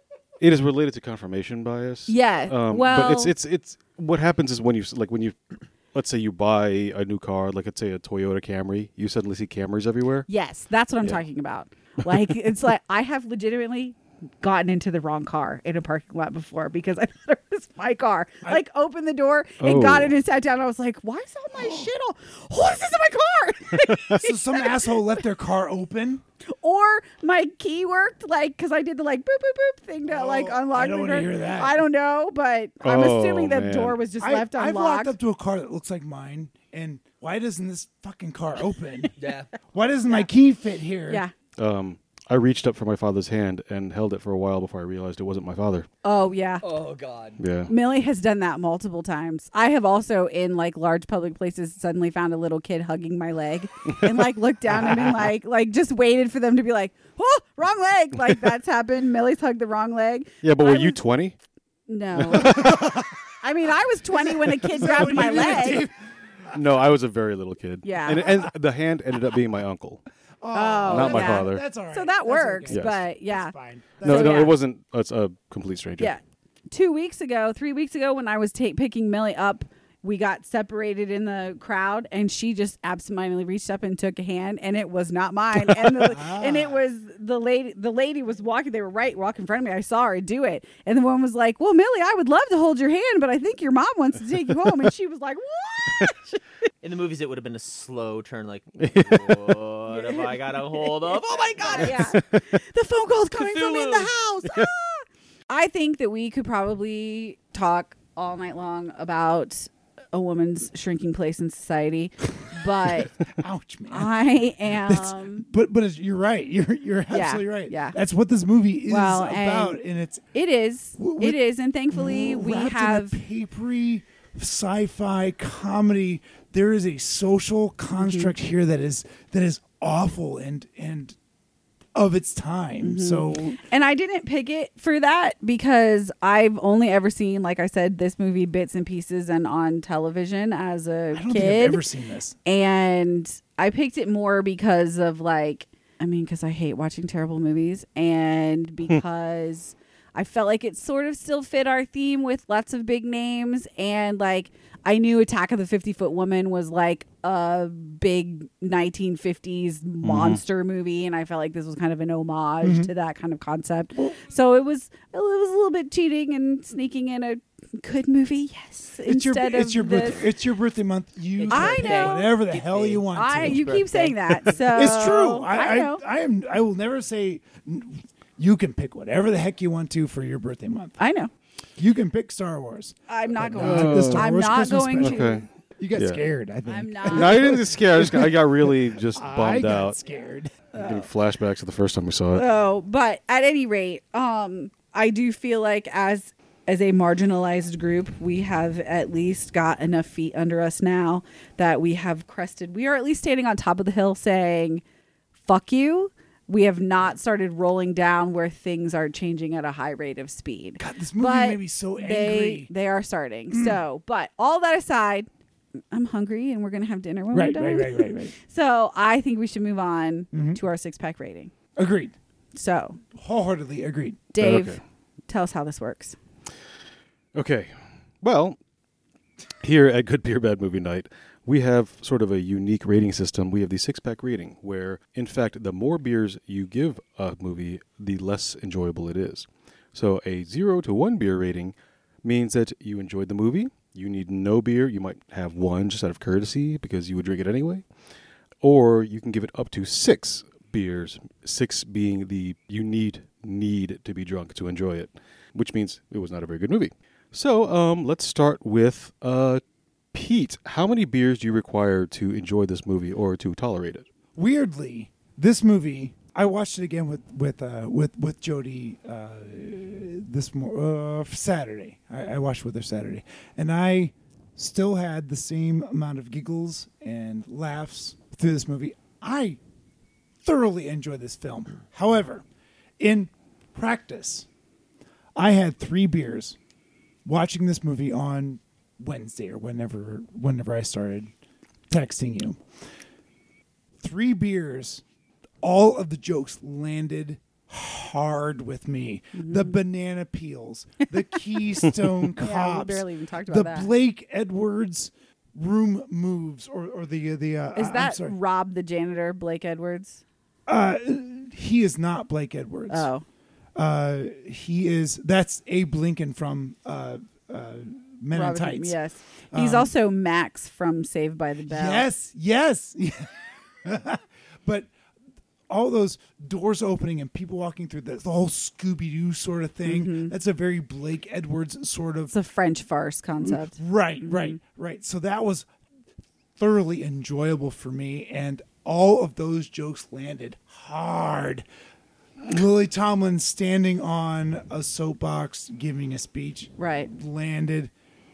it is related to confirmation bias. Yeah, Um, well- but it's it's it's what happens is when you s- like when you, let's say you buy a new car, like let's say a Toyota Camry, you suddenly see Camrys everywhere. Yes, that's what I'm Yeah. talking about. Like it's like I have legitimately gotten into the wrong car in a parking lot before because I thought it was my car. Like opened the door and got Oh. in and sat down. And I was like, why is all my shit all what is this in my car? So some asshole left their car open. Or my key worked, like, because I did the like boop boop boop thing to like Oh, unlock I don't the wanna door. hear that. I don't know, but I'm Oh, assuming that man. door was just I, left I've unlocked. walked up to a car that looks like mine, and why doesn't this fucking car open? Yeah. Why doesn't my key fit here? Yeah. Um, I reached up for my father's hand and held it for a while before I realized it wasn't my father. Oh yeah. Oh God. Yeah. Millie has done that multiple times. I have also, in like large public places, suddenly found a little kid hugging my leg, and like looked down and been like, like just waited for them to be like, "Oh, wrong leg!" Like that's happened. Millie's hugged the wrong leg. Yeah, but I were you was- twenty? No. I mean, I was twenty when a kid grabbed what my you did, leg. Dave? No, I was a very little kid. Yeah. And, and the hand ended up being my uncle. Oh, Not my yeah. father. That's all right. So that That's works, okay. Yes. but yeah. That's fine. No, So, no, yeah. it wasn't. It's a complete stranger. Yeah. Two weeks ago, three weeks ago, when I was ta- picking Millie up, we got separated in the crowd, and she just absentmindedly reached up and took a hand, and it was not mine. And the, and it was the lady. The lady was walking. They were right walking in front of me. I saw her do it, and the woman was like, "Well, Millie, I would love to hold your hand, but I think your mom wants to take you home." And she was like, "What?" In the movies, it would have been a slow turn, like, what have I got a hold of? Oh my god! Yeah. The phone call's coming from in the Cthulhu. house. Ah! I think that we could probably talk all night long about a woman's shrinking place in society, but Ouch, man. I That's- am. but but it's, you're right. You're you're absolutely right. yeah. That's what this movie is Well, about, and and, it's It is. w- It is, and thankfully we wrapped have. in a papery sci-fi comedy. There is a social construct Mm-hmm. here that is that is awful and and of its time. Mm-hmm. So And I didn't pick it for that because I've only ever seen, like I said, this movie bits and pieces and on television as a I don't kid. think I've ever seen this. And I picked it more because of like, I mean, because I hate watching terrible movies, and because I felt like it sort of still fit our theme with lots of big names, and like I knew Attack of the fifty Foot Woman was like a big nineteen fifties monster movie, and I felt like this was kind of an homage Mm-hmm. to that kind of concept. So it was it was a little bit cheating and sneaking in a good movie, yes. It's your instead it's of your this. birthday, it's your birthday month. You It's can I pick know. whatever the Get hell paid. you want I to. you birthday. keep saying that, so It's true. I, I I, know. I am. I will never say n- you can pick whatever the heck you want to for your birthday month. I know. You can pick Star Wars. I'm not But going not the to. Star I'm Wars not Christmas going special. to. Okay. You got Yeah. scared. I think. I'm not. No, I didn't get scared. I, just, I got really just I bummed got out. scared. I'm getting flashbacks to the first time we saw it. Oh, but at any rate, um, I do feel like as as a marginalized group, we have at least got enough feet under us now that we have crested. We are at least standing on top of the hill saying, "Fuck you." We have not started rolling down where things are changing at a high rate of speed. God, this movie But made me so They angry. they are starting. So, but all that aside, I'm hungry and we're gonna have dinner when Right, we're done. right, right, right, right. So I think we should move on Mhm. to our six pack rating. Agreed. So, Wholeheartedly agreed. Dave, Okay. tell us how this works. Okay. Well, here at Good Beer Bad Movie Night, we have sort of a unique rating system. We have the six-pack rating, where, in fact, the more beers you give a movie, the less enjoyable it is. So a zero to one beer rating means that you enjoyed the movie. You need no beer. You might have one just out of courtesy because you would drink it anyway. Or you can give it up to six beers, six being the you need need to be drunk to enjoy it, which means it was not a very good movie. So um, let's start with uh, Pete. How many beers do you require to enjoy this movie or to tolerate it? Weirdly, this movie I watched it again with with uh, with with Jody uh, this mo- uh, Saturday. I, I watched it with her Saturday, and I still had the same amount of giggles and laughs through this movie. I thoroughly enjoyed this film. However, in practice, I had three beers watching this movie on Wednesday or whenever whenever I started texting you. Three beers, all of the jokes landed hard with me. The banana peels, the Keystone Cops, Yeah, we barely even talked the about that. Blake Edwards room moves, or or the the uh, Is I'm that sorry. Rob the janitor, Blake Edwards? Uh, he is not Blake Edwards. Oh, Uh, he is. That's Abe Lincoln from uh, uh, Men in Robert- Tights. Yes, he's Um, also Max from Saved by the Bell. Yes, yes. But all those doors opening and people walking through the, the whole Scooby Doo sort of thing. That's a very Blake Edwards sort of. it's a French farce concept. Right, right, right. So that was thoroughly enjoyable for me, and all of those jokes landed hard. Lily Tomlin standing on a soapbox giving a speech Right. landed.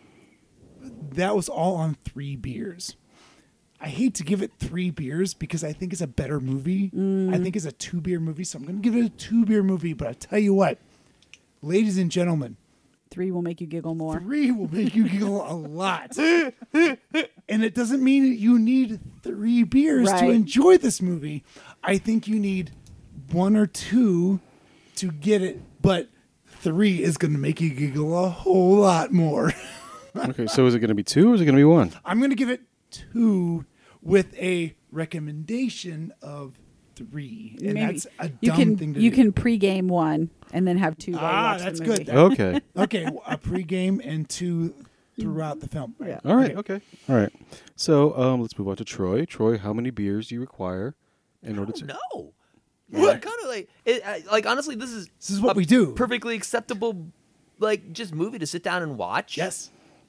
That was all on three beers. I hate to give it three beers because I think it's a better movie. I think it's a two beer movie, so I'm going to give it a two beer movie. But I tell you what, ladies and gentlemen, Three will make you giggle more. three will make you giggle a lot. And it doesn't mean that you need three beers to Right. enjoy this movie. I think you need one or two to get it, but three is going to make you giggle a whole lot more. Okay, so is it going to be two or is it going to be one? I'm going to give it two with a recommendation of three, and Maybe that's a you dumb can thing to you do. can pregame one and then have two. while you Ah, watch the that's movie. good. Okay. Okay, a pregame and two throughout the film. Yeah. All right. Okay. All right. So um, let's move on to Troy. Troy, how many beers do you require in order to? No. What? Kind of like, it, I- like honestly, this is This is what a we do. Perfectly acceptable, like just movie to sit down and watch. Yes.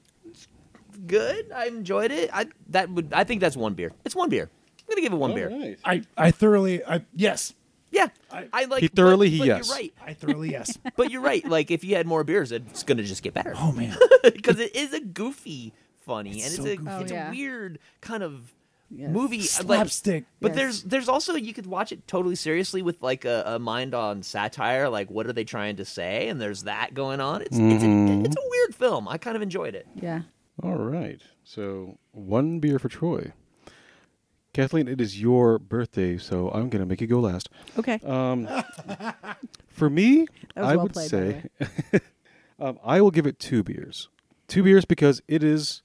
Good. I enjoyed it. I that would. I think that's one beer. It's one beer. I'm gonna give it one beer. All right. I, I thoroughly, I yes. Yeah. I- I, like. He thoroughly but, he but yes. You're right. I thoroughly yes. But you're right. Like if you had more beers, it's gonna just get better. Oh, man. Because it is a goofy, funny, It's and so it's a goofy. Oh, it's yeah. a weird kind of Yes. movie. Like, Slapstick. but Yes. there's there's also you could watch it totally seriously with like a, a mind on satire, like what are they trying to say, and there's that going on. It's it's, a, it's a weird film. I kind of enjoyed it. Yeah. All right. So one beer for Troy. Kathleen, it is your birthday, so I'm going to make you go last. Okay. Um, for me, That was I well would played, by the say um, I will give it two beers. Two beers because it is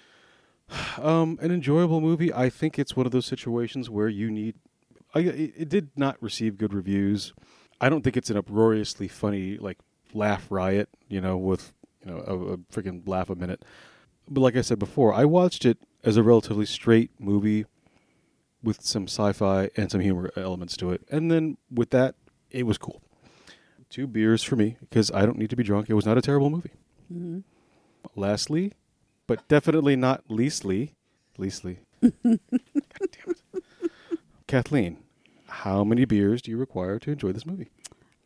um, an enjoyable movie. I think it's one of those situations where you need. I, it, it did not receive good reviews. I don't think it's an uproariously funny like laugh riot, you know, with you know a, a freaking laugh a minute. But like I said before, I watched it as a relatively straight movie with some sci-fi and some humor elements to it. And then with that, it was cool. Two beers for me because I don't need to be drunk. It was not a terrible movie. Mm-hmm. Lastly, but definitely not leastly, leastly. God damn it. Kathleen, how many beers do you require to enjoy this movie?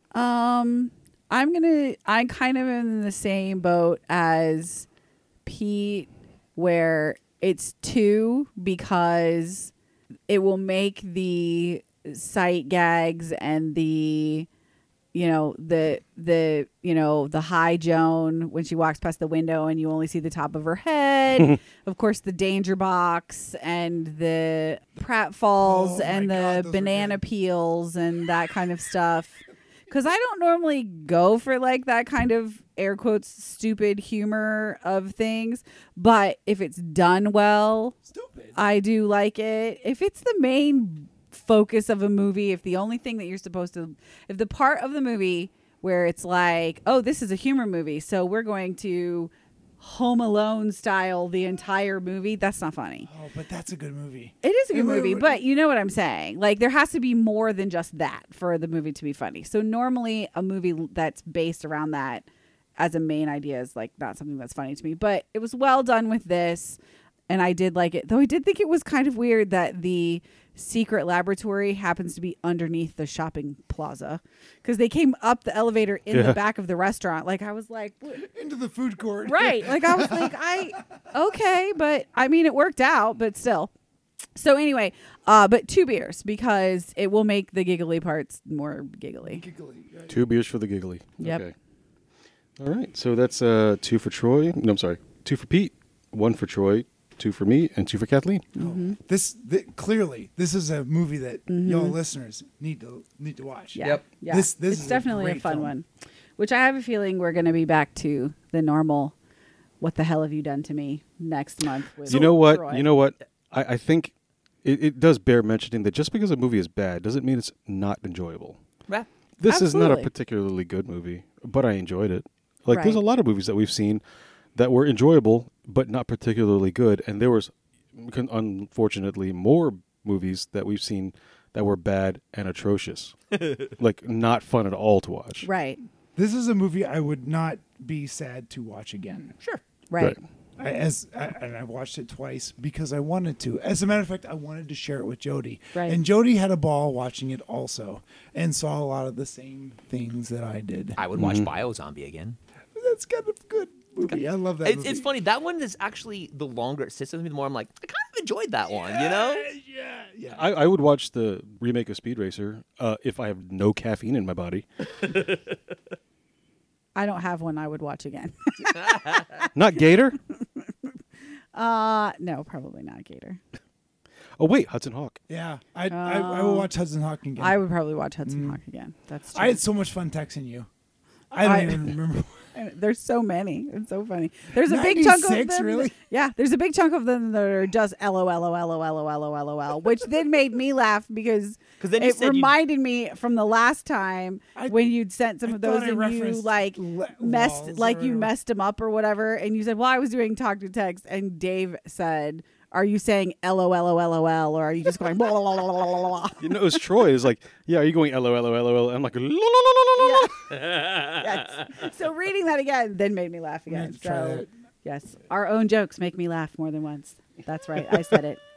Um, I'm gonna. I kind of am in the same boat as Pete, where it's two because it will make the sight gags and the, you know, the the you know the high Joan when she walks past the window and you only see the top of her head. Of course, the danger box and the pratfalls Oh, and my the God, those were banana good. peels and that kind of stuff. Because I don't normally go for like that kind of air quotes stupid humor of things, but if it's done well, Stupid. I do like it. If it's the main focus of a movie, if the only thing that you're supposed to, if the part of the movie where it's like, oh, this is a humor movie, so we're going to Home Alone style the entire movie, that's not funny. Oh, but that's a good movie. It is a good Wait, wait, movie, wait. but you know what I'm saying. Like, there has to be more than just that for the movie to be funny. So normally a movie that's based around that as a main idea is like not something that's funny to me. But it was well done with this, and I did like it. Though I did think it was kind of weird that the secret laboratory happens to be underneath the shopping plaza because they came up the elevator in Yeah. the back of the restaurant. Like I was like, what? Into the food court. Right. Like I was like, I okay, but I mean it worked out, but still. So anyway, uh, but two beers because it will make the giggly parts more giggly. Giggly. Right. Two beers for the giggly. Yep. Okay. All right. So that's uh, two for Troy. No, I'm sorry. Two for Pete, one for Troy, two for me, and two for Kathleen. Mm-hmm. This th- clearly, this is a movie that y'all listeners need to need to watch. Yeah. Yep. Yeah. This- this it's is a definitely a, great fun film. one. Which I have a feeling we're going to be back to the normal what the hell have you done to me next month with you know what? Troy. You know what? I, I think it, it does bear mentioning that just because a movie is bad doesn't mean it's not enjoyable. Yeah. This is not a Absolutely. particularly good movie, but I enjoyed it. Like there's a Right. lot of movies that we've seen that were enjoyable but not particularly good, and there was con- unfortunately more movies that we've seen that were bad and atrocious, like not fun at all to watch. Right. This is a movie I would not be sad to watch again. Sure. Right. I, as I, and I watched it twice because I wanted to. As a matter of fact, I wanted to share it with Jody, Right. and Jody had a ball watching it also, and saw a lot of the same things that I did. I would watch Biozombie again. That's kind of a good movie. I love that. It's, movie. it's funny. That one is actually the longer it sits with me, the more I'm like, I kind of enjoyed that one, you know? Yeah, yeah. I, I would watch the remake of Speed Racer uh, if I have no caffeine in my body. I don't have one I would watch again. Not Gator. Uh no, probably not Gator. Oh wait, Hudson Hawk. Yeah, I, I I will watch Hudson Hawk again. I would probably watch Hudson Mm. Hawk again. That's true. I had so much fun texting you. I don't I- even remember. And there's so many. It's so funny. There's a big chunk of ninety-six, them. really? Yeah, there's a big chunk of them that are just L O L O L O L O L O L O L, which then made me laugh because 'Cause then you it said you'd- reminded me from the last time I- when you'd sent some I of those thought I and you referenced like le- messed walls like or you whatever. messed them up or whatever, and you said, "Well, I was doing talk to text," and Dave said, "Are you saying L O L O L O L or are you just going blah blah blah blah blah blah blah?" You know, it was Troy. It's like, yeah, are you going L O L O L O L? I'm like, la, la, la, la, la, la. Yes. So reading that again then made me laugh I'm gonna again. have to try So that. yes, our own jokes make me laugh more than once. That's right. I said it.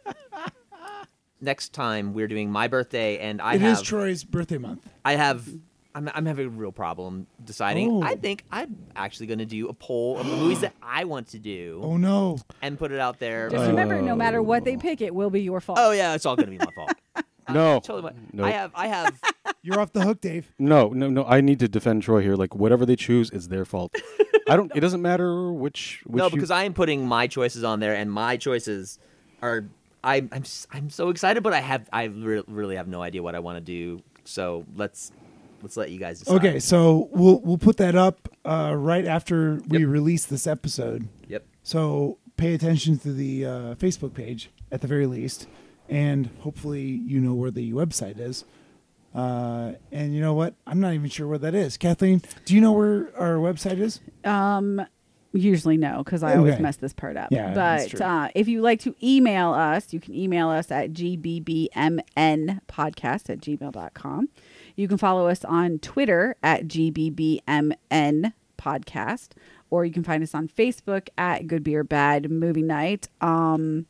Next time we're doing my birthday, and I It have is Troy's birthday month. I have I'm I'm having a real problem deciding. Oh. I think I'm actually going to do a poll of the movies that I want to do Oh no! and put it out there. Just Uh, remember, no matter what they pick, it will be your fault. Oh yeah, it's all going to be my fault. No, Totally my, no, I have I have You're off the hook, Dave. no, no, no. I need to defend Troy here. Like, whatever they choose is their fault. I don't. It doesn't matter which. which no you- because I am putting my choices on there, and my choices are I I'm s- I'm so excited, but I have I re- really have no idea what I want to do. So let's let's let you guys decide. Okay, so we'll we'll put that up uh, right after we Yep. release this episode. Yep. So pay attention to the uh, Facebook page at the very least, and hopefully you know where the website is. Uh, and you know what? I'm not even sure where that is. Kathleen, do you know where our website is? Um, usually no, because I always Okay. mess this part up. Yeah, that's but true. uh, if you like to email us, you can email us at g b b m n podcast at gmail dot com. You can follow us on Twitter at g b b m n podcast, or you can find us on Facebook at Good Beer Bad Movie Night. Um,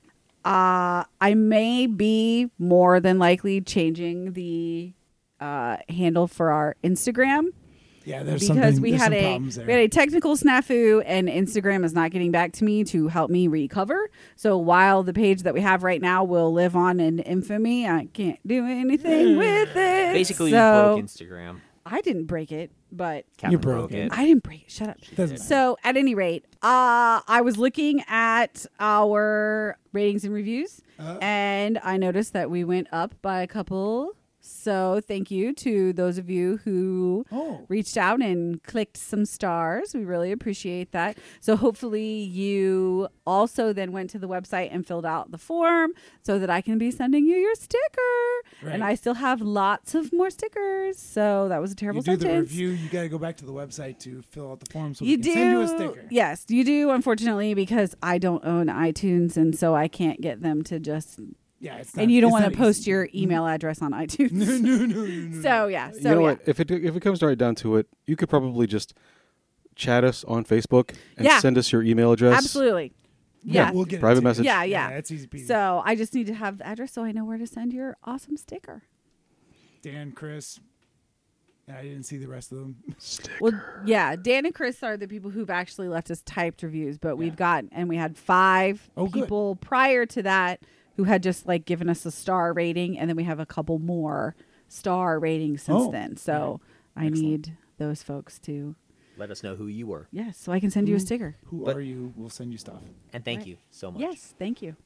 uh, I may be more than likely changing the uh, handle for our Instagram. Yeah, there's Because something, we there's had some a problems there. we had a technical snafu and Instagram is not getting back to me to help me recover. So while the page that we have right now will live on in infamy, I can't do anything with it. Basically, so, you broke Instagram. I didn't break it, but Catherine broke broke it. it. I didn't break it. Shut up. Doesn't matter. So at any rate, uh, I was looking at our ratings and reviews, Uh. and I noticed that we went up by a couple. So thank you to those of you who Oh. reached out and clicked some stars. We really appreciate that. So hopefully you also then went to the website and filled out the form so that I can be sending you your sticker. Right. And I still have lots of more stickers. So that was a terrible You do the sentence. review. You got to go back to the website to fill out the form so You we do. can send you a sticker. Yes, you do, unfortunately, because I don't own iTunes, and so I can't get them to just. Yeah, it's not, And you don't it's want to not post easy. your email address on iTunes. No, no, no, no, no. So, yeah. So, you know yeah. what? If it if it comes right down to it, you could probably just chat us on Facebook and Yeah. send us your email address. Absolutely. Yeah, Yeah. we'll get it Private to you. message. Yeah, yeah. It's easy peasy. So I just need to have the address so I know where to send your awesome sticker. Dan, Chris, and I didn't see the rest of them. Well, yeah, Dan and Chris are the people who've actually left us typed reviews, but we've got, and we had five Oh, good. people prior to that who had just like given us a star rating, and then we have a couple more star ratings since Oh, then. So I Excellent. need those folks to, Let us know who you were, yes, so I can send you a sticker. Who But- are you? We'll send you stuff. and thank Right. you so much. Yes, thank you.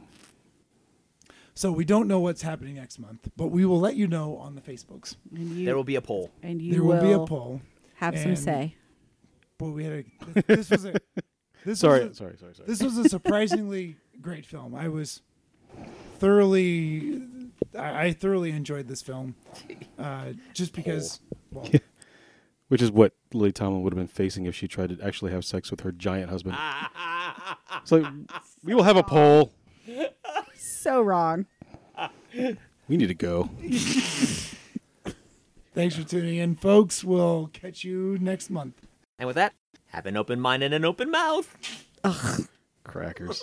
So we don't know what's happening next month, but we will let you know on the Facebooks. And you, There will be a poll. and you There will be a poll. have some and- say. But we had a. This was a. This Sorry, was a, sorry, sorry, sorry. This was a surprisingly great film. I was thoroughly. I, I thoroughly enjoyed this film, uh, just because. Well, Which is what Lily Tomlin would have been facing if she tried to actually have sex with her giant husband. So we will have a poll. So wrong. We need to go. thanks for tuning in, folks. We'll catch you next month. And with that, have an open mind and an open mouth. Crackers.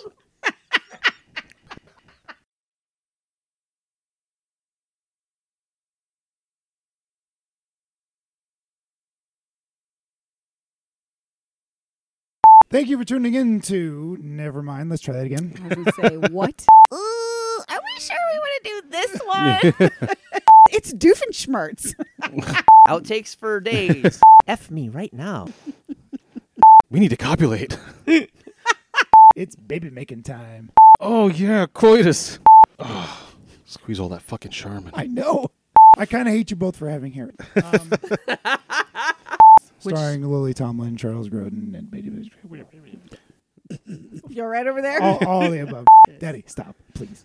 Thank you for tuning in to Nevermind. Let's try that again. I was going to say, what? Ooh, are we sure we want to do this one? It's Doofenshmirtz. Outtakes for days. F me right now. We need to copulate. It's baby making time. Oh yeah, coitus. Squeeze all that fucking Charmin. I know. I kind of hate you both for having hair. Um, starring Lily Tomlin, Charles Grodin, and You're right over there. all, all the above. Daddy, stop, please.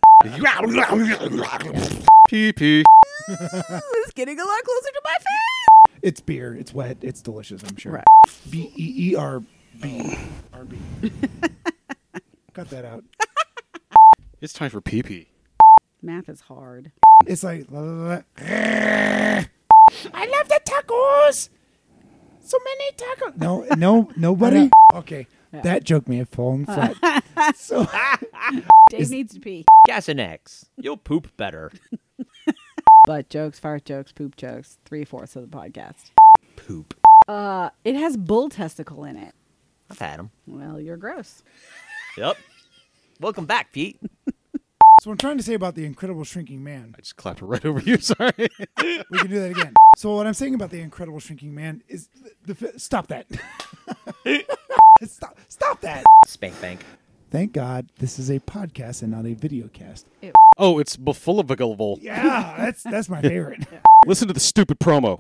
Pee pee. It's getting a lot closer to my face. It's beer. It's wet. It's delicious, I'm sure. Right. B E E R B. R B. Cut that out. It's time for pee pee. Math is hard. It's like, la, la, la. I love the tacos. So many tacos. No, no, nobody. Okay, that joke may have fallen flat. So Dave Is- needs to pee. Gas and X. You'll poop better. Butt jokes, fart jokes, poop jokes. Three fourths of the podcast. Poop. Uh, it has bull testicle in it. I've had them. Well, you're gross. Yep. Welcome back, Pete. So what I'm trying to say about the Incredible Shrinking Man. I just clapped right over you. Sorry. We can do that again. So what I'm saying about the Incredible Shrinking Man is the, the stop that. stop, stop that. Spank bank. Thank God this is a podcast and not a video cast. Oh, it's befullivable. Yeah, that's that's my favorite. Listen to the stupid promo.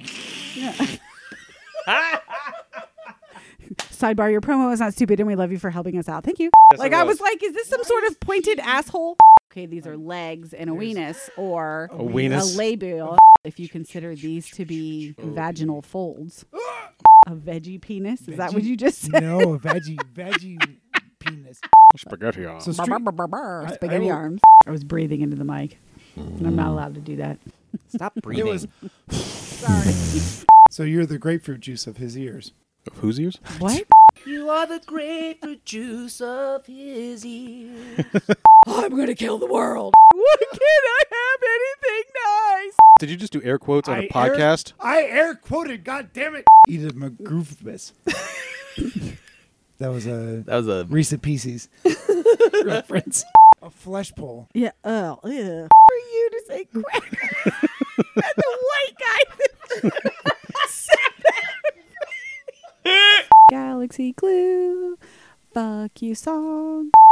Sidebar, your promo is not stupid and we love you for helping us out. Thank you. Like, it I was. was like, is this some sort of pointed asshole? Okay, these are legs and a weenus or A weenus. a labia if you consider these to be vaginal folds. A veggie penis? Is that what Veggie? you just said? No, veggie, veggie penis. Spaghetti on. So Brr, street, brr, brr, brr, I- I spaghetti will- arms. I was breathing into the mic. And I'm not allowed to do that. Stop it breathing. was. Sorry. So you're the grapefruit juice of his ears. Of whose ears? What? You are the grapefruit juice of his ears. I'm going to kill the world. Why can't I have anything nice? Did you just do air quotes on a I podcast? Air, I air quoted. God damn it! Edith McGroofbus. That was a That was a Reese's Pieces reference. A flesh pole. Yeah. Oh, yeah. For you to say cracker. And the white guy said that. Galaxy Glue. Fuck you song.